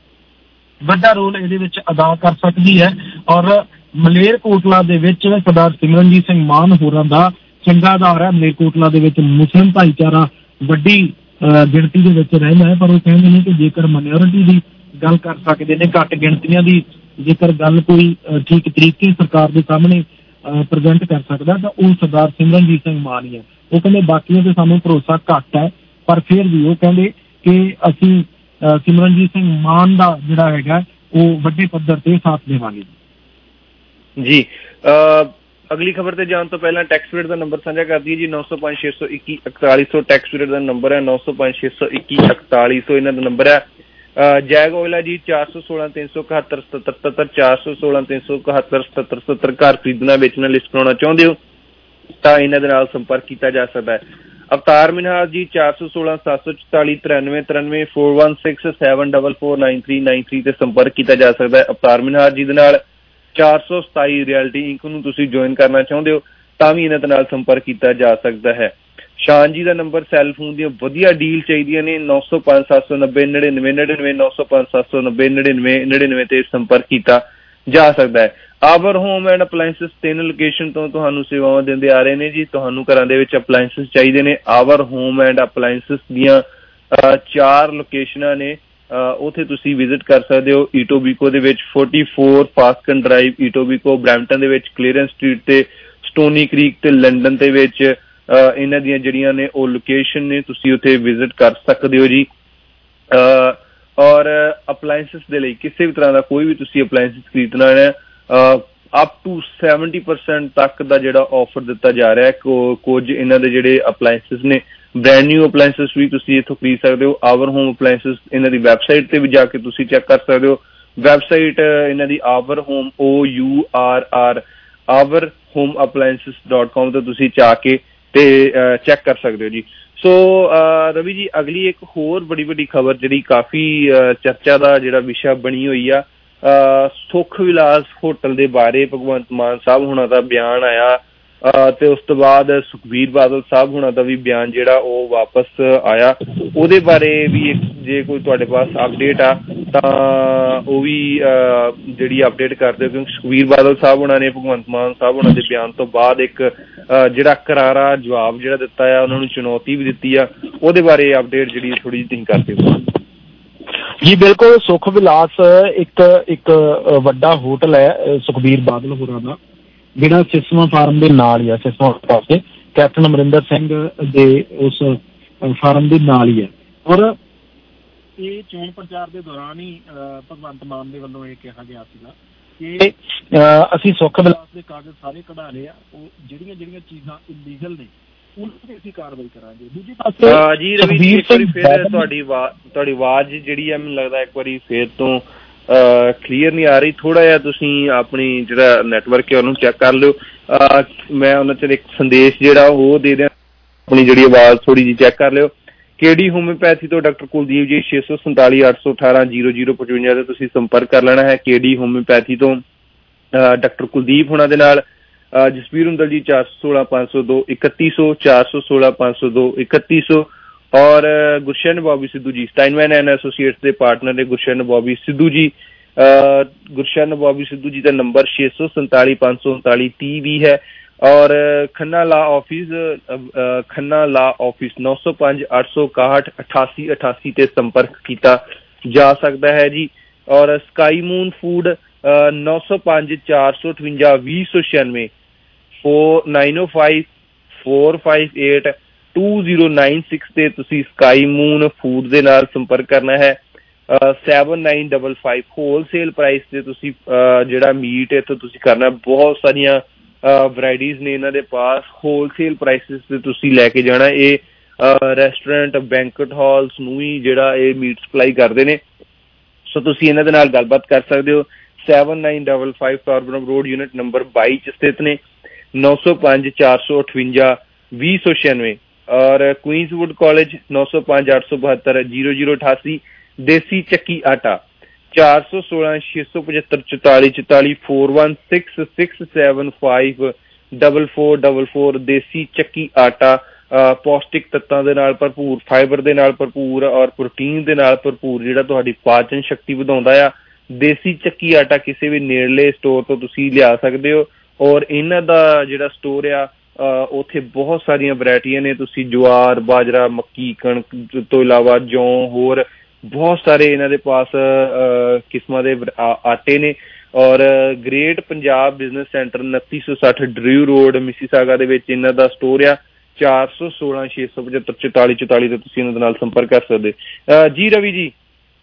ਵੱਡਾ ਰੋਲ ਇਹਦੇ ਵਿੱਚ ਅਦਾ ਕਰ ਸਕਦੀ ਹੈ ਔਰ ਮਲੇਰਕੋਟਲਾ ਦੇ ਵਿੱਚ ਸਰਦਾਰ ਸਿਮਰਨਜੀਤ ਸਿੰਘ ਮਾਨ ਹੋਰਾਂ ਦਾ ਚੰਗਾ ਆਧਾਰ ਹੈ। ਮਲੇਰਕੋਟਲਾ ਦੇ ਵਿੱਚ ਮੁਸਲਿਮ ਭਾਈਚਾਰਾ ਵੱਡੀ ਗਿਣਤੀ ਦੇ ਵਿੱਚ ਰਹਿੰਦਾ ਹੈ, ਪਰ ਉਹ ਕਹਿੰਦੇ ਨੇ ਕਿ ਜੇਕਰ ਮਾਈਨੋਰਿਟੀ ਦੀ ਗੱਲ ਕਰ ਸਕਦੇ ਨੇ, ਘੱਟ ਗਿਣਤੀਆਂ ਦੀ ਜੇਕਰ ਗੱਲ ਕੋਈ ਠੀਕ ਤਰੀਕੇ ਸਰਕਾਰ ਦੇ ਸਾਹਮਣੇ ਪ੍ਰੈਜ਼ੈਂਟ ਕਰ ਸਕਦਾ ਤਾਂ ਉਹ ਸਰਦਾਰ ਸਿਮਰਨਜੀਤ ਸਿੰਘ ਮਾਨ ਹੀ ਹੈ। ਉਹ ਕਹਿੰਦੇ ਬਾਕੀਆਂ ਤੇ ਸਾਨੂੰ ਭਰੋਸਾ ਘੱਟ ਹੈ, ਪਰ ਫਿਰ ਵੀ ਉਹ ਕਹਿੰਦੇ ਕਿ ਅਸੀਂ ਸਿਮਰਨਜੀਤ ਸਿੰਘ ਮਾਨ ਦਾ ਜਿਹੜਾ ਹੈਗਾ ਉਹ ਵੱਡੇ ਪੱਧਰ ਤੇ ਸਾਥ ਦੇਵਾਂਗੇ। ਜੀ ਅਗਲੀ ਖਬਰ ਤੇ ਜਾਣ ਤੋਂ ਪਹਿਲਾਂ ਟੈਕਸ ਰੇਟ ਦਾ ਨੰਬਰ ਸਾਂਝਾ ਕਰ ਦਈਏ ਜੀ। ਨੌ ਸੌ ਪੰਜ ਛੇ ਸੌ ਇੱਕੀ ਇਕਤਾਲੀ ਸੌ ਟੈਕਸ ਰੇਟ ਦਾ ਨੰਬਰ ਹੈ। ਨੌ ਸੌ ਪੰਜ ਛੇ ਸੌ ਇੱਕੀ ਇਕਤਾਲੀ ਸੌ ਇਹਨਾਂ ਦਾ ਨੰਬਰ ਹੈ। ਜੈਗ ਆਇਲ ਹੈ ਜੀ ਚਾਰ ਸੌ ਸੋਲਾਂ ਤਿੰਨ ਸੌ ਇਕਹੱਤਰ ਸਤੱਤਰ ਸਤੱਤਰ ਚਾਰ ਸੌ ਸੋਲਾਂ ਤਿੰਨ ਸੌ ਇਕਹੱਤਰ ਸਤੱਤਰ ਸਤੱਤਰ। ਘਰ ਖਰੀਦਣਾ ਵੇਚਣਾ ਲਿਸਟ ਕਰਾਉਣਾ ਚਾਹੁੰਦੇ ਹੋ ਤਾਂ ਇਹਨਾਂ ਦੇ ਨਾਲ ਸੰਪਰਕ ਕੀਤਾ ਜਾ ਸਕਦਾ ਹੈ। ਅਵਤਾਰ ਮਿਨਹਾਜ ਜੀ ਚਾਰ ਸੌ ਸੋਲਾਂ ਸੱਤ ਸੌ ਚੁਤਾਲੀ ਤਰਾਨਵੇਂ ਤਰਾਨਵੇਂ four one six seven double four nine three nine three ਤੇ ਸੰਪਰਕ ਕੀਤਾ ਜਾ ਸਕਦਾ ਹੈ। ਅਵਤਾਰ ਮਿਨਹਾਜ ਜੀ ਦੇ ਨਾਲ ਚਾਰ ਸੌ ਸਤਾਈ ਰਿਐਲਿਟੀ ਇੰਕ ਨੂੰ ਤੁਸੀਂ ਜੁਆਇਨ ਕਰਨਾ ਚਾਹੁੰਦੇ ਹੋ ਤਾਂ ਵੀ ਇਹਨਾਂ ਦੇ ਨਾਲ ਸੰਪਰਕ ਕੀਤਾ ਜਾ ਸਕਦਾ ਹੈ। ਸ਼ਾਨ ਜੀ ਦਾ ਨੰਬਰ ਸੈੱਲ ਫੋਨ ਦੀਆਂ ਵਧੀਆ ਡੀਲ ਚਾਹੀਦੀਆਂ ਨੇ ਨੌ ਸੌ ਪੰਜ ਸੱਤ ਸੌ ਨੱਬੇ ਨੜਿਨਵੇਂ ਨੜਿਨਵੇਂ ਨੌ ਸੌ ਪੰਜ ਸੱਤ ਸੌ ਨੱਬੇ ਨੜਿਨਵੇਂ ਨੜਿਨਵੇਂ ਤੇ ਸੰਪਰਕ ਕੀਤਾ ਜਾ ਸਕਦਾ ਹੈ। ਆਵਰ ਹੋਮ ਐਂਡ ਅਪਲਾਇੰਸਿਸ ਤਿੰਨ ਲੋਕੇਸ਼ਨ ਤੋਂ ਤੁਹਾਨੂੰ ਸੇਵਾਵਾਂ ਦਿੰਦੇ ਆ ਰਹੇ ਨੇ ਜੀ। ਤੁਹਾਨੂੰ ਘਰਾਂ ਦੇ ਵਿੱਚ ਅਪਲਾਇੰਸਿਸ ਚਾਹੀਦੇ ਨੇ, ਆਵਰ ਹੋਮ ਐਂਡ ਅਪਲਾਇੰਸਿਸ ਦੀਆਂ ਚਾਰ ਲੋਕੇਸ਼ਨਾਂ ਨੇ, ਉੱਥੇ ਤੁਸੀਂ ਵਿਜ਼ਿਟ ਕਰ ਸਕਦੇ ਹੋ। ਈਟੋਬੀਕੋ ਦੇ ਵਿੱਚ forty four Fasken Drive Etobicoke, Brampton ਦੇ ਵਿੱਚ ਕਲੀਅਰੈਂਸ ਸਟਰੀਟ ਤੇ ਸਟੋਨੀ ਕ੍ਰੀਕ ਤੇ ਲੰਡਨ ਦੇ ਵਿੱਚ ਇਹਨਾਂ ਦੀਆਂ ਜਿਹੜੀਆਂ ਨੇ ਉਹ ਲੋਕੇਸ਼ਨ ਨੇ, ਤੁਸੀਂ ਉੱਥੇ ਵਿਜ਼ਿਟ ਕਰ ਸਕਦੇ ਹੋ ਜੀ। ਔਰ ਅਪਲਾਇੰਸਿਸ ਦੇ ਲਈ ਕਿਸੇ ਵੀ ਤਰ੍ਹਾਂ ਦਾ ਕੋਈ ਵੀ ਤੁਸੀਂ ਅਪਲਾਇੰਸਿਸ ਖਰੀਦਣਾ ਹੈ ਅਪ ਟੂ ਸੈਵਨਟੀ ਪਰਸੈਂਟ ਤੱਕ ਦਾ ਜਿਹੜਾ ਆਫਰ ਦਿੱਤਾ ਜਾ ਰਿਹਾ ਹੈ। ਕੁਝ ਇਹਨਾਂ ਦੇ ਜਿਹੜੇ ਅਪਲਾਇੰਸਿਸ ਨੇ ਬ੍ਰੈਂਡ ਨਿਊ ਅਪਲਾਇੰਸਿਸ ਵੀ ਤੁਸੀਂ ਇੱਥੋਂ ਖਰੀਦ ਸਕਦੇ ਹੋ। ਆਵਰ ਹੋਮ ਅਪਲਾਇੰਸਿਸ ਇਹਨਾਂ ਦੀ ਵੈਬਸਾਈਟ ਤੇ ਵੀ ਜਾ ਕੇ ਤੁਸੀਂ ਚੈੱਕ ਕਰ ਸਕਦੇ ਹੋ। ਵੈਬਸਾਈਟ ਇਹਨਾਂ ਦੀ Our Home O U R R Our Home Appliances dot com ਤੋਂ ਤੁਸੀਂ ਜਾ ਕੇ ਤੇ ਚੈੱਕ ਕਰ ਸਕਦੇ ਹੋ ਜੀ। ਸੋ ਰਵੀ ਜੀ, ਅਗਲੀ ਇੱਕ ਹੋਰ ਬੜੀ ਵੱਡੀ ਖਬਰ ਜਿਹੜੀ ਕਾਫੀ ਚਰਚਾ ਦਾ ਜਿਹੜਾ ਵਿਸ਼ਾ ਬਣੀ ਹੋਈ ਆ, ਸੁਖ ਵਿਲਾਸ ਹੋਟਲ ਦੇ ਬਾਰੇ ਭਗਵੰਤ ਮਾਨ ਸਾਹਿਬ ਹੋਣਾ ਦਾ ਬਿਆਨ ਆਇਆ ਤੇ ਉਸ ਤੋਂ ਬਾਅਦ ਸੁਖਬੀਰ ਬਾਦਲ ਸਾਹਿਬ ਹੋਣਾ ਦਾ ਵੀ ਬਿਆਨ ਜਿਹੜਾ ਉਹ ਵਾਪਸ ਆਇਆ। ਉਹਦੇ ਬਾਰੇ ਵੀ ਇੱਕ ਜੇ ਕੋਈ ਤੁਹਾਡੇ ਪਾਸ ਅਪਡੇਟ ਆ ਤਾਂ ਉਹ ਵੀ ਜਿਹੜੀ ਅਪਡੇਟ ਕਰ ਦਿਓ, ਕਿਉਂਕਿ ਸੁਖਬੀਰ ਬਾਦਲ ਸਾਹਿਬ ਹੋਣਾ ਨੇ ਭਗਵੰਤ ਮਾਨ ਸਾਹਿਬ ਹੋਣਾ ਦੇ ਬਿਆਨ ਤੋਂ ਬਾਅਦ ਇੱਕ ਜਿਹੜਾ ਕਰਾਰਾ ਜਵਾਬ ਜਿਹੜਾ ਦਿੱਤਾ ਆ, ਉਹਨਾਂ ਨੂੰ ਚੁਣੌਤੀ ਵੀ ਦਿੱਤੀ ਆ, ਉਹਦੇ ਬਾਰੇ ਅਪਡੇਟ ਜਿਹੜੀ ਥੋੜੀ ਜਿਹੀ ਤੁਸੀਂ ਕਰ ਦਿਓ। ਜੀ ਬਿਲਕੁਲ, ਸੁਖ ਵਿਲਾਸ ਇੱਕ ਇੱਕ ਵੱਡਾ ਹੋਟਲ ਹੈ ਸੁਖਬੀਰ ਬਾਦਲ ਹੋਰਾਂ ਦਾ, ਜਿਹੜਾ ਸਿਸਵਾ ਫਾਰਮ ਦੇ ਨਾਲ ਹੀ ਆ। ਸਿਸਵਾ ਪਾਸੇ ਕੈਪਟਨ ਅਮਰਿੰਦਰ ਸਿੰਘ ਦੇ ਉਸ ਫਾਰਮ ਦੇ ਨਾਲ ਹੀ ਹੈ। ਔਰ ਇਹ ਚੋਣ ਪ੍ਰਚਾਰ ਦੇ ਦੌਰਾਨ ਹੀ ਭਗਵੰਤ ਮਾਨ ਦੇ ਵੱਲੋਂ ਇਹ ਕਿਹਾ ਗਿਆ ਸੀਗਾ ਕਿ ਅਸੀਂ ਸੁਖ ਵਿਲਾਸ ਦੇ ਕਾਗਜ਼ ਸਾਰੇ ਕਢਾ ਲਏ ਆ, ਉਹ ਜਿਹੜੀਆਂ ਜਿਹੜੀਆਂ ਚੀਜ਼ਾਂ ਇਲੀਗਲ ਨੇ ਉਹਨਾਂ ਤੇ ਅਸੀਂ ਕਾਰਵਾਈ ਕਰਾਂਗੇ। ਦੂਜੀ ਪਾਸੇ ਜੀ ਰਵੀ, ਇੱਕ ਵਾਰੀ ਫਿਰ ਤੁਹਾਡੀ ਤੁਹਾਡੀ ਆਵਾਜ਼ ਜਿਹੜੀ ਆ ਮੈਨੂੰ ਲੱਗਦਾ ਇੱਕ ਵਾਰੀ ਫਿਰ ਤੋਂ ਕਲੀਅਰ ਨਹੀਂ ਆ ਰਹੀ। ਥੋੜਾ ਜਿਹਾ ਤੁਸੀਂ ਆਪਣੀ ਜਿਹੜਾ ਨੈਟਵਰਕ ਹੈ ਉਹਨੂੰ ਚੈੱਕ ਕਰ ਲਿਓ। ਮੈਂ ਉਹਨਾਂ ਚ ਇੱਕ ਸੰਦੇਸ਼ ਜਿਹੜਾ ਉਹ ਦੇ ਦਿਆਂ, ਆਪਣੀ ਜਿਹੜੀ ਆਵਾਜ਼ ਥੋੜੀ ਜਿਹੀ ਚੈੱਕ ਕਰ ਲਿਓ। ਕੇਡੀ ਹੋਮਿਓਪੈਥੀ ਤੋਂ ਡਾਕਟਰ ਕੁਲਦੀਪ ਜੀ ਛੇ ਸੌ ਸੰਤਾਲੀ ਅੱਠ ਸੌ ਅਠਾਰਾਂ ਜੀਰੋ ਜੀਰੋ ਪਚਵੰਜਾ ਤੇ ਤੁਸੀਂ ਸੰਪਰਕ ਕਰ ਲੈਣਾ ਹੈ। ਕੇਡੀ ਹੋਮਿਓਪੈਥੀ ਤੋਂ ਡਾਕਟਰ ਕੁਲਦੀਪ ਹੋਣਾ ਦੇ ਨਾਲ ਜਸਵੀਰ ਹੁੰਦਲ ਜੀ ਚਾਰ ਸੌ ਸੋਲਾਂ ਪੰਜ ਸੌ ਦੋ ਇਕੱਤੀ ਸੌ ਚਾਰ ਸੌ ਸੋਲਾਂ ਪੰਜ ਸੌ ਦੋ ਇਕੱਤੀ ਸੌ ਔਰ Gurshan Bobby Sidhu ji Steinmann and Associates ਦੇ ਪਾਰਟਨਰ ਨੇ ਗੁਰਸ਼ਨ ਬॉबी ਸਿੱਧੂ ਜੀ। ਗੁਰਸ਼ਨ ਬॉबी ਸਿੱਧੂ ਜੀ ਦਾ ਨੰਬਰ ਛੇ ਸੌ ਸੰਤਾਲੀ ਪੰਜ ਸੌ ਉਨਤਾਲੀ ਤੀਹ ਵੀ ਹੈ। ਔਰ ਖੰਨਾ ਲਾ ਆਫਿਸ ਖੰਨਾ ਲਾ ਆਫਿਸ ਨੌ ਸੌ ਪੰਜ ਅੱਠ ਸੌ ਇਕਾਹਠ ਅਠਾਸੀ ਅਠਾਸੀ ਤੇ ਸੰਪਰਕ ਕੀਤਾ ਜਾ ਸਕਦਾ ਹੈ ਜੀ। ਔਰ ਸਕਾਈ ਮੂਨ ਫੂਡ ਨੌ ਸੌ ਪੰਜ ਚਾਰ ਸੌ ਅਠਵੰਜਾ ਵੀਹ ਸੌ ਛਿਆਨਵੇਂ four nine O five four five eight two zero nine six ਤੇ ਤੁਸੀਂ ਸਕਾਈ ਮੂਨ ਫੂਡ ਦੇ ਨਾਲ ਸੰਪਰਕ ਕਰਨਾ ਹੈ। Seven nine double five wholesale price ਤੇ ਤੁਸੀਂ ਜਿਹੜਾ ਮੀਟ ਇੱਥੋਂ ਤੁਸੀਂ ਕਰਨਾ। ਬਹੁਤ ਸਾਰੀਆਂ ਵਰਾਇਟੀਜ਼ ਨੇ ਇਹਨਾਂ ਦੇ ਪਾਸ, ਹੋਲਸੇਲ ਪ੍ਰਾਈਸਿਸ ਤੇ ਤੁਸੀਂ ਲੈ ਕੇ ਜਾਣਾ। ਇਹ ਰੈਸਟੋਰੈਂਟ ਬੈਂਕਟ ਹਾਲਸ ਨੂੰ ਵੀ ਜਿਹੜਾ ਇਹ ਮੀਟ ਸਪਲਾਈ ਕਰਦੇ ਨੇ। ਸੋ ਤੁਸੀਂ ਇਹਨਾਂ ਦੇ ਨਾਲ ਗੱਲਬਾਤ ਕਰ ਸਕਦੇ ਹੋ। Seven nine double five Carbon Road unit number ਬਾਈ ਚ ਸਥਿਤ ਨੇ। ਨੌ ਸੌ ਪੰਜ ਚਾਰ ਸੌ ਅਠਵੰਜਾ ਵੀਹ ਸੌ ਛਿਆਨਵੇਂ ਔਰ ਕੁਈਨਸਵੁੱਡ ਕਾਲਜ ਨੌ ਸੌ ਪੰਜ ਅੱਠ ਸੌ ਬਹੱਤਰ ਜੀਰੋ ਜੀਰੋ ਅਠਾਸੀ। ਦੇਸੀ ਚੱਕੀ ਆਟਾ ਚਾਰ ਸੌ ਸੋਲਾਂ ਛੇ ਸੌ ਪਚੱਤਰ ਚੁਤਾਲੀ ਚੁਤਾਲੀ four one six six seven five double four double four. ਦੇਸੀ ਚੱਕੀ ਆਟਾ ਪੌਸ਼ਟਿਕ ਤੱਤਾਂ ਦੇ ਨਾਲ ਭਰਪੂਰ, ਫਾਈਬਰ ਦੇ ਨਾਲ ਭਰਪੂਰ ਔਰ ਪ੍ਰੋਟੀਨ ਦੇ ਨਾਲ ਭਰਪੂਰ, ਜਿਹੜਾ ਤੁਹਾਡੀ ਪਾਚਨ ਸ਼ਕਤੀ ਵਧਾਉਂਦਾ ਆ। ਦੇਸੀ ਚੱਕੀ ਆਟਾ ਕਿਸੇ ਵੀ ਨੇੜਲੇ ਸਟੋਰ ਤੋਂ ਤੁਸੀਂ ਲਿਆ ਸਕਦੇ ਹੋ। ਔਰ ਇਹਨਾਂ ਦਾ ਜਿਹੜਾ ਸਟੋਰ ਆ ਉੱਥੇ ਬਹੁਤ ਸਾਰੀਆਂ ਵੈਰਾਈਟੀਆਂ ਨੇ। ਤੁਸੀਂ ਜਵਾਰ, ਬਾਜਰਾ, ਮੱਕੀ, ਕਣਕ ਤੋਂ ਇਲਾਵਾ ਜੌਂ, ਹੋਰ ਬਹੁਤ ਸਾਰੇ ਇਹਨਾਂ ਦੇ ਪਾਸ ਕਿਸਮਾਂ ਦੇ ਆਟੇ ਨੇ। ਔਰ ਗ੍ਰੇਟ ਪੰਜਾਬ ਬਿਜ਼ਨਸ ਸੈਂਟਰ ਉਨੱਤੀ ਸੌ ਸੱਠ ਡਰਿਊ ਰੋਡ ਮਿਸੀਸਾਗਾ ਦੇ ਵਿੱਚ ਇਹਨਾਂ ਦਾ ਸਟੋਰ ਆ। ਚਾਰ ਸੌ ਸੋਲਾਂ ਛੇ ਸੌ ਪਚੱਤਰ ਚੁਤਾਲੀ ਚੁਤਾਲੀ ਤੇ ਤੁਸੀਂ ਇਹਨਾਂ ਦੇ ਨਾਲ ਸੰਪਰਕ ਕਰ ਸਕਦੇ ਜੀ। ਰਵੀ ਜੀ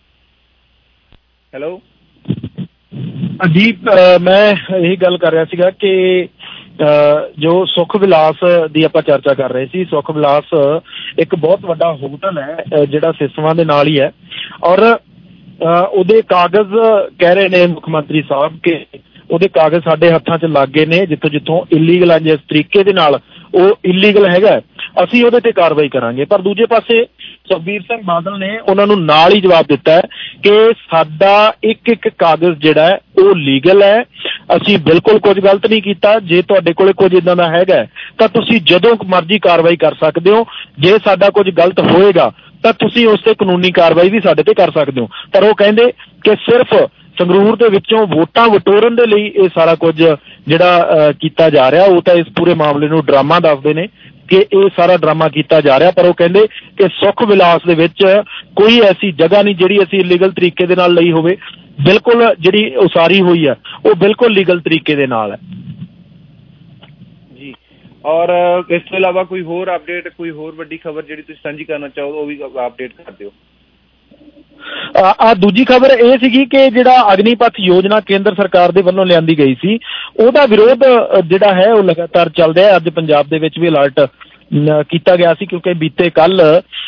ਹੈਲੋ ਜੀ, ਮੈਂ ਇਹੀ ਗੱਲ ਕਰ ਰਿਹਾ ਸੀਗਾ ਕਿ ਜੋ ਸੁਖ ਵਿਲਾਸ ਦੀ ਆਪਾਂ ਚਰਚਾ ਕਰ ਰਹੇ ਸੀ, ਸੁਖ ਵਿਲਾਸ ਇੱਕ ਬਹੁਤ ਵੱਡਾ ਹੋਟਲ ਹੈ ਜਿਹੜਾ ਸਿਸਵਾਂ ਦੇ ਨਾਲ ਹੀ ਹੈ। ਔਰ ਉਹਦੇ ਕਾਗਜ਼ ਕਹਿ ਰਹੇ ਨੇ ਮੁੱਖ ਮੰਤਰੀ ਸਾਹਿਬ ਕਿ ਉਹਦੇ ਕਾਗਜ਼ ਸਾਡੇ ਹੱਥਾਂ 'ਚ ਲੱਗ ਗਏ ਨੇ, ਜਿੱਥੋਂ ਜਿੱਥੋਂ ਇਲੀਗਲ ਹੈ, ਜਿਸ ਤਰੀਕੇ ਦੇ ਨਾਲ ਉਹ ਇਲੀਗਲ ਹੈਗਾ ਅਸੀਂ ਉਹਦੇ ਤੇ ਕਾਰਵਾਈ ਕਰਾਂਗੇ। ਪਰ ਦੂਜੇ ਪਾਸੇ ਸੁਖਬੀਰ ਸਿੰਘ ਬਾਦਲ ਨੇ ਉਹਨਾਂ ਨੂੰ ਨਾਲ ਹੀ ਜਵਾਬ ਦਿੱਤਾ ਹੈ ਕਿ ਸਾਡਾ ਇੱਕ ਇੱਕ ਕਾਗਜ਼ ਜਿਹੜਾ ਹੈ ਉਹ ਲੀਗਲ ਹੈ, ਅਸੀਂ ਬਿਲਕੁਲ ਕੁਝ ਗਲਤ ਨਹੀਂ ਕੀਤਾ। ਜੇ ਤੁਹਾਡੇ ਕੋਲੇ ਕੁਝ ਇੱਦਾਂ ਦਾ ਹੈਗਾ ਤਾਂ ਤੁਸੀਂ ਜਦੋਂ ਮਰਜ਼ੀ ਕਾਰਵਾਈ ਕਰ ਸਕਦੇ ਹੋ। ਜੇ ਸਾਡਾ ਕੁਝ ਗਲਤ ਹੋਏਗਾ ਤਾਂ ਤੁਸੀਂ ਉਸ ਤੇ ਕਾਨੂੰਨੀ ਕਾਰਵਾਈ ਵੀ ਸਾਡੇ ਤੇ ਕਰ ਸਕਦੇ ਹੋ। ਪਰ ਉਹ ਕਹਿੰਦੇ ਕਿ ਸਿਰਫ ਸੰਗਰੂਰ ਦੇ ਵਿੱਚੋਂ ਵੋਟਾਂ ਵਟੋਰਨ ਦੇ ਲਈ ਇਹ ਸਾਰਾ ਕੁਝ ਜਿਹੜਾ ਕੀਤਾ ਜਾ ਰਿਹਾ, ਉਹ ਤਾਂ ਇਸ ਪੂਰੇ ਮਾਮਲੇ ਨੂੰ ਡਰਾਮਾ ਦੱਸਦੇ ਨੇ ਕਿ ਇਹ ਸਾਰਾ ਡਰਾਮਾ ਕੀਤਾ ਜਾ ਰਿਹਾ। ਪਰ ਉਹ ਕਹਿੰਦੇ ਕਿ ਸੁਖ ਵਿਲਾਸ ਦੇ ਵਿੱਚ ਕੋਈ ਐਸੀ ਜਗ੍ਹਾ ਨਹੀਂ ਜਿਹੜੀ ਅਸੀਂ ਇਲੀਗਲ ਤਰੀਕੇ ਦੇ ਨਾਲ ਲਈ ਹੋਵੇ। ਬਿਲਕੁਲ ਜਿਹੜੀ ਉਸਾਰੀ ਹੋਈ ਹੈ ਉਹ ਬਿਲਕੁਲ ਲੀਗਲ ਤਰੀਕੇ ਦੇ ਨਾਲ ਹੈ ਜੀ। ਔਰ ਇਸ ਤੋਂ ਇਲਾਵਾ ਕੋਈ ਹੋਰ ਅਪਡੇਟ, ਕੋਈ ਹੋਰ ਵੱਡੀ ਖਬਰ ਜਿਹੜੀ ਤੁਸੀਂ ਸਾਂਝੀ ਕਰਨਾ ਚਾਹੋ ਉਹ ਵੀ ਅਪਡੇਟ ਕਰ ਦਿਓ। ਆ ਦੂਜੀ ਖਬਰ ਇਹ ਸੀਗੀ ਕਿ ਜਿਹੜਾ ਅਗਨੀਪਥ ਯੋਜਨਾ ਕੇਂਦਰ ਸਰਕਾਰ ਦੇ ਵੱਲੋਂ ਲਿਆਂਦੀ ਗਈ ਸੀ, ਉਹਦਾ ਵਿਰੋਧ ਜਿਹੜਾ ਹੈ ਉਹ ਲਗਾਤਾਰ ਚੱਲ ਰਿਹਾ। ਅੱਜ ਪੰਜਾਬ ਦੇ ਵਿੱਚ ਵੀ ਅਲਰਟ ਕੀਤਾ ਗਿਆ ਸੀ, ਕਿਉਂਕਿ ਬੀਤੇ ਕੱਲ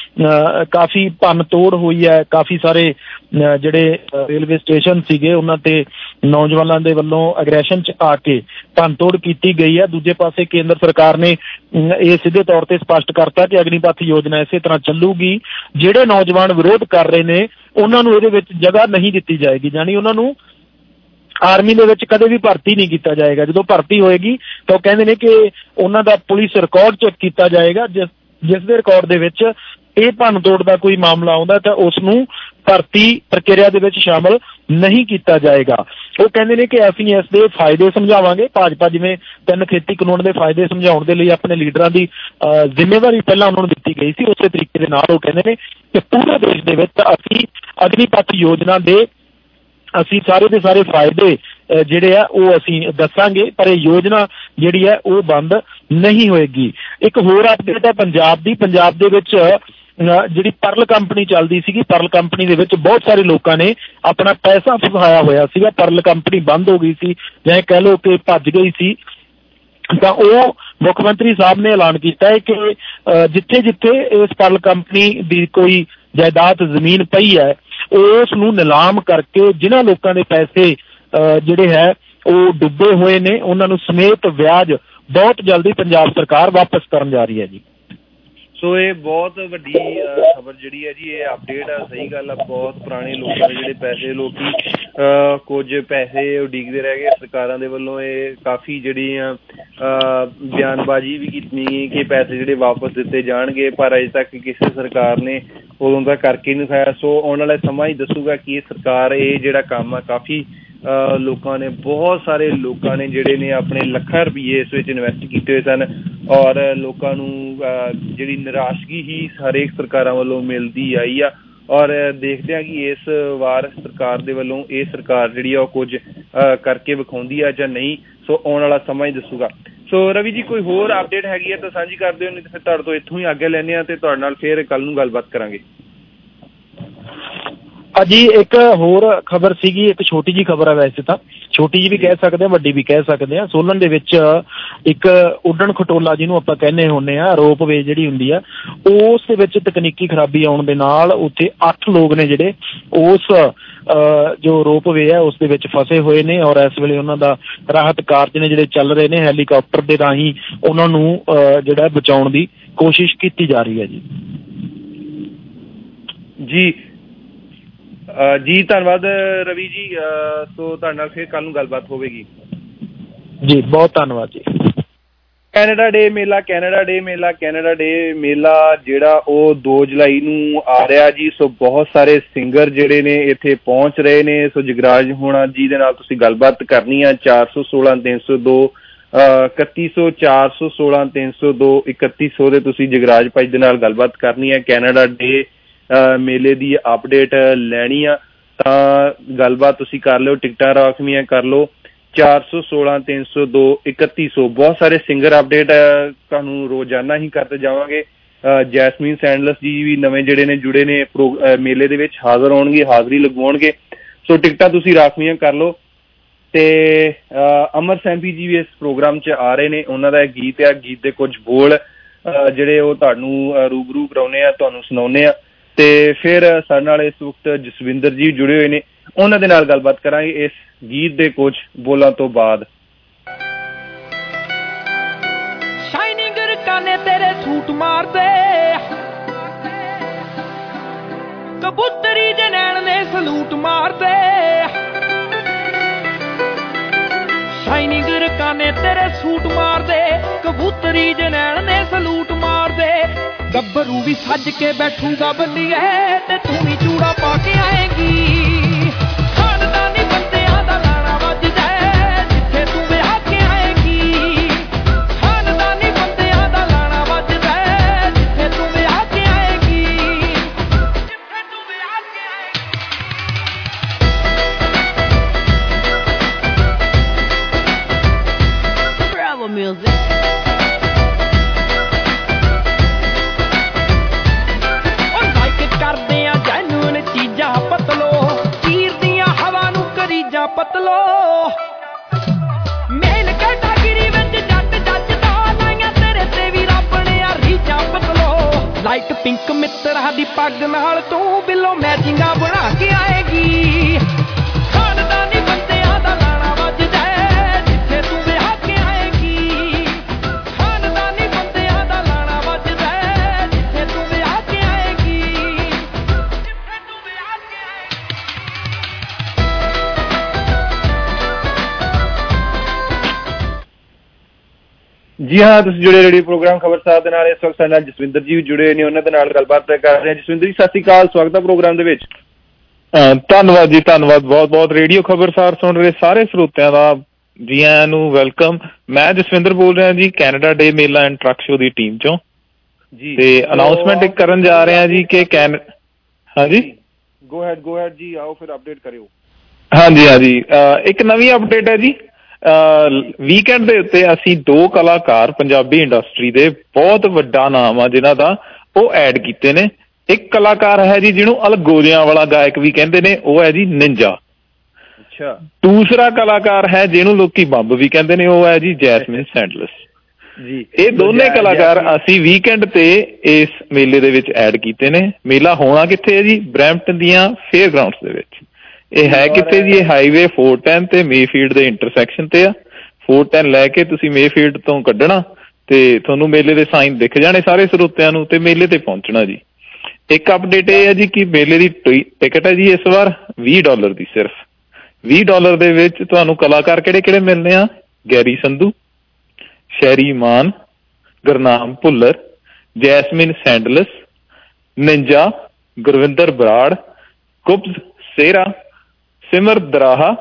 ਕਾਫੀ ਭੰਨ ਤੋੜ ਹੋਈ ਹੈ। ਕਾਫੀ ਸਾਰੇ ਜਿਹੜੇ ਰੇਲਵੇ ਸਟੇਸ਼ਨ ਸੀਗੇ ਉਹਨਾਂ ਤੇ ਨੌਜਵਾਨਾਂ ਦੇ ਵੱਲੋਂ ਅਗਰੈਸ਼ਨ ਚ ਆ ਕੇ ਭੰਨ ਤੋੜ ਕੀਤੀ ਗਈ ਹੈ। ਦੂਜੇ ਪਾਸੇ ਕੇਂਦਰ ਸਰਕਾਰ ਨੇ ਇਹ ਸਿੱਧੇ ਤੌਰ ਤੇ ਸਪਸ਼ਟ ਕਰਤਾ ਕਿ ਅਗਨੀਪਥ ਯੋਜਨਾ ਇਸੇ ਤਰ੍ਹਾਂ ਚੱਲੂਗੀ। ਜਿਹੜੇ ਨੌਜਵਾਨ ਵਿਰੋਧ ਕਰ ਰਹੇ ਨੇ ਉਹਨਾਂ ਨੂੰ ਇਹਦੇ ਵਿੱਚ ਜਗ੍ਹਾ ਨਹੀਂ ਦਿੱਤੀ ਜਾਏਗੀ, ਯਾਨੀ ਉਹਨਾਂ ਨੂੰ ਆਰਮੀ ਦੇ ਵਿੱਚ ਕਦੇ ਵੀ ਭਰਤੀ ਨਹੀਂ ਕੀਤਾ ਜਾਏਗਾ। ਜਦੋਂ ਭਰਤੀ ਹੋਏਗੀ ਤਾਂ ਉਹ ਕਹਿੰਦੇ ਨੇ ਕਿ ਉਹਨਾਂ ਦਾ ਪੁਲਿਸ ਰਿਕਾਰਡ ਚੈੱਕ ਕੀਤਾ ਜਾਏਗਾ, ਜਿਸ ਜਿਸ ਦੇ ਰਿਕਾਰਡ ਦੇ ਵਿੱਚ ਇਹ ਭੰਨ ਤੋੜ ਦਾ ਕੋਈ ਮਾਮਲਾ ਆਉਂਦਾ ਤਾਂ ਉਸ ਨੂੰ ਭਰਤੀ ਪ੍ਰਕਿਰਿਆ ਦੇ ਵਿੱਚ ਸ਼ਾਮਲ ਨਹੀਂ ਕੀਤਾ ਜਾਏਗਾ। ਉਹ ਕਹਿੰਦੇ ਨੇ ਕਿ ਅਸੀਂ ਇਸ ਦੇ ਫਾਇਦੇ ਸਮਝਾਵਾਂਗੇ। ਭਾਜਪਾ ਜਿਵੇਂ ਤਿੰਨ ਖੇਤੀ ਕਾਨੂੰਨ ਦੇ ਫਾਇਦੇ ਸਮਝਾਉਣ ਦੇ ਲਈ ਆਪਣੇ ਲੀਡਰਾਂ ਦੀ ਜ਼ਿੰਮੇਵਾਰੀ ਪਹਿਲਾਂ ਉਹਨਾਂ ਨੂੰ ਦਿੱਤੀ ਗਈ ਸੀ, ਉਸੇ ਤਰੀਕੇ ਦੇ ਨਾਲ ਉਹ ਕਹਿੰਦੇ ਨੇ ਕਿ ਪੂਰੇ ਦੇਸ਼ ਦੇ ਵਿੱਚ ਅਸੀਂ ਅਗਨੀਪਥ ਯੋਜਨਾ ਦੇ ਅਸੀਂ ਸਾਰੇ ਦੇ ਸਾਰੇ ਫਾਇਦੇ ਜਿਹੜੇ ਆ ਉਹ ਅਸੀਂ ਦੱਸਾਂਗੇ, ਪਰ ਇਹ ਯੋਜਨਾ ਜਿਹੜੀ ਹੈ ਉਹ ਬੰਦ ਨਹੀਂ ਹੋਏਗੀ। ਇੱਕ ਹੋਰ ਅਪਡੇਟ ਹੈ ਪੰਜਾਬ ਦੀ। ਪੰਜਾਬ ਦੇ ਵਿੱਚ ਜਿਹੜੀ ਪਰਲ ਕੰਪਨੀ ਚੱਲਦੀ ਸੀਗੀ, ਪਰਲ ਕੰਪਨੀ ਦੇ ਵਿੱਚ ਬਹੁਤ ਸਾਰੇ ਲੋਕਾਂ ਨੇ ਆਪਣਾ ਪੈਸਾ ਫਸਾਇਆ ਹੋਇਆ ਸੀਗਾ। ਪਰਲ ਕੰਪਨੀ ਬੰਦ ਹੋ ਗਈ ਸੀ ਜਾਂ ਕਹਿ ਲਓ ਕਿ ਭੱਜ ਗਈ ਸੀ, ਤਾਂ ਉਹ ਮੁੱਖ ਮੰਤਰੀ ਸਾਹਿਬ ਨੇ ਐਲਾਨ ਕੀਤਾ ਹੈ ਕਿ ਜਿੱਥੇ ਜਿੱਥੇ ਇਸ ਪਰਲ ਕੰਪਨੀ ਦੀ ਕੋਈ ਜਾਇਦਾਦ ਜ਼ਮੀਨ ਪਈ ਹੈ ਉਸ ਨੂੰ ਨਿਲਾਮ ਕਰਕੇ ਜਿਨ੍ਹਾਂ ਲੋਕਾਂ ਦੇ ਪੈਸੇ ਜਿਹੜੇ ਹੈ ਉਹ ਡੁੱਬੇ ਹੋਏ ਨੇ ਉਹਨਾਂ ਨੂੰ ਸਮੇਤ ਵਿਆਜ ਬਹੁਤ ਜਲਦੀ ਪੰਜਾਬ ਸਰਕਾਰ ਵਾਪਸ ਕਰਨ ਜਾ ਰਹੀ ਹੈ ਜੀ। ਸੋ ਇਹ ਬਹੁਤ ਵੱਡੀ ਖਬਰ ਜਿਹੜੀ ਹੈ ਜੀ, ਇਹ ਅਪਡੇਟ ਆ। ਸਹੀ ਗੱਲ ਆ, ਬਹੁਤ ਪੁਰਾਣੇ ਲੋਕਾਂ ਦੇ ਜਿਹੜੇ ਪੈਸੇ ਲੋਕੀ ਕੁਝ ਪੈਸੇ ਉਡੀਕਦੇ ਰਹਿ ਗਏ ਸਰਕਾਰਾਂ ਦੇ ਵੱਲੋਂ। ਇਹ ਕਾਫੀ ਜਿਹੜੀਆਂ ਬਿਆਨਬਾਜ਼ੀ ਵੀ ਕੀਤੀ ਗਈ ਕਿ ਪੈਸੇ ਜਿਹੜੇ ਵਾਪਸ ਦਿੱਤੇ ਜਾਣਗੇ, ਪਰ ਅਜੇ ਤੱਕ ਕਿਸੇ ਸਰਕਾਰ ਨੇ ਉਦੋਂ ਦਾ ਕਰਕੇ ਨਹੀਂ ਦਿਖਾਇਆ। ਸੋ ਆਉਣ ਵਾਲਾ ਸਮਾਂ ਹੀ ਦੱਸੂਗਾ ਕਿ ਇਹ ਸਰਕਾਰ ਇਹ ਜਿਹੜਾ ਕੰਮ ਆ ਕਾਫੀ ਲੋਕਾਂ ਨੇ ਬਹੁਤ ਸਾਰੇ ਲੋਕਾਂ ਨੇ ਜਿਹੜੇ ਨੇ ਆਪਣੇ ਲੱਖਾਂ ਰੁਪਈਏ ਇਸ ਵਿੱਚ ਇਨਵੈਸਟ ਕੀਤੇ ਹੋਏ ਸਨ, ਔਰ ਲੋਕਾਂ ਨੂੰ ਜਿਹੜੀ ਨਿਰਾਸ਼ਗੀ ਹੀ ਹਰੇਕ ਸਰਕਾਰਾਂ ਵੱਲੋਂ ਮਿਲਦੀ ਆਈ ਆ। ਔਰ ਦੇਖਦੇ ਹਾਂ ਕਿ ਇਸ ਵਾਰ ਸਰਕਾਰ ਦੇ ਵੱਲੋਂ ਇਹ ਸਰਕਾਰ ਜਿਹੜੀ ਆ ਉਹ ਕੁਝ ਕਰਕੇ ਵਿਖਾਉਂਦੀ ਆ ਜਾਂ ਨਹੀਂ। ਸੋ ਆਉਣ ਵਾਲਾ ਸਮਾਂ ਹੀ ਦੱਸੂਗਾ। ਸੋ ਰਵੀ ਜੀ, ਕੋਈ ਹੋਰ ਅਪਡੇਟ ਹੈਗੀ ਹੈ ਤਾਂ ਸਾਂਝੀ ਕਰ ਦਿਓ, ਨਹੀਂ ਤਾਂ ਫਿਰ ਤੁਹਾਡੇ ਤੋਂ ਇੱਥੋਂ ਹੀ ਆਗਿਆ ਲੈਂਦੇ ਹਾਂ ਤੇ ਤੁਹਾਡੇ ਨਾਲ ਫਿਰ ਕੱਲ ਨੂੰ ਗੱਲਬਾਤ ਕਰਾਂਗੇ। ਜੀ ਇੱਕ ਹੋਰ ਖਬਰ ਸੀਗੀ, ਇੱਕ ਛੋਟੀ ਜਿਹੀ ਖਬਰ ਹੈ, ਵੈਸੇ ਤਾਂ ਛੋਟੀ ਜਿਹੀ ਵੀ ਕਹਿ ਸਕਦੇ ਹਾਂ, ਵੱਡੀ ਵੀ ਕਹਿ ਸਕਦੇ ਹਾਂ। ਸੋਲਨ ਦੇ ਵਿੱਚ ਇੱਕ ਉੱਡਣ ਖਟੋਲਾ ਜਿਹਨੂੰ ਆਪਾਂ ਕਹਿੰਦੇ ਹੁੰਦੇ ਆ, ਰੋਪਵੇ ਜਿਹੜੀ ਹੁੰਦੀ ਆ, ਉਸ ਦੇ ਵਿੱਚ ਤਕਨੀਕੀ ਖਰਾਬੀ ਆਉਣ ਦੇ ਨਾਲ ਉੱਥੇ ਅੱਠ ਲੋਕ ਨੇ ਜਿਹੜੇ ਉਸ ਜੋ ਰੋਪਵੇ ਹੈ ਉਸ ਦੇ ਵਿੱਚ ਫਸੇ ਹੋਏ ਨੇ, ਔਰ ਇਸ ਵੇਲੇ ਉਹਨਾਂ ਦਾ ਰਾਹਤ ਕਾਰਜ ਨੇ ਜਿਹੜੇ ਚੱਲ ਰਹੇ ਨੇ। ਹੈਲੀਕਾਪਟਰ ਦੇ ਰਾਹੀਂ ਉਹਨਾਂ ਨੂੰ ਜਿਹੜਾ ਬਚਾਉਣ ਦੀ ਕੋਸ਼ਿਸ਼ ਕੀਤੀ ਜਾ ਰਹੀ ਹੈ ਜੀ। ਜੀ ਜੀ ਧੰਨਵਾਦ ਰਵੀ ਜੀ। ਸੋ ਤੁਹਾਡੇ ਨਾਲ ਫਿਰ ਕੱਲ ਨੂੰ ਗੱਲਬਾਤ ਹੋਵੇਗੀ ਜੀ। ਬਹੁਤ ਧੰਨਵਾਦ ਜੀ। ਕੈਨੇਡਾ ਡੇ ਮੇਲਾ, ਕੈਨੇਡਾ ਡੇ ਮੇਲਾ, ਕੈਨੇਡਾ ਡੇ ਮੇਲਾ ਜਿਹੜਾ ਉਹ ਦੋ ਜੁਲਾਈ ਨੂੰ ਆ ਰਿਹਾ ਜੀ। ਸੋ ਬਹੁਤ ਸਾਰੇ ਸਿੰਗਰ ਜਿਹੜੇ ਨੇ ਇੱਥੇ ਪਹੁੰਚ ਰਹੇ ਨੇ। ਸੋ ਜਗਰਾਜ ਹੋਣਾ ਜੀ ਦੇ ਨਾਲ ਤੁਸੀਂ ਗੱਲਬਾਤ ਕਰਨੀ ਆ। ਚਾਰ ਸੌ ਸੋਲਾਂ ਤਿੰਨ ਸੌ ਦੋ ਇਕੱਤੀ ਸੌ ਚਾਰ ਸੌ ਸੋਲਾਂ ਤਿੰਨ ਸੌ ਦੋ ਇਕੱਤੀ ਸੌ ਦੇ ਤੁਸੀਂ ਜਗਰਾਜ ਭਾਈ ਦੇ ਨਾਲ ਗੱਲਬਾਤ ਕਰਨੀ ਹੈ। ਕੈਨੇਡਾ ਡੇ ਮੇਲੇ ਦੀ ਅਪਡੇਟ ਲੈਣੀ ਆ ਤਾਂ ਗੱਲਬਾਤ ਤੁਸੀਂ ਕਰ ਲਿਓ, ਟਿਕਟਾਂ ਰਾਖਵੀਆਂ ਕਰ ਲਓ। ਚਾਰ ਸੌ ਸੋਲਾਂ ਤਿੰਨ ਸੌ ਦੋ ਇਕੱਤੀ ਸੌ ਬਹੁਤ ਸਾਰੇ ਸਿੰਗਰ ਅਪਡੇਟ ਤੁਹਾਨੂੰ ਰੋਜ਼ਾਨਾ ਹੀ ਕਰਦੇ ਜਾਵਾਂਗੇ। ਜੈਸਮੀਨ ਸੈਂਡਲਸ ਜੀ ਵੀ ਨਵੇਂ ਜਿਹੜੇ ਨੇ ਜੁੜੇ ਨੇ ਮੇਲੇ ਦੇ ਵਿੱਚ ਹਾਜ਼ਰ ਹੋਣਗੇ, ਹਾਜ਼ਰੀ ਲਗਵਾਉਣਗੇ। ਸੋ ਟਿਕਟਾਂ ਤੁਸੀਂ ਰਾਖਵੀਆਂ ਕਰ ਲਓ। ਤੇ ਅਮਰ ਸੈਂਪੀ ਜੀ ਵੀ ਇਸ ਪ੍ਰੋਗਰਾਮ 'ਚ ਆ ਰਹੇ ਨੇ। ਉਹਨਾਂ ਦਾ ਗੀਤ ਆ, ਗੀਤ ਦੇ ਕੁਝ ਬੋਲ ਜਿਹੜੇ ਉਹ ਤੁਹਾਨੂੰ ਰੂਬਰੂ ਕਰਾਉਂਦੇ ਆ, ਤੁਹਾਨੂੰ ਸੁਣਾਉਂਦੇ ਆ। ਤੇ ਫਿਰ ਸਾਡੇ ਨਾਲ ਇਸ ਵਕਤ ਜਸਵਿੰਦਰ ਜੀ ਜੁੜੇ ਹੋਏ ਨੇ, ਉਹਨਾਂ ਦੇ ਨਾਲ ਗੱਲਬਾਤ ਕਰਾਂਗੇ ਇਸ ਗੀਤ ਦੇ ਕੁਝ ਬੋਲਾਂ ਤੋਂ ਬਾਅਦ। ਸ਼ਾਈਨਿੰਗ ਰਕਾਨੇ ਤੇਰੇ ਸੂਟ ਮਾਰਦੇ, ਕਬੂਤਰੀ ਦੇ ਨੈਣ ਨੇ ਸਲੂਟ ਮਾਰਦੇ। ਸ਼ਾਈਨਿੰਗ ਰਕਾਨੇ ਤੇਰੇ ਸੂਟ ਮਾਰਦੇ, ਕਬੂਤਰੀ ਦੇ ਨੈਣ ਨੇ ਸਲੂਟ ਮਾਰਦੇ। ਗੱਭਰੂ ਵੀ ਸੱਜ ਕੇ ਬੈਠੂਗਾ ਬੰਦੀਏ ਤੇ ਤੂੰ ਵੀ ਚੂੜਾ ਪਾ ਕੇ ਆਏਗੀ। ਖਾਨਦਾਨੀ ਬੰਦਿਆਂ ਦਾ ਲਾਣਾ ਵੱਜਦਾ ਜਿੱਥੇ ਤੂੰ ਵਿਆਹ ਕੇ ਆਏਗੀ। ਖਾਨਦਾਨੀ ਬੰਦਿਆਂ ਦਾ ਲਾਣਾ ਵੱਜਦਾ ਜਿੱਥੇ ਤੂੰ ਵਿਆਹ ਕੇ ਆਏਗੀ। ਜਿੱਥੇ ਤੂੰ ਵਿਆਹ ਕੇ ਆਏਗੀ। Bravo music. ਕਰਦੇ ਆ ਜੈਨੂਨ ਚੀਜ਼ਾਂ ਮਿੱਤਰਾਂ ਦੀ ਪੱਗ ਨਾਲ ਤੂੰ ਬਿੱਲੋ ਮੈਚਿੰਗਾਂ ਬਣਾ ਕੇ ਆਏਗੀ ਖਾਨਦਾਨੀ ਬੰਦਿਆਂ ਦਾ ਲਾਣਾ ਵੱਜਦਾ ਜਿੱਥੇ ਤੂੰ ਵਿਆਹ ਕੇ ਆਏਗੀ ਖਾਨਦਾਨੀ ਬੰਦਿਆਂ ਦਾ ਲਾਣਾ ਵੱਜਦਾ ਜਿੱਥੇ ਤੂੰ ਵਿਆਹ ਕੇ ਆਏਗੀ ਜਿੱਥੇ ਤੂੰ ਵਿਆਹ ਕੇ ਜੀ ਹਾਂ, ਤੁਸੀਂ ਜੁੜੇ ਰੇਡੀਓ ਪ੍ਰੋਗਰਾਮ ਖਬਰ ਸਾਹਿਬ ਦੇ ਨਾਲ। ਇਸ ਵਕਤ ਸਾਡੇ ਨਾਲ ਜਸਵਿੰਦਰ ਜੀ ਵੀ ਜੁੜੇ ਨੇ, ਉਹਨਾਂ ਦੇ ਨਾਲ ਗੱਲਬਾਤ ਕਰ ਰਹੇ ਹਾਂ। ਜਸਵਿੰਦਰ ਜੀ, ਸਤਿ ਸ਼੍ਰੀ ਅਕਾਲ, ਸਵਾਗਤ ਹੈ ਪ੍ਰੋਗਰਾਮ ਦੇ ਵਿੱਚ। ਧੰਨਵਾਦ ਜੀ, ਧੰਨਵਾਦ ਬਹੁਤ ਬਹੁਤ। ਰੇਡੀਓ ਖਬਰਸਾਰ ਸੁਣ ਰਹੇ ਸਾਰੇ ਸਰੋਤਿਆਂ ਦਾ ਜੀ ਆਇਆਂ ਨੂੰ ਵੈਲਕਮ। ਮੈਂ ਜਸਵਿੰਦਰ ਬੋਲ ਰਿਹਾ ਜੀ, Canada day Mela and truck Show ਦੀ ਟੀਮ ਚੋਂ ਜੀ। ਤੇ ਅਨਾਉਂਸਮੈਂਟ ਇੱਕ ਕਰਨ ਜਾ ਰਹੇ ਹਾਂ ਜੀ ਕਿ ਕੈਨ ਹਾਂਜੀ ਗੋ ਹੈਡ ਗੋ ਹੈਡ ਜੀ, ਆਓ ਫਿਰ ਅਪਡੇਟ ਕਰਿਓ। ਹਾਂਜੀ ਹਾਂਜੀ, ਇੱਕ ਨਵੀਂ ਅਪਡੇਟ ਹੈ ਜੀ। ਵੀਕਐਂਡ ਦੇ ਉੱਤੇ ਅਸੀਂ ਦੋ ਕਲਾਕਾਰ ਪੰਜਾਬੀ ਇੰਡਸਟਰੀ ਦੇ ਬਹੁਤ ਵੱਡਾ ਨਾਮ ਆ ਜਿਨ੍ਹਾਂ ਦਾ, ਉਹ ਐਡ ਕੀਤੇ ਨੇ। ਇੱਕ ਕਲਾਕਾਰ ਹੈ ਜੀ ਜਿਹਨੂੰ ਅਲਗੋਰਿਆਂ ਵਾਲਾ ਗਾਇਕ ਵੀ ਕਹਿੰਦੇ ਨੇ, ਉਹ ਹੈ ਜੀ ਨਿੰਜਾ। ਅੱਛਾ। ਦੂਸਰਾ ਕਲਾਕਾਰ ਹੈ ਜਿਹਨੂੰ ਲੋਕੀ ਬੰਬ ਵੀ ਕਹਿੰਦੇ ਨੇ, ਉਹ ਹੈ ਜੀ ਜੈਸਮਿਨ ਸੈਂਡਲਸ ਜੀ। ਇਹ ਦੋਨੇ ਕਲਾਕਾਰ ਅਸੀਂ ਵੀਕਐਂਡ ਤੇ ਇਸ ਮੇਲੇ ਦੇ ਵਿੱਚ ਐਡ ਕੀਤੇ ਨੇ। ਮੇਲਾ ਹੋਣਾ ਕਿੱਥੇ ਹੈ ਜੀ? ਬਰੈਂਪਟਨ ਦੀਆਂ ਫੇਅਰ ਗਰਾਊਂਡਸ ਦੇ ਵਿੱਚ। ਇਹ ਹੈ ਕਿੱਥੇ ਜੀ? ਇਹ ਹਾਈਵੇ ਫੋਰ ਟੈਨ ਤੇ ਮੇਫੀਲਡ ਦੇ ਇੰਟਰਸੈਕਸ਼ਨ ਤੇ ਆ। ਫੋਰ ਟੈਨ ਲੈ ਕੇ ਤੁਸੀਂ ਮੇਫੀਲਡ ਤੋਂ ਕੱਢਣਾ ਤੇ ਤੁਹਾਨੂੰ ਮੇਲੇ ਦੇ ਸਾਈਨ ਦਿਖ ਜਾਣੇ ਸਾਰੇ ਸਰੋਤਿਆਂ ਨੂੰ, ਤੇ ਮੇਲੇ ਤੇ ਪਹੁੰਚਣਾ ਜੀ। ਇੱਕ ਅਪਡੇਟ ਇਹ ਹੈ ਜੀ ਕਿ ਮੇਲੇ ਦੀ ਟਿਕਟ ਹੈ ਜੀ ਇਸ ਵਾਰ ਵੀਹ ਡਾਲਰ ਦੀ, ਸਿਰਫ ਵੀਹ ਡਾਲਰ ਦੇ ਵਿੱਚ ਤੁਹਾਨੂੰ ਕਲਾਕਾਰ ਕਿਹੜੇ ਕਿਹੜੇ ਮਿਲਣੇ ਆ? Garry Sandhu, Sherry Maan, Gurnam Bhullar, Jasmine Sandlas, Ninja, Gurvinder Brar, ਕੁਬਜ਼ ਸੇਰਾ, ਸਿਮਰ ਦਰਾਹਾ,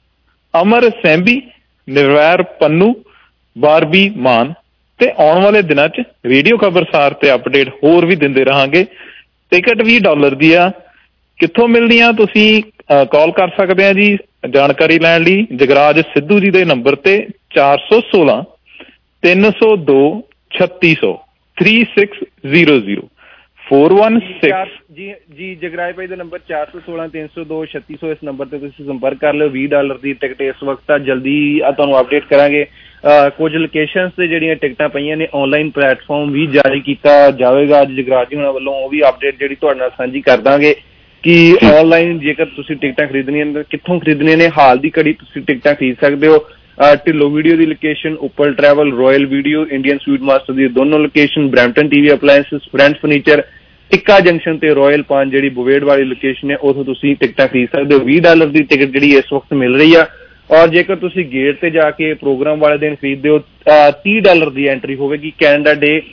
ਅਮਰ ਸੈਂਬੀ, ਨਿਰਵੈਰ ਪੰਨੂ, ਬਾਰਬੀ ਮਾਨ। ਤੇ ਆਉਣ ਵਾਲੇ ਦਿਨਾਂ 'ਚ ਰੇਡੀਓ ਖਬਰਸਾਰ ਤੇ ਅਪਡੇਟ ਹੋਰ ਵੀ ਦਿੰਦੇ ਰਹਾਂਗੇ। ਟਿਕਟ ਵੀਹ ਡਾਲਰ ਦੀ ਆ। ਕਿੱਥੋਂ ਮਿਲਦੀਆਂ? ਤੁਸੀਂ ਕਾਲ ਕਰ ਸਕਦੇ ਆ ਜੀ ਜਾਣਕਾਰੀ ਲੈਣ ਲਈ ਜਗਰਾਜ ਸਿੱਧੂ ਜੀ ਦੇ ਨੰਬਰ ਤੇ ਚਾਰ ਸੌ ਸੋਲਾਂ ਤਿੰਨ ਸੌ ਦੋ ਛੱਤੀ ਸੌ three six zero zero four one six ਜੀ ਜੀ ਜਗਰਾਜ ਭਾਈ ਦਾ ਨੰਬਰ ਚਾਰ ਸੌ ਸੋਲਾਂ ਤਿੰਨ ਸੌ ਦੋ ਛੱਤੀ ਸੌ। ਇਸ ਨੰਬਰ ਤੇ ਤੁਸੀਂ ਸੰਪਰਕ ਕਰ ਲਿਓ। ਵੀਹ ਡਾਲਰ ਦੀ ਟਿਕਟ ਇਸ ਵਕਤ ਆ। ਜਲਦੀ ਆ ਤੁਹਾਨੂੰ ਅਪਡੇਟ ਕਰਾਂਗੇ। ਕੁਝ ਲੋਕੇਸ਼ਨ ਤੇ ਜਿਹੜੀਆਂ ਟਿਕਟਾਂ ਪਈਆਂ ਨੇ, ਆਨਲਾਈਨ ਪਲੇਟਫਾਰਮ ਵੀ ਜਾਰੀ ਕੀਤਾ ਜਾਵੇਗਾ ਅੱਜ ਜਗਰਾਜ ਜੀ ਹੋਣਾ ਵੱਲੋਂ। ਉਹ ਵੀ ਅਪਡੇਟ ਜਿਹੜੀ ਤੁਹਾਡੇ ਨਾਲ ਸਾਂਝੀ ਕਰ ਦਾਂਗੇ ਕਿ ਆਨਲਾਈਨ ਜੇਕਰ ਤੁਸੀਂ ਟਿਕਟਾਂ ਖਰੀਦਣੀਆਂ ਨੇ ਕਿੱਥੋਂ ਖਰੀਦਣੀਆਂ ਨੇ। ਹਾਲ ਦੀ ਘੜੀ ਤੁਸੀਂ ਟਿਕਟਾਂ ਖਰੀਦ ਸਕਦੇ ਹੋ। ਢਿੱਲੋਂ ਵੀਡੀਓ ਦੀ location, Uppal travel, royal video, Indian sweet master ਦੀ ਦੋਨੋਂ location, Brampton TV appliances, friends furniture, tikka junction ਤੇ ਰਾਇਲ ਪਾਨ ਜਿਹੜੀ ਬੁਵੇੜ ਵਾਲੀ ਲੋਕੇਸ਼ਨ ਹੈ, ਉੱਥੋਂ ਤੁਸੀਂ ਟਿਕਟਾਂ ਖਰੀਦ ਸਕਦੇ ਹੋ। ਵੀਹ ਡਾਲਰ ਦੀ ਟਿਕਟ ਜਿਹੜੀ ਇਸ ਵਕਤ ਮਿਲ ਰਹੀ ਆ। ਔਰ ਜੇਕਰ ਤੁਸੀਂ ਗੇਟ ਤੇ ਜਾ ਕੇ ਪ੍ਰੋਗਰਾਮ ਵਾਲੇ ਦਿਨ ਖਰੀਦਦੇ ਹੋ, ਤੀਹ ਡਾਲਰ ਦੀ ਐਂਟਰੀ ਹੋਵੇਗੀ। Canada day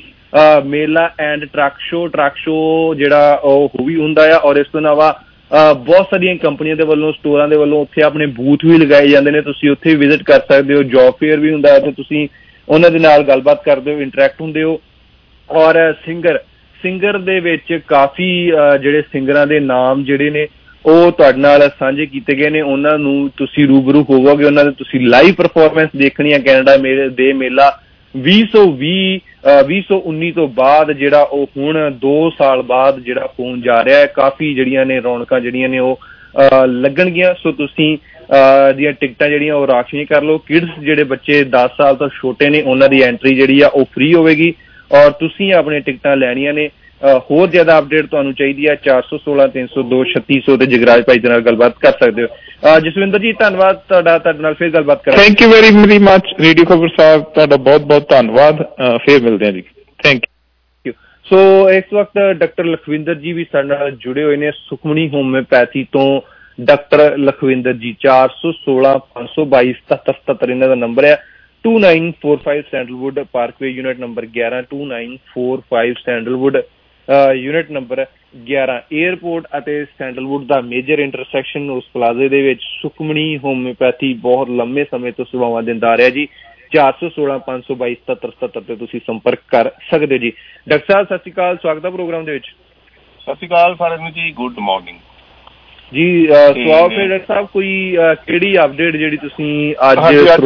Mela and truck show truck show ਜਿਹੜਾ ਉਹ ਵੀ ਹੁੰਦਾ ਆ। ਔਰ ਇਸ ਤੋਂ ਇਲਾਵਾ ਬਹੁਤ ਸਾਰੀਆਂ ਕੰਪਨੀਆਂ ਦੇ ਵੱਲੋਂ, ਸਟੋਰਾਂ ਦੇ ਵੱਲੋਂ ਉੱਥੇ ਆਪਣੇ ਬੂਥ ਵੀ ਲਗਾਏ ਜਾਂਦੇ ਨੇ। ਤੁਸੀਂ ਉੱਥੇ ਵਿਜ਼ਿਟ ਕਰ ਸਕਦੇ ਹੋ। ਜੌਬ ਫੇਅਰ ਵੀ ਹੁੰਦਾ ਹੈ ਤੇ ਤੁਸੀਂ ਉਹਨਾਂ ਦੇ ਨਾਲ ਗੱਲਬਾਤ ਕਰਦੇ ਹੋ, ਇੰਟਰੈਕਟ ਹੁੰਦੇ ਹੋ। ਔਰ ਸਿੰਗਰ ਸਿੰਗਰ ਦੇ ਵਿੱਚ ਕਾਫੀ ਜਿਹੜੇ ਸਿੰਗਰਾਂ ਦੇ ਨਾਮ ਜਿਹੜੇ ਨੇ ਉਹ ਤੁਹਾਡੇ ਨਾਲ ਸਾਂਝੇ ਕੀਤੇ ਗਏ ਨੇ। ਉਹਨਾਂ ਨੂੰ ਤੁਸੀਂ ਰੂਬਰੂ ਹੋਵੋਗੇ, ਉਹਨਾਂ ਦੇ ਤੁਸੀਂ ਲਾਈਵ ਪਰਫਾਰਮੈਂਸ ਦੇਖਣੀ ਹੈ। ਕੈਨੇਡਾ ਮੇਲੇ ਦੇ ਮੇਲਾ ਵੀਹ ਸੌ ਵੀਹ ਵੀਹ ਸੌ ਉੱਨੀ ਤੋਂ ਬਾਅਦ ਜਿਹੜਾ ਉਹ ਹੁਣ ਦੋ ਸਾਲ ਬਾਅਦ ਜਿਹੜਾ ਹੋਣ ਜਾ ਰਿਹਾ ਹੈ। ਕਾਫੀ ਜਿਹੜੀਆਂ ਨੇ ਰੌਣਕਾਂ ਜਿਹੜੀਆਂ ਨੇ ਉਹ ਲੱਗਣਗੀਆਂ। ਸੋ ਤੁਸੀਂ ਦੀਆਂ ਟਿਕਟਾਂ ਜਿਹੜੀਆਂ ਉਹ ਰਾਖਵੀਆਂ ਕਰ ਲਓ। ਕਿਡਸ ਜਿਹੜੇ ਬੱਚੇ ਦਸ ਸਾਲ ਤੋਂ ਛੋਟੇ ਨੇ ਉਹਨਾਂ ਦੀ ਐਂਟਰੀ ਜਿਹੜੀ ਆ ਉਹ ਫ੍ਰੀ ਹੋਵੇਗੀ। ਔਰ ਤੁਸੀਂ ਆਪਣੀਆਂ ਟਿਕਟਾਂ ਲੈਣੀਆਂ ਨੇ। ਹੋਰ ਜ਼ਿਆਦਾ ਅਪਡੇਟ ਤੁਹਾਨੂੰ ਚਾਹੀਦੀ ਹੈ ਚਾਰ ਸੌ ਸੋਲਾਂ ਤਿੰਨ ਸੌ ਦੋ ਛੱਤੀ ਸੌ ਤੇ ਜਗਰਾਜ ਭਾਈ ਦੇ ਨਾਲ ਗੱਲਬਾਤ ਕਰ ਸਕਦੇ ਹੋ। ਜਸਵਿੰਦਰ ਜੀ ਧੰਨਵਾਦ ਤੁਹਾਡਾ, ਤੁਹਾਡੇ ਨਾਲ ਫਿਰ ਗੱਲਬਾਤ ਕਰਾਂਗੇ। Thank you very very much radio Khabar sahib, ਤੁਹਾਡਾ ਬਹੁਤ ਬਹੁਤ ਧੰਨਵਾਦ। ਫਿਰ ਮਿਲਦੇ ਹਾਂ ਜੀ, ਥੈਂਕ ਯੂ। ਸੋ ਇਸ ਵਕਤ ਡਾਕਟਰ ਲਖਵਿੰਦਰ ਜੀ ਵੀ ਸਾਡੇ ਨਾਲ ਜੁੜੇ ਹੋਏ ਨੇ ਸੁਖਮਣੀ ਹੋਮਿਓਪੈਥੀ ਤੋਂ। ਡਾਕਟਰ ਲਖਵਿੰਦਰ ਜੀ ਚਾਰ ਸੌ ਸੋਲਾਂ ਪੰਜ ਸੌ ਬਾਈ ਸਤੱਤਰ ਸਤੱਤਰ ਇਹਨਾਂ ਦਾ ਨੰਬਰ ਹੈ। Two nine four five sandalwood parkway unit number ਗਿਆਰਾਂ, two nine four five sandalwood unit number ਗਿਆਰਾਂ, ਏਅਰਪੋਰਟ ਅਤੇ ਸੈਂਡਲਵੁੱਡ ਦਾ ਮੇਜਰ ਇੰਟਰਸੈਕਸ਼ਨ ਉਸ ਪਲਾਜ਼ੇ ਦੇ ਵਿੱਚ ਸੁਖਮਣੀ ਹੋਮਿਓਪੈਥੀ ਬਹੁਤ ਲੰਮੇ ਸਮੇਂ ਤੋਂ ਸੇਵਾਵਾਂ ਦਿੰਦਾ ਆ ਰਿਹਾ ਜੀ। ਚਾਰ ਸੌ ਸੋਲਾਂ ਪੰਜ ਸੌ ਬਾਈ ਸਤੱਤਰ ਸਤੱਤਰ ਤੇ ਤੁਸੀਂ ਸੰਪਰਕ ਕਰ ਸਕਦੇ ਹੋ ਜੀ। ਡਾਕਟਰ ਸਾਹਿਬ ਸਤਿ ਸ਼੍ਰੀ ਅਕਾਲ, ਸਵਾਗਤ ਹੈ ਪ੍ਰੋਗਰਾਮ ਦੇ ਵਿੱਚ। ਸਤਿ ਸ਼੍ਰੀ ਅਕਾਲ ਸਾਰਿਆਂ ਨੂੰ ਜੀ, ਗੁੱਡ ਮਾਰਨਿੰਗ ਜੀ। ਸਵਾਲ ਫਿਰ ਡਾਕਟਰ ਸਾਹਿਬ ਕੋਈ ਕਿਹੜੀ ਅਪਡੇਟ ਜਿਹੜੀ ਤੁਸੀਂ ਅੱਜ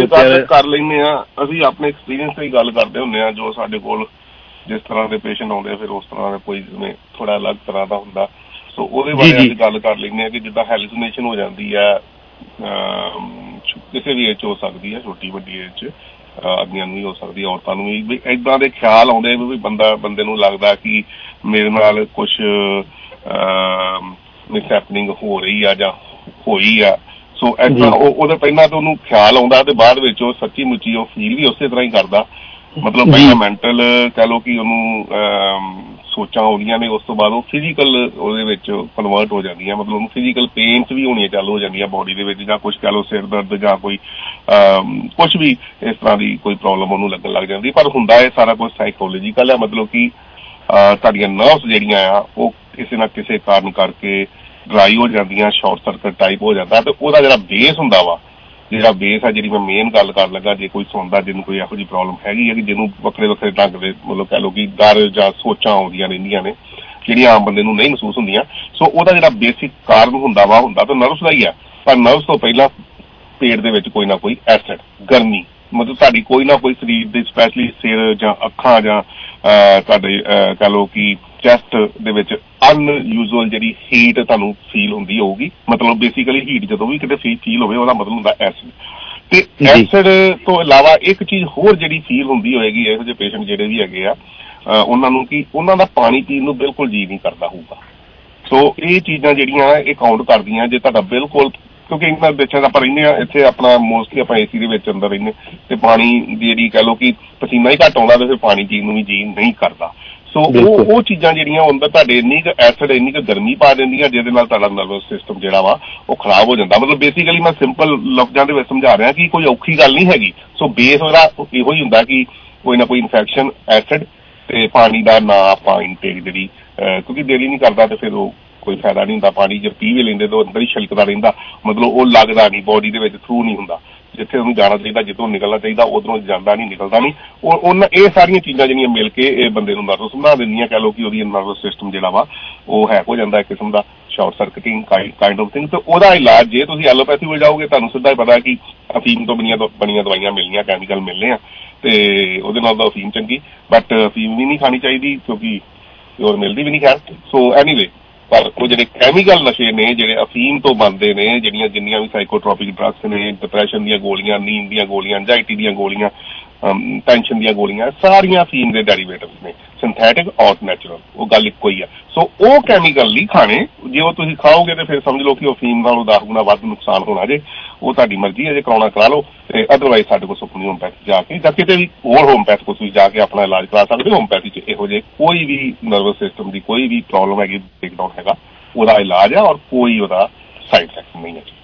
ਕਰ ਲੈਂਦੇ ਆ? ਅਸੀਂ ਆਪਣੇ ਐਕਸਪੀਰੀਅੰਸ ਤੇ ਹੀ ਗੱਲ ਕਰਦੇ ਹੁੰਦੇ ਆ। ਜੋ ਸਾਡੇ ਕੋਲ ਜਿਸ ਤਰ੍ਹਾਂ ਦੇ ਪੇਸ਼ੈਂਟ ਆਉਂਦੇ ਆ, ਫਿਰ ਉਸ ਤਰ੍ਹਾਂ ਦਾ ਕੋਈ ਜਿਵੇਂ ਥੋੜਾ ਅਲੱਗ ਤਰ੍ਹਾਂ ਦਾ ਹੁੰਦਾ। ਸੋ ਉਹਦੇ ਬਾਰੇ ਅਸੀਂ ਗੱਲ ਕਰ ਲੈਂਦੇ ਆ ਕਿ ਜਿੱਦਾਂ ਹੈਲੂਸੀਨੇਸ਼ਨ ਹੋ ਜਾਂਦੀ ਹੈ ਕਿਸੇ ਵੀ ਏਜ 'ਚ ਹੋ ਸਕਦੀ ਹੈ, ਛੋਟੀ ਵੱਡੀ ਏਜ 'ਚ। ਆਦਮੀਆਂ ਨੂੰ ਵੀ ਹੋ ਸਕਦੀ, ਔਰਤਾਂ ਨੂੰ ਵੀ ਏਦਾਂ ਦੇ ਖਿਆਲ ਆਉਂਦੇ ਵੀ ਬੰਦਾ ਬੰਦੇ ਨੂੰ ਲੱਗਦਾ ਕਿ ਮੇਰੇ ਨਾਲ ਕੁਛ ਮਿਸਹੈਪਨਿੰਗ ਹੋ ਰਹੀ ਆ ਜਾਂ ਹੋਈ ਆ। ਸੋ ਏਦਾਂ ਉਹਦਾ ਪਹਿਲਾਂ ਤਾਂ ਉਹਨੂੰ ਖਿਆਲ ਆਉਂਦਾ ਤੇ ਬਾਅਦ ਵਿੱਚ ਉਹ ਸੱਚੀ ਮੁੱਚੀ ਉਹ ਫੀਲ ਵੀ ਉਸੇ ਤਰ੍ਹਾਂ ਹੀ ਕਰਦਾ। ਮਤਲਬ ਪਹਿਲਾਂ ਮੈਂਟਲ ਕਹਿ ਲਓ ਕਿ ਉਹਨੂੰ ਸੋਚਾਂ ਆਉਂਦੀਆਂ ਨੇ, ਉਸ ਤੋਂ ਬਾਅਦ ਉਹ ਫਿਜ਼ੀਕਲ ਉਹਦੇ ਵਿੱਚ ਕਨਵਰਟ ਹੋ ਜਾਂਦੀਆਂ, ਮਤਲਬ ਉਹਨੂੰ ਫਿਜ਼ੀਕਲ ਪੇਨਸ ਵੀ ਹੋਣੀਆਂ ਚਾਲੂ ਹੋ ਜਾਂਦੀਆਂ ਬੋਡੀ ਦੇ ਵਿੱਚ, ਜਾਂ ਕੁਛ ਕਹਿ ਲਓ ਸਿਰ ਦਰਦ ਜਾਂ ਕੋਈ ਕੁਛ ਵੀ ਇਸ ਤਰ੍ਹਾਂ ਦੀ ਕੋਈ ਪ੍ਰੋਬਲਮ ਉਹਨੂੰ ਲੱਗਣ ਲੱਗ ਜਾਂਦੀ। ਪਰ ਹੁੰਦਾ ਇਹ ਸਾਰਾ ਕੁਛ ਸਾਈਕੋਲੋਜੀਕਲ ਹੈ, ਮਤਲਬ ਕਿ ਤੁਹਾਡੀਆਂ ਨਰਵਸ ਜਿਹੜੀਆਂ ਆ ਉਹ ਕਿਸੇ ਨਾ ਕਿਸੇ ਕਾਰਨ ਕਰਕੇ ਡਰਾਈ ਹੋ ਜਾਂਦੀਆਂ, ਸ਼ਾਰਟ ਸਰਕਟ ਟਾਈਪ ਹੋ ਜਾਂਦਾ। ਤੇ ਉਹਦਾ ਜਿਹੜਾ ਬੇਸ ਹੁੰਦਾ ਵਾ, ਜਿਹੜਾ ਬੇਸ ਆ, ਜਿਹੜੀ ਮੈਂ ਮੇਨ ਗੱਲ ਕਰਨ ਲੱਗਾ, ਜੇ ਕੋਈ ਸੁਣਦਾ ਜਿਹਨੂੰ ਕੋਈ ਇਹੋ ਜਿਹੀ ਪ੍ਰੋਬਲਮ ਹੈਗੀ ਹੈ ਕਿ ਜਿਹਨੂੰ ਵੱਖਰੇ ਵੱਖਰੇ ਢੰਗ ਦੇ ਮਤਲਬ ਕਹਿ ਲਓ ਕਿ ਡਰ ਜਾਂ ਸੋਚਾਂ ਆਉਂਦੀਆਂ ਰਹਿੰਦੀਆਂ ਨੇ ਜਿਹੜੀਆਂ ਆਮ ਬੰਦੇ ਨੂੰ ਨਹੀਂ ਮਹਿਸੂਸ ਹੁੰਦੀਆਂ, ਸੋ ਉਹਦਾ ਜਿਹੜਾ ਬੇਸਿਕ ਕਾਰਨ ਹੁੰਦਾ ਵਾ ਹੁੰਦਾ ਤਾਂ ਨਰਵਸ ਦਾ ਹੀ ਆ। ਪਰ ਨਰਵਸ ਤੋਂ ਪਹਿਲਾਂ ਪੇਟ ਦੇ ਵਿੱਚ ਕੋਈ ਨਾ ਕੋਈ ਐਸਿਡ, ਗਰਮੀ, ਮਤਲਬ ਤੁਹਾਡੀ ਕੋਈ ਨਾ ਕੋਈ ਸਰੀਰ ਦੇ ਸਪੈਸ਼ਲੀ ਸਿਰ ਜਾਂ ਅੱਖਾਂ ਜਾਂ ਤੁਹਾਡੇ ਕਹਿ ਲਓ ਕਿ ਚੈਸਟ ਦੇ ਵਿੱਚ ਅਨਯੂਜੂਅਲ ਜਿਹੜੀ ਹੀਟ ਤੁਹਾਨੂੰ ਫੀਲ ਹੁੰਦੀ ਹੋਊਗੀ। ਮਤਲਬ ਬੇਸਿਕਲੀ ਹੀਟ ਜਦੋਂ ਵੀ ਕਿਤੇ ਫੀਲ ਹੋਵੇ ਉਹਦਾ ਮਤਲਬ ਹੁੰਦਾ ਐਸਿਡ। ਤੇ ਐਸਿਡ ਤੋਂ ਇਲਾਵਾ ਇੱਕ ਚੀਜ਼ ਹੋਰ ਜਿਹੜੀ ਫੀਲ ਹੁੰਦੀ ਹੋਏਗੀ ਇਹੋ ਜਿਹੇ ਪੇਸ਼ੈਂਟ ਜਿਹੜੇ ਵੀ ਹੈਗੇ ਆ ਉਹਨਾਂ ਨੂੰ, ਕਿ ਉਹਨਾਂ ਦਾ ਪਾਣੀ ਪੀਣ ਨੂੰ ਬਿਲਕੁਲ ਜੀਅ ਨਹੀਂ ਕਰਦਾ ਹੋਊਗਾ। ਸੋ ਇਹ ਚੀਜ਼ਾਂ ਜਿਹੜੀਆਂ ਇਹ ਕਾਊਂਟ ਕਰਦੀਆਂ ਜੇ ਤੁਹਾਡਾ ਬਿਲਕੁਲ, ਕਿਉਂਕਿ ਇਹਨਾਂ ਦੇਸ਼ਾਂ ਆਪਾਂ ਰਹਿੰਦੇ ਹਾਂ, ਇੱਥੇ ਆਪਣਾ ਮੋਸਟਲੀ ਆਪਾਂ ਏਸੀ ਦੇ ਵਿੱਚ ਅੰਦਰ ਰਹਿੰਦੇ, ਤੇ ਪਾਣੀ ਦੀ ਜਿਹੜੀ ਕਹਿ ਲਓ ਕਿ ਪਸੀਨਾ ਹੀ ਘੱਟ ਆਉਂਦਾ ਤੇ ਫਿਰ ਪਾਣੀ ਪੀਣ ਨੂੰ ਵੀ ਜੀਅ ਨਹੀਂ ਕਰਦਾ। ਸੋ ਉਹ ਉਹ ਚੀਜ਼ਾਂ ਜਿਹੜੀਆਂ ਅੰਦਰ ਤੁਹਾਡੇ ਇੰਨੀ ਕੁ ਐਸਿਡ ਇੰਨੀ ਕੁ ਗਰਮੀ ਪਾ ਦਿੰਦੀਆਂ ਜਿਹਦੇ ਨਾਲ ਤੁਹਾਡਾ ਨਰਵਸ ਸਿਸਟਮ ਜਿਹੜਾ ਵਾ ਉਹ ਖਰਾਬ ਹੋ ਜਾਂਦਾ। ਮਤਲਬ ਬੇਸਿਕਲੀ ਮੈਂ ਸਿੰਪਲ ਲਫ਼ਜ਼ਾਂ ਦੇ ਵਿੱਚ ਸਮਝਾ ਰਿਹਾ ਕਿ ਕੋਈ ਔਖੀ ਗੱਲ ਨਹੀਂ ਹੈਗੀ। ਸੋ ਬੇਸ ਉਹਦਾ ਇਹੋ ਹੀ ਹੁੰਦਾ ਕਿ ਕੋਈ ਨਾ ਕੋਈ ਇਨਫੈਕਸ਼ਨ, ਐਸਿਡ ਤੇ ਪਾਣੀ ਦਾ ਨਾ ਆਪਾਂ ਇਨਟੇਕ ਜਿਹੜੀ, ਕਿਉਂਕਿ ਡੇਲੀ ਨਹੀਂ ਕਰਦਾ ਤੇ ਫਿਰ ਉਹ ਕੋਈ ਫਾਇਦਾ ਨਹੀਂ ਹੁੰਦਾ। ਪਾਣੀ ਜੇ ਪੀ ਵੀ ਲੈਂਦੇ ਤਾਂ ਅੰਦਰ ਹੀ ਛਿਲਕਦਾ ਰਹਿੰਦਾ, ਮਤਲਬ ਉਹ ਲੱਗਦਾ ਨਹੀਂ ਬੋਡੀ ਦੇ ਵਿੱਚ, ਥਰੂ ਨਹੀਂ ਹੁੰਦਾ। ਜਿੱਥੇ ਉਹਨੂੰ ਜਾਣਾ ਚਾਹੀਦਾ, ਜਿੱਥੋਂ ਨਿਕਲਣਾ ਚਾਹੀਦਾ ਉਧਰੋਂ ਜਾਂਦਾ ਨਹੀਂ, ਨਿਕਲਦਾ ਨਹੀਂ। ਉਹ ਉਹਨਾਂ ਇਹ ਸਾਰੀਆਂ ਚੀਜ਼ਾਂ ਜਿਹੜੀਆਂ ਮਿਲ ਕੇ ਇਹ ਬੰਦੇ ਨੂੰ ਨਰਵਸ ਬਣਾ ਦਿੰਦੀਆਂ। ਕਹਿ ਲਓ ਕਿ ਉਹਦੀ ਨਰਵਸ ਸਿਸਟਮ ਜਿਹੜਾ ਵਾ ਉਹ ਹੈਕ ਹੋ ਜਾਂਦਾ ਇੱਕ ਕਿਸਮ ਦਾ, short circuiting kind of thing. ਤੇ ਉਹਦਾ ਇਲਾਜ ਜੇ ਤੁਸੀਂ ਐਲੋਪੈਥੀ ਵੱਲ ਜਾਓਗੇ ਤੁਹਾਨੂੰ ਸਿੱਧਾ ਹੀ ਪਤਾ ਕਿ ਅਫੀਮ ਤੋਂ ਬਣੀਆਂ ਬਣੀਆਂ ਦਵਾਈਆਂ ਮਿਲਣੀਆਂ, ਕੈਮੀਕਲ ਮਿਲਣੇ ਆ, ਤੇ ਉਹਦੇ ਨਾਲ ਤਾਂ ਅਫੀਮ ਚੰਗੀ, ਬਟ ਅਫੀਮ ਵੀ ਨਹੀਂ ਖਾਣੀ ਚਾਹੀਦੀ ਕਿਉਂਕਿ ਹੋਰ ਮਿਲਦੀ ਵੀ ਨਹੀਂ ਖੈਰ। ਸੋ ਐਨੀਵੇ, ਪਰ ਉਹ ਜਿਹੜੇ ਕੈਮੀਕਲ ਨਸ਼ੇ ਨੇ ਜਿਹੜੇ ਅਫੀਮ ਤੋਂ ਬਣਦੇ ਨੇ, ਜਿਹੜੀਆਂ ਜਿੰਨੀਆਂ ਵੀ ਸਾਈਕੋਟ੍ਰੋਪਿਕ ਡਰੱਗਸ ਨੇ, ਡਿਪਰੈਸ਼ਨ ਦੀਆਂ ਗੋਲੀਆਂ, ਨੀਂਦ ਦੀਆਂ ਗੋਲੀਆਂ, ਐਂਜ਼ਾਈਟੀ ਦੀਆਂ ਗੋਲੀਆਂ, ਟੈਨਸ਼ਨ ਦੀਆਂ ਗੋਲੀਆਂ, ਸਾਰੀਆਂ ਅਫੀਮ ਦੇ ਡੈਰੀਵੇਟਿਵਸ ਨੇ, ਸਿੰਥੈਟਿਕ ਔਰ ਨੈਚੁਰਲ, ਉਹ ਗੱਲ ਇੱਕੋ ਹੀ ਆ। ਸੋ ਉਹ ਕੈਮੀਕਲ ਨਹੀਂ ਖਾਣੇ। ਜੇ ਉਹ ਤੁਸੀਂ ਖਾਓਗੇ ਤੇ ਫਿਰ ਸਮਝ ਲਓ ਕਿ ਉਹ ਅਫੀਮ ਨਾਲੋਂ ਦਸ ਗੁਣਾ ਵੱਧ ਨੁਕਸਾਨ ਹੋਣਾ। ਜੇ ਉਹ ਤੁਹਾਡੀ ਮਰਜ਼ੀ ਹੈ, ਜੇ ਕਰਾਉਣਾ ਕਰਾ ਲਓ, ਤੇ ਅਦਰਵਾਈਜ਼ ਸਾਡੇ ਕੋਲ ਸੁਖਮਨੀ ਹੋਮਪੈਥੀ ਜਾ ਕੇ ਜਾਂ ਕਿਤੇ ਵੀ ਹੋਰ ਹੋਮਪੈਥ ਕੋਲ ਤੁਸੀਂ ਜਾ ਕੇ ਆਪਣਾ ਇਲਾਜ ਕਰਾ ਸਕਦੇ ਹੋ। ਹੋਮਪੈਥੀ 'ਚ ਇਹੋ ਜਿਹੇ ਕੋਈ ਵੀ ਨਰਵਸ ਸਿਸਟਮ ਦੀ ਕੋਈ ਵੀ ਪ੍ਰੋਬਲਮ ਹੈਗੀ, ਬ੍ਰੇਕਡਾਊਨ ਹੈਗਾ, ਉਹਦਾ ਇਲਾਜ ਹੈ ਔਰ ਕੋਈ ਉਹਦਾ ਸਾਈਡ ਇਫੈਕਟ ਨਹੀਂ ਹੈ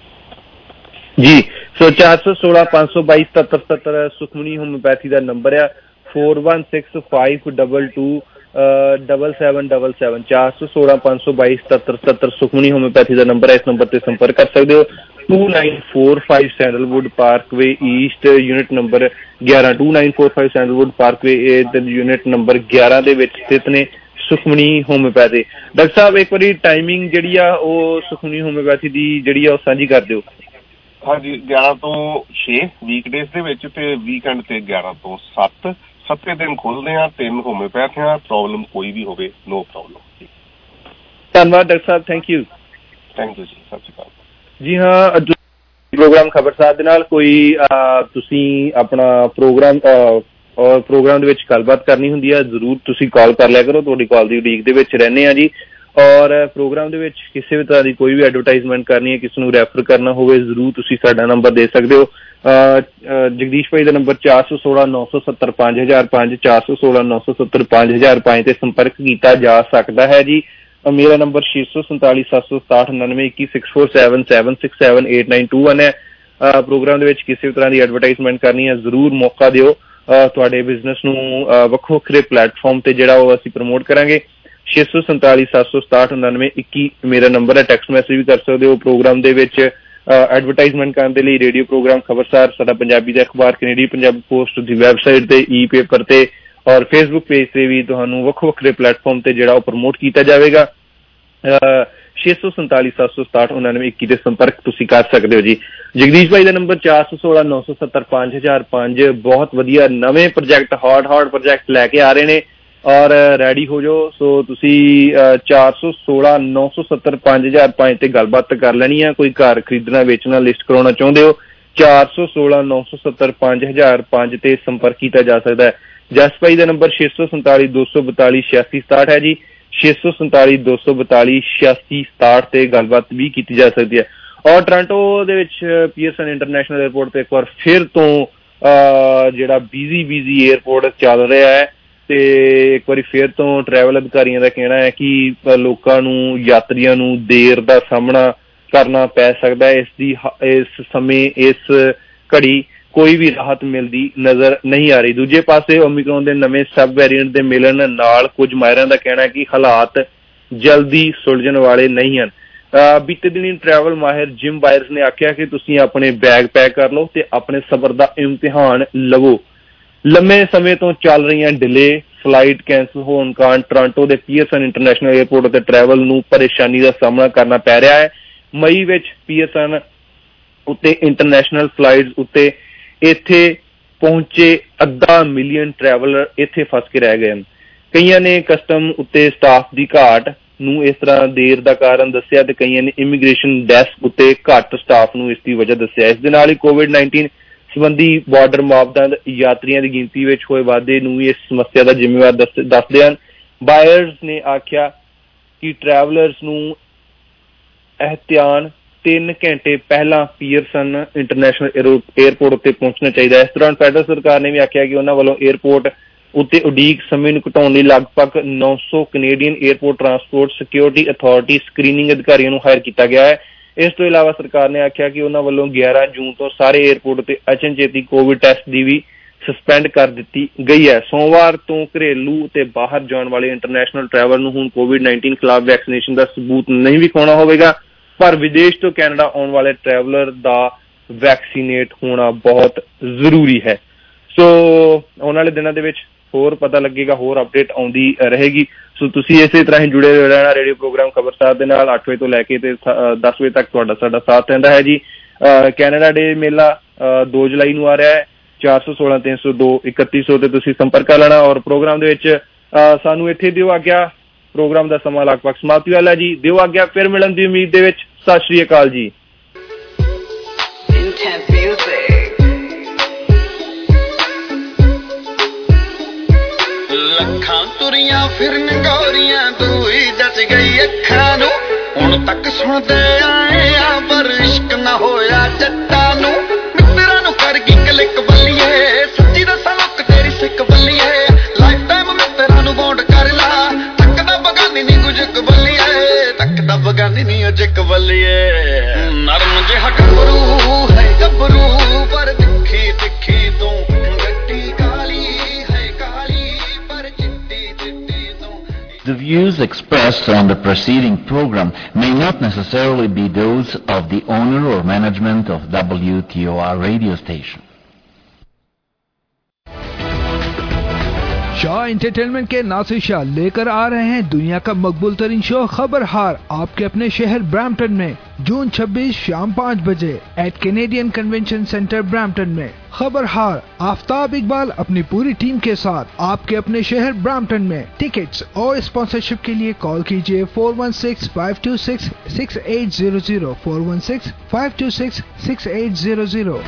ਜੀ। ਸੋ ਚਾਰ ਸੌ ਸੋਲਾਂ ਪੰਜ ਸੌ ਬਾਈ ਸਤੱਤਰ ਸਤੱਤਰ ਸੁਖਮਨੀ ਹੋਮਿਓਪੈਥੀ ਦਾ ਨੰਬਰ ਆ, four one six five double two double seven double seven ਚਾਰ ਸੌ ਸੋਲਾਂ ਪੰਜ ਸੌ ਬਾਈ ਸਤੱਤਰ ਸਤੱਤਰ ਸੁਖਮਨੀ ਹੋਮਿਓਪੈਥੀ ਦਾ ਨੰਬਰ ਹੈ। ਇਸ ਨੰਬਰ ਤੇ ਸੰਪਰਕ ਕਰ ਸਕਦੇ ਹੋ। Two nine four five sandalwood parkway east, unit number ਗਿਆਰਾਂ, two nine four five sandalwood parkway unit number ਗਿਆਰਾਂ ਦੇ ਵਿੱਚ ਸਥਿਤ ਨੇ ਸੁਖਮਨੀ ਹੋਮਿਓਪੈਥੀ। ਡਾਕਟਰ ਸਾਹਿਬ ਇੱਕ ਵਾਰੀ ਟਾਈਮਿੰਗ ਜਿਹੜੀ ਆ ਉਹ ਸੁਖਮਨੀ ਹੋਮਿਓਪੈਥੀ ਦੀ ਜਿਹੜੀ ਆ ਉਹ ਸਾਂਝੀ ਕਰ ਦਿਓ। ਹਾਂਜੀ, ਗਿਆਰਾਂ ਤੋਂ ਛੇ ਵੀਕਡੇਜ਼ ਦੇ ਵਿੱਚ, ਤੇ ਵੀਕਐਂਡ ਤੇ ਗਿਆਰਾਂ ਤੋਂ ਸੱਤ। ਸੱਤੇ ਦਿਨ ਖੁੱਲਦੇ ਆ, ਤਿੰਨ ਹੋਮਿਓਪੈਥੀਆਂ। ਪ੍ਰੋਬਲਮ ਕੋਈ ਵੀ ਹੋਵੇ, ਨੋ ਪ੍ਰੋਬਲਮ। ਧੰਨਵਾਦ ਡਾਕਟਰ ਸਾਹਿਬ, thank you. Thank you ji, ਸਤਿ ਸ਼੍ਰੀ ਅਕਾਲ ਜੀ। ਹਾਂ, ਪ੍ਰੋਗਰਾਮ ਖਬਰ ਸਾਹਿਬ ਦੇ ਨਾਲ ਕੋਈ ਤੁਸੀਂ ਆਪਣਾ ਪ੍ਰੋਗਰਾਮ ਔਰ ਪ੍ਰੋਗਰਾਮ ਦੇ ਵਿੱਚ ਗੱਲਬਾਤ ਕਰਨੀ ਹੁੰਦੀ ਹੈ, ਜ਼ਰੂਰ ਤੁਸੀਂ ਕਾਲ ਕਰ ਲਿਆ ਕਰੋ। ਤੁਹਾਡੀ ਕਾਲ ਦੀ ਉਡੀਕ ਦੇ ਵਿੱਚ ਰਹਿੰਦੇ ਆ ਜੀ। ਔਰ ਪ੍ਰੋਗਰਾਮ ਦੇ ਵਿੱਚ ਕਿਸੇ ਵੀ ਤਰ੍ਹਾਂ ਦੀ ਕੋਈ ਵੀ ਐਡਵਰਟਾਈਜ਼ਮੈਂਟ ਕਰਨੀ ਹੈ, ਕਿਸੇ ਨੂੰ ਰੈਫਰ ਕਰਨਾ ਹੋਵੇ, ਜ਼ਰੂਰ ਤੁਸੀਂ ਸਾਡਾ ਨੰਬਰ ਦੇ ਸਕਦੇ ਹੋ। ਜਗਦੀਸ਼ ਭਾਈ ਦਾ ਨੰਬਰ ਚਾਰ ਸੌ ਸੋਲਾਂ ਨੌ ਸੌ ਸੱਤਰ ਪੰਜ ਹਜ਼ਾਰ ਪੰਜ, ਚਾਰ ਸੌ ਸੋਲਾਂ ਨੌ ਸੌ ਸੱਤਰ ਪੰਜ ਹਜ਼ਾਰ ਪੰਜ ਤੇ ਸੰਪਰਕ ਕੀਤਾ ਜਾ ਸਕਦਾ ਹੈ ਜੀ। ਮੇਰਾ ਨੰਬਰ ਛੇ ਸੌ ਸੰਤਾਲੀ ਸੱਤ ਸੌ ਸਤਾਹਠ ਉਨਾਨਵੇਂ ਇੱਕੀ six four seven seven six seven eight nine two one ਹੈ। ਪ੍ਰੋਗਰਾਮ ਦੇ ਵਿੱਚ ਕਿਸੇ ਵੀ ਤਰ੍ਹਾਂ ਦੀ ਐਡਵਰਟਾਈਜ਼ਮੈਂਟ ਕਰਨੀ ਹੈ, ਜ਼ਰੂਰ ਮੌਕਾ ਦਿਓ। ਤੁਹਾਡੇ ਬਿਜ਼ਨਸ ਨੂੰ ਵੱਖੋ ਵੱਖਰੇ ਪਲੇਟਫਾਰਮ ਤੇ ਜਿਹੜਾ ਉਹ ਅਸੀਂ ਪ੍ਰਮੋਟ ਕਰਾਂਗੇ। ਛੇ ਸੌ ਸੰਤਾਲੀ ਸੱਤ ਸੌ ਸਤਾਹਠ ਉਨਾਨਵੇਂ ਇੱਕੀ ਮੇਰਾ ਨੰਬਰ ਹੈ। ਟੈਕਸਟ ਮੈਸੇਜ ਵੀ ਕਰ ਸਕਦੇ ਹੋ। ਪ੍ਰੋਗਰਾਮ ਦੇ ਵਿੱਚ ਐਡਵਰਟਾਈਜ਼ਮੈਂਟ ਕਰਨ ਦੇ ਲਈ ਰੇਡੀਓ ਪ੍ਰੋਗਰਾਮ ਖਬਰਸਾਰ, ਸਾਡਾ ਪੰਜਾਬੀ ਦਾ ਅਖਬਾਰ, ਕੈਨੇਡੀ ਪੰਜਾਬ ਪੋਸਟ ਦੀ ਵੈਬਸਾਈਟ ਤੇ, ਈ ਪੇਪਰ ਤੇ ਔਰ ਫੇਸਬੁੱਕ ਪੇਜ ਤੇ ਵੀ ਤੁਹਾਨੂੰ ਵੱਖੋ ਵੱਖਰੇ ਪਲੇਟਫਾਰਮ ਤੇ ਜਿਹੜਾ ਉਹ ਪ੍ਰਮੋਟ ਕੀਤਾ ਜਾਵੇਗਾ। ਛੇ ਸੌ ਸੰਤਾਲੀ ਸੱਤ ਸੌ ਸਤਾਹਠ ਉਨਾਨਵੇਂ ਇੱਕੀ ਦੇ ਸੰਪਰਕ ਤੁਸੀਂ ਕਰ ਸਕਦੇ ਹੋ ਜੀ। ਜਗਦੀਸ਼ ਭਾਈ ਦਾ ਨੰਬਰ ਚਾਰ ਸੌ ਸੋਲਾਂ ਨੌ ਸੌ ਸੱਤਰ ਪੰਜ ਹਜ਼ਾਰ ਪੰਜ। ਬਹੁਤ ਵਧੀਆ ਨਵੇਂ ਪ੍ਰੋਜੈਕਟ, ਹਾਰਡ ਹਾਰਡ ਪ੍ਰੋਜੈਕਟ ਲੈ ਕੇ ਆ ਰਹੇ ਨੇ ਔਰ ਰੈਡੀ ਹੋ ਜਾਓ। ਸੋ ਤੁਸੀਂ ਚਾਰ ਸੌ ਸੋਲਾਂ ਨੌ ਸੌ ਸੱਤਰ ਪੰਜ ਹਜ਼ਾਰ ਪੰਜ ਤੇ ਗੱਲਬਾਤ ਕਰ ਲੈਣੀ ਆ। ਕੋਈ ਘਰ ਖਰੀਦਣਾ, ਵੇਚਣਾ, ਲਿਸਟ ਕਰਾਉਣਾ ਚਾਹੁੰਦੇ ਹੋ, ਚਾਰ ਸੌ ਸੋਲਾਂ ਨੌ ਸੌ ਸੱਤਰ ਪੰਜ ਹਜ਼ਾਰ ਪੰਜ ਤੇ ਸੰਪਰਕ ਕੀਤਾ ਜਾ ਸਕਦਾ ਹੈ। ਜਸ ਭਾਈ ਦਾ ਨੰਬਰ ਛੇ ਸੌ ਸੰਤਾਲੀ ਦੋ ਸੌ ਬਤਾਲੀ ਛਿਆਸੀ ਸਤਾਹਠ ਹੈ ਜੀ, ਛੇ ਸੌ ਸੰਤਾਲੀ ਦੋ ਸੌ ਬਤਾਲੀ ਛਿਆਸੀ ਸਤਾਹਠ ਤੇ ਗੱਲਬਾਤ ਵੀ ਕੀਤੀ ਜਾ ਸਕਦੀ ਹੈ। ਔਰ ਟੋਰਾਂਟੋ ਦੇ ਵਿੱਚ ਪੀਅਰਸਨ ਇੰਟਰਨੈਸ਼ਨਲ ਏਅਰਪੋਰਟ ਤੇ ਇੱਕ ਵਾਰ ਫਿਰ ਤੋਂ ਜਿਹੜਾ ਬਿਜ਼ੀ ਬਿਜ਼ੀ ਏਅਰਪੋਰਟ ਚੱਲ ਰਿਹਾ ਹੈ ਤੇ ਇੱਕ ਵਾਰੀ ਫਿਰ ਤੋਂ ਟਰੈਵਲ ਅਧਿਕਾਰੀਆਂ ਦਾ ਕਹਿਣਾ ਹੈ ਕਿ ਲੋਕਾਂ ਨੂੰ, ਯਾਤਰੀਆਂ ਨੂੰ ਦੇਰ ਦਾ ਸਾਹਮਣਾ ਕਰਨਾ ਪੈ ਸਕਦਾ ਹੈ। ਇਸ ਦੀ ਇਸ ਸਮੇਂ ਇਸ ਘੜੀ ਕੋਈ ਵੀ ਰਾਹਤ ਮਿਲਦੀ ਨਜ਼ਰ ਨਹੀਂ ਆ ਰਹੀ। ਦੂਜੇ ਪਾਸੇ ਓਮਿਕਰੋਨ ਦੇ ਨਵੇਂ ਸਬ ਵੇਰੀਐਂਟ ਦੇ ਮਿਲਣ ਨਾਲ ਕੁਝ ਮਾਹਿਰਾਂ ਦਾ ਕਹਿਣਾ ਹੈ ਕਿ ਹਾਲਾਤ ਜਲਦੀ ਸੁਲਝਣ ਵਾਲੇ ਨਹੀਂ ਹਨ। ਬੀਤੇ ਦਿਨੀ ਟਰੈਵਲ ਮਾਹਿਰ ਜਿਮ ਬਾਇਰਸ ਨੇ ਆਖਿਆ ਕਿ ਤੁਸੀਂ ਆਪਣੇ ਬੈਗ ਪੈਕ ਕਰ ਲਓ ਤੇ ਆਪਣੇ ਸਬਰ ਦਾ ਇਮਤਿਹਾਨ ਲਵੋ। ਲੰਮੇ ਸਮੇਂ ਤੋਂ ਚੱਲ ਰਹੀਆਂ ਡਿਲੇ, ਫਲਾਈਟ ਕੈਂਸਲ ਹੋਣ ਕਾਰਨ ਟੋਰਾਂਟੋ ਦੇ ਪੀਅਰਸਨ ਇੰਟਰਨੈਸ਼ਨਲ ਏਅਰਪੋਰਟ ਅਤੇ ਟਰੈਵਲ ਨੂੰ ਪਰੇਸ਼ਾਨੀ ਦਾ ਸਾਹਮਣਾ ਕਰਨਾ ਪੈ ਰਿਹਾ ਹੈ। ਮਈ ਵਿੱਚ ਪੀਅਰਸਨ ਉੱਤੇ ਇੰਟਰਨੈਸ਼ਨਲ ਫਲਾਈਟਸ ਉੱਤੇ ਇੱਥੇ ਪਹੁੰਚੇ ਅੱਧਾ ਮਿਲੀਅਨ ਟਰੈਵਲਰ ਇੱਥੇ ਫਸ ਕੇ ਰਹਿ ਗਏ ਹਨ। ਕਈਆਂ ਨੇ ਕਸਟਮ ਉੱਤੇ ਸਟਾਫ ਦੀ ਘਾਟ ਨੂੰ ਇਸ ਤਰ੍ਹਾਂ ਦੇਰ ਦਾ ਕਾਰਨ ਦੱਸਿਆ ਤੇ ਕਈਆਂ ਨੇ ਇਮੀਗ੍ਰੇਸ਼ਨ ਡੈਸਕ ਉੱਤੇ ਘੱਟ ਸਟਾਫ ਨੂੰ ਇਸ ਦੀ ਵਜ੍ਹਾ ਦੱਸਿਆ। ਇਸ ਦੇ ਨਾਲ ਹੀ ਕੋਵਿਡ ਨਾਈਨਟੀਨ ਸੰਬੰਧੀ ਬਾਰਡਰ ਮਾਪਦੰਡ ਯਾਤਰੀਆਂ ਦੀ ਗਿਣਤੀ ਵਿੱਚ ਹੋਏ ਵਾਧੇ ਨੂੰ ਵੀ ਇਸ ਸਮੱਸਿਆ ਦਾ ਜ਼ਿੰਮੇਵਾਰ ਦੱਸਦੇ ਹਨ। ਬਾਇਰਸ ਨੇ ਆਖਿਆ ਕਿ ਟਰੈਵਲਰਸ ਨੂੰ ਇਹਤਿਆਨ ਤਿੰਨ ਘੰਟੇ ਪਹਿਲਾਂ ਪੀਅਰਸਨ ਇੰਟਰਨੈਸ਼ਨਲ ਏਅਰਪੋਰਟ ਉੱਤੇ ਪਹੁੰਚਣਾ ਚਾਹੀਦਾ ਹੈ। ਇਸ ਦੌਰਾਨ ਫੈਡਰਲ ਸਰਕਾਰ ਨੇ ਵੀ ਆਖਿਆ ਕਿ ਉਹਨਾਂ ਵੱਲੋਂ ਏਅਰਪੋਰਟ ਉੱਤੇ ਉਡੀਕ ਸਮੇਂ ਨੂੰ ਘਟਾਉਣ ਲਈ ਲਗਭਗ ਨੌ ਸੌ Canadian airport transport security authority screening ਅਧਿਕਾਰੀਆਂ ਨੂੰ ਹਾਇਰ ਕੀਤਾ ਗਿਆ ਹੈ। ਇਸ ਤੋਂ ਇਲਾਵਾ ਸਰਕਾਰ ਨੇ ਆਖਿਆ ਕਿ ਉਹਨਾਂ ਵੱਲੋਂ ਗਿਆਰਾਂ ਜੂਨ ਤੋਂ ਸਾਰੇ ਏਅਰਪੋਰਟ ਉੱਤੇ ਅਚਨਚੇਤੀ ਕੋਵਿਡ ਟੈਸਟ ਦੀ ਵੀ ਸਸਪੈਂਡ ਕਰ ਦਿੱਤੀ ਗਈ ਹੈ। ਸੋਮਵਾਰ ਤੋਂ ਘਰੇਲੂ ਤੇ ਬਾਹਰ ਜਾਣ ਵਾਲੇ ਇੰਟਰਨੈਸ਼ਨਲ ਟਰੈਵਲ ਨੂੰ ਹੁਣ ਕੋਵਿਡ ਨਾਈਨਟੀਨ ਖਿਲਾਫ ਵੈਕਸੀਨੇਸ਼ਨ ਦਾ ਸਬੂਤ ਨਹੀਂ ਵਿਖਾਉਣਾ ਹੋਵੇਗਾ, ਪਰ ਵਿਦੇਸ਼ ਤੋਂ ਕੈਨੇਡਾ ਆਉਣ ਵਾਲੇ ਟਰੈਵਲਰ ਦਾ ਵੈਕਸੀਨੇਟ ਹੋਣਾ ਬਹੁਤ ਜ਼ਰੂਰੀ ਹੈ। ਸੋ ਆਉਣ ਵਾਲੇ ਦਿਨਾਂ ਦੇ ਵਿੱਚ ਹੋਰ ਪਤਾ ਲੱਗੇਗਾ, ਹੋਰ ਅਪਡੇਟ ਆਉਂਦੀ ਰਹੇਗੀ। ਸੋ ਤੁਸੀਂ ਇਸੇ ਤਰ੍ਹਾਂ ਹੀ ਜੁੜੇ ਰਹਿਣਾ ਰੇਡੀਓ ਪ੍ਰੋਗਰਾਮ ਖਬਰਸਾਰ ਦੇ ਨਾਲ। ਅੱਠ ਵਜੇ ਤੋਂ ਲੈ ਕੇ ਤੇ ਦਸ ਵਜੇ ਤੱਕ ਤੁਹਾਡਾ ਸਾਡਾ ਸਾਥ ਰਹਿੰਦਾ ਹੈ ਜੀ। ਕੈਨੇਡਾ ਡੇ ਮੇਲਾ ਦੋ ਜੁਲਾਈ ਨੂੰ ਆ ਰਿਹਾ ਹੈ। ਚਾਰ ਸੌ ਸੋਲਾਂ ਤਿੰਨ ਸੌ ਦੋ ਇਕੱਤੀ ਸੌ ਤੇ ਤੁਸੀਂ ਸੰਪਰਕ ਕਰ ਲੈਣਾ। ਔਰ ਪ੍ਰੋਗਰਾਮ ਦੇ ਵਿੱਚ ਸਾਨੂੰ ਇੱਥੇ ਦਿਓ ਆਗਿਆ। ਪ੍ਰੋਗਰਾਮ ਦਾ ਸਮਾਂ ਲਗਭਗ ਸਮਾਪਤੀ ਵਾਲਾ ਜੀ। ਦਿਓ ਆਗਿਆ, ਫਿਰ ਮਿਲਣ ਦੀ ਉਮੀਦ ਦੇ ਵਿੱਚ। ਸਤਿ ਸ਼੍ਰੀ ਅਕਾਲ ਜੀ। ਲੱਖਾਂ ਤੁਰੀਆਂ ਫਿਰਨ ਗੋਰੀਆਂ ਤੂੰ ਹੀ ਜੱਜ ਗਈ ਅੱਖਾਂ ਨੂੰ, ਹੁਣ ਤੱਕ ਸੁਣਦੇ ਆਏ ਆ ਪਰ ਇਸ਼ਕ ਨਾ ਹੋਇਆ ਜੱਟਾਂ ਨੂੰ। ਮਿੱਤਰਾਂ ਨੂੰ ਕਰ ਗਈ ਕਲਿੱਕ ਬੱਲੀਏ, ਸੱਚੀ ਦੱਸਾਂ ਲੋਕ ਤੇਰੀ ਸਿੱਕ ਬੱਲੀਏ। ਲਾਈਫ ਟਾਈਮ ਮਿੱਤਰਾਂ ਨੂੰ ਬੌਂਡ ਕਰ ਲਾ, ਤੱਕਦਾ ਬਗਾਨੀ ਨੀ ਕੁਝ ਬੱਲੀਏ, ਤੱਕਦਾ ਬਗਾਨੀ ਨੀ ਅਜੇ ਬੱਲੀਏ। ਨਰਮ ਜਿਹਾ ਗੱਭਰੂ ਹੈ ਗੱਭਰੂ ਪਰ ਤਿੱਖੀ ਤਿੱਖੀ ਤੂੰ ਗੱਡੀ ਕਾਲੀ ਹੈ ਕਾਲੀ। The views expressed on the preceding program may not necessarily be those of the owner or management of W T O R radio station. Shah entertainment के नासिर शाह लेकर आ रहे हैं दुनिया का मकबूल तरीन शो खबर हार आपके अपने शहर ब्रैम्पटन में जून छब्बीस शाम पाँच बजे at Canadian convention centre Brampton में। खबर हार आफ्ताब इकबाल अपनी पूरी टीम के साथ आपके अपने शहर ब्रैम्पटन में। टिकट्स और स्पॉन्सरशिप के लिए कॉल कीजिए four one six five two six six eight zero zero four one six five two six six eight zero zero.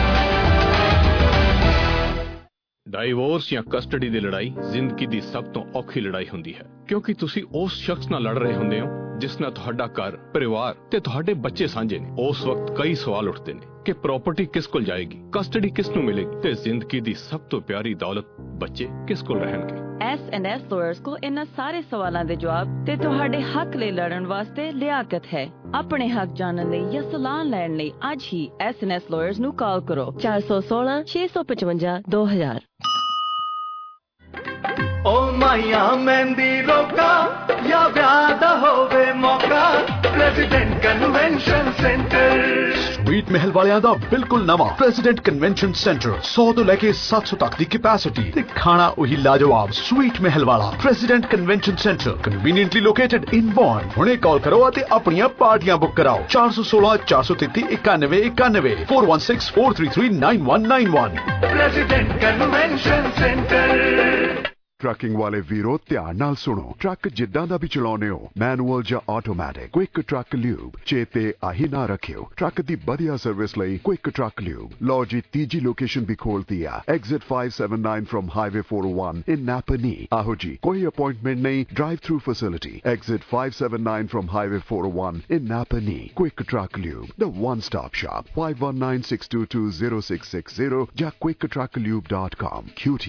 Divorce ਜਾਂ ਕਸਟਡੀ ਦੀ ਲੜਾਈ ਜ਼ਿੰਦਗੀ ਦੀ ਸਭ ਤੋਂ ਔਖੀ ਲੜਾਈ ਹੁੰਦੀ ਹੈ, ਕਿਉਂਕਿ ਤੁਸੀਂ ਉਸ ਸ਼ਖਸ ਨਾਲ ਲੜ ਰਹੇ ਹੁੰਦੇ ਹੋ ਜਿਸ ਨਾਲ ਤੁਹਾਡਾ ਘਰ, ਪਰਿਵਾਰ ਤੇ ਤੁਹਾਡੇ ਬੱਚੇ ਸਾਂਝੇ ਨੇ। ਉਸ ਵਕਤ ਕਈ ਸਵਾਲ ਉੱਠਦੇ ਨੇ ਕਿ ਪ੍ਰਾਪਰਟੀ ਕਿਸ ਕੋਲ ਜਾਏਗੀ, ਕਸਟਡੀ ਕਿਸ ਨੂੰ ਮਿਲੇਗੀ ਤੇ ਜ਼ਿੰਦਗੀ ਦੀ ਸਭ ਤੋਂ ਪਿਆਰੀ ਦੌਲਤ ਬੱਚੇ ਕਿਸ ਕੋਲ ਰਹਿਣਗੇ। ਐਸ ਐਂਡ ਐਸ ਲਾਇਰਸ ਕੋ ਇਹਨਾਂ ਸਾਰੇ ਸਵਾਲਾਂ ਦੇ ਜਵਾਬ ਤੇ ਤੁਹਾਡੇ ਹੱਕ ਲਈ ਲੜਨ ਵਾਸਤੇ ਲਿਆਕਤ ਹੈ। ਆਪਣੇ ਹੱਕ ਜਾਣਨ ਲਈ ਜਾਂ ਸਲਾਹ ਲੈਣ ਲਈ ਅੱਜ ਹੀ ਐਸ ਐਂਡ ਐਸ ਲਾਇਰਸ ਨੂੰ ਕਾਲ ਕਰੋ ਚਾਰ ਸੌ ਸੋਲਾਂ ਛੇ ਸੌ ਪਚਵੰਜਾ ਦੋ ਹਜ਼ਾਰ। ओ माया मेहंदी रोका या ब्याह दा होवे मौका प्रेसिडेंट कन्वेंशन सेंटर। स्वीट महल वालियां दा बिल्कुल नवा प्रेसिडेंट कन्वेंशन सेंटर सौ तो लेके सात सौ तक दी कैपेसिटी ते खाना वही लाजवाब। स्वीट महल वाला president convention centre conveniently located in born. हुणे कॉल करो ते अपनियां पार्टियां बुक कराओ चार सौ सोलह चार सौ तेती इक्यानवे इक्यानवे four one six four three three nine one nine one. President convention centre. Trucking ਵਾਲੇ ਵੀਰੋ ਧਿਆਨ ਨਾਲ ਸੁਣੋ। ਟਰੱਕ ਜਿੱਦਾਂ ਦਾ ਵੀ ਚਲਾਉਨੇ ਹੋ, ਮੈਨੂਅਲ ਜਾਂ ਆਟੋਮੈਟਿਕ, ਕੁਇਕ ਟਰੱਕ ਲਿਊਬ ਚੇਤੇ ਆਹੀ ਨਾ ਰੱਖਿਓ। ਟਰੱਕ ਦੀ ਵਧੀਆ ਸਰਵਿਸ ਲਈ ਕੁਇਕ ਟਰੱਕ ਲਿਊਬ। ਲਓ ਜੀ ਤੀਜੀ ਲੋਕੇਸ਼ਨ ਵੀ ਖੋਲਤੀ ਆ, exit five seventy-nine from Highway four oh one in Napanee। ਆਹੋ ਜੀ, ਕੋਈ ਅਪਾਇੰਟਮੈਂਟ ਨਹੀਂ, drive through facility. Exit five seventy-nine from Highway four oh one in Napanee। Quick truck lube, the one stop shop। five one nine six two two zero six six zero ਜਾਂ quick truck lube dot com। Q T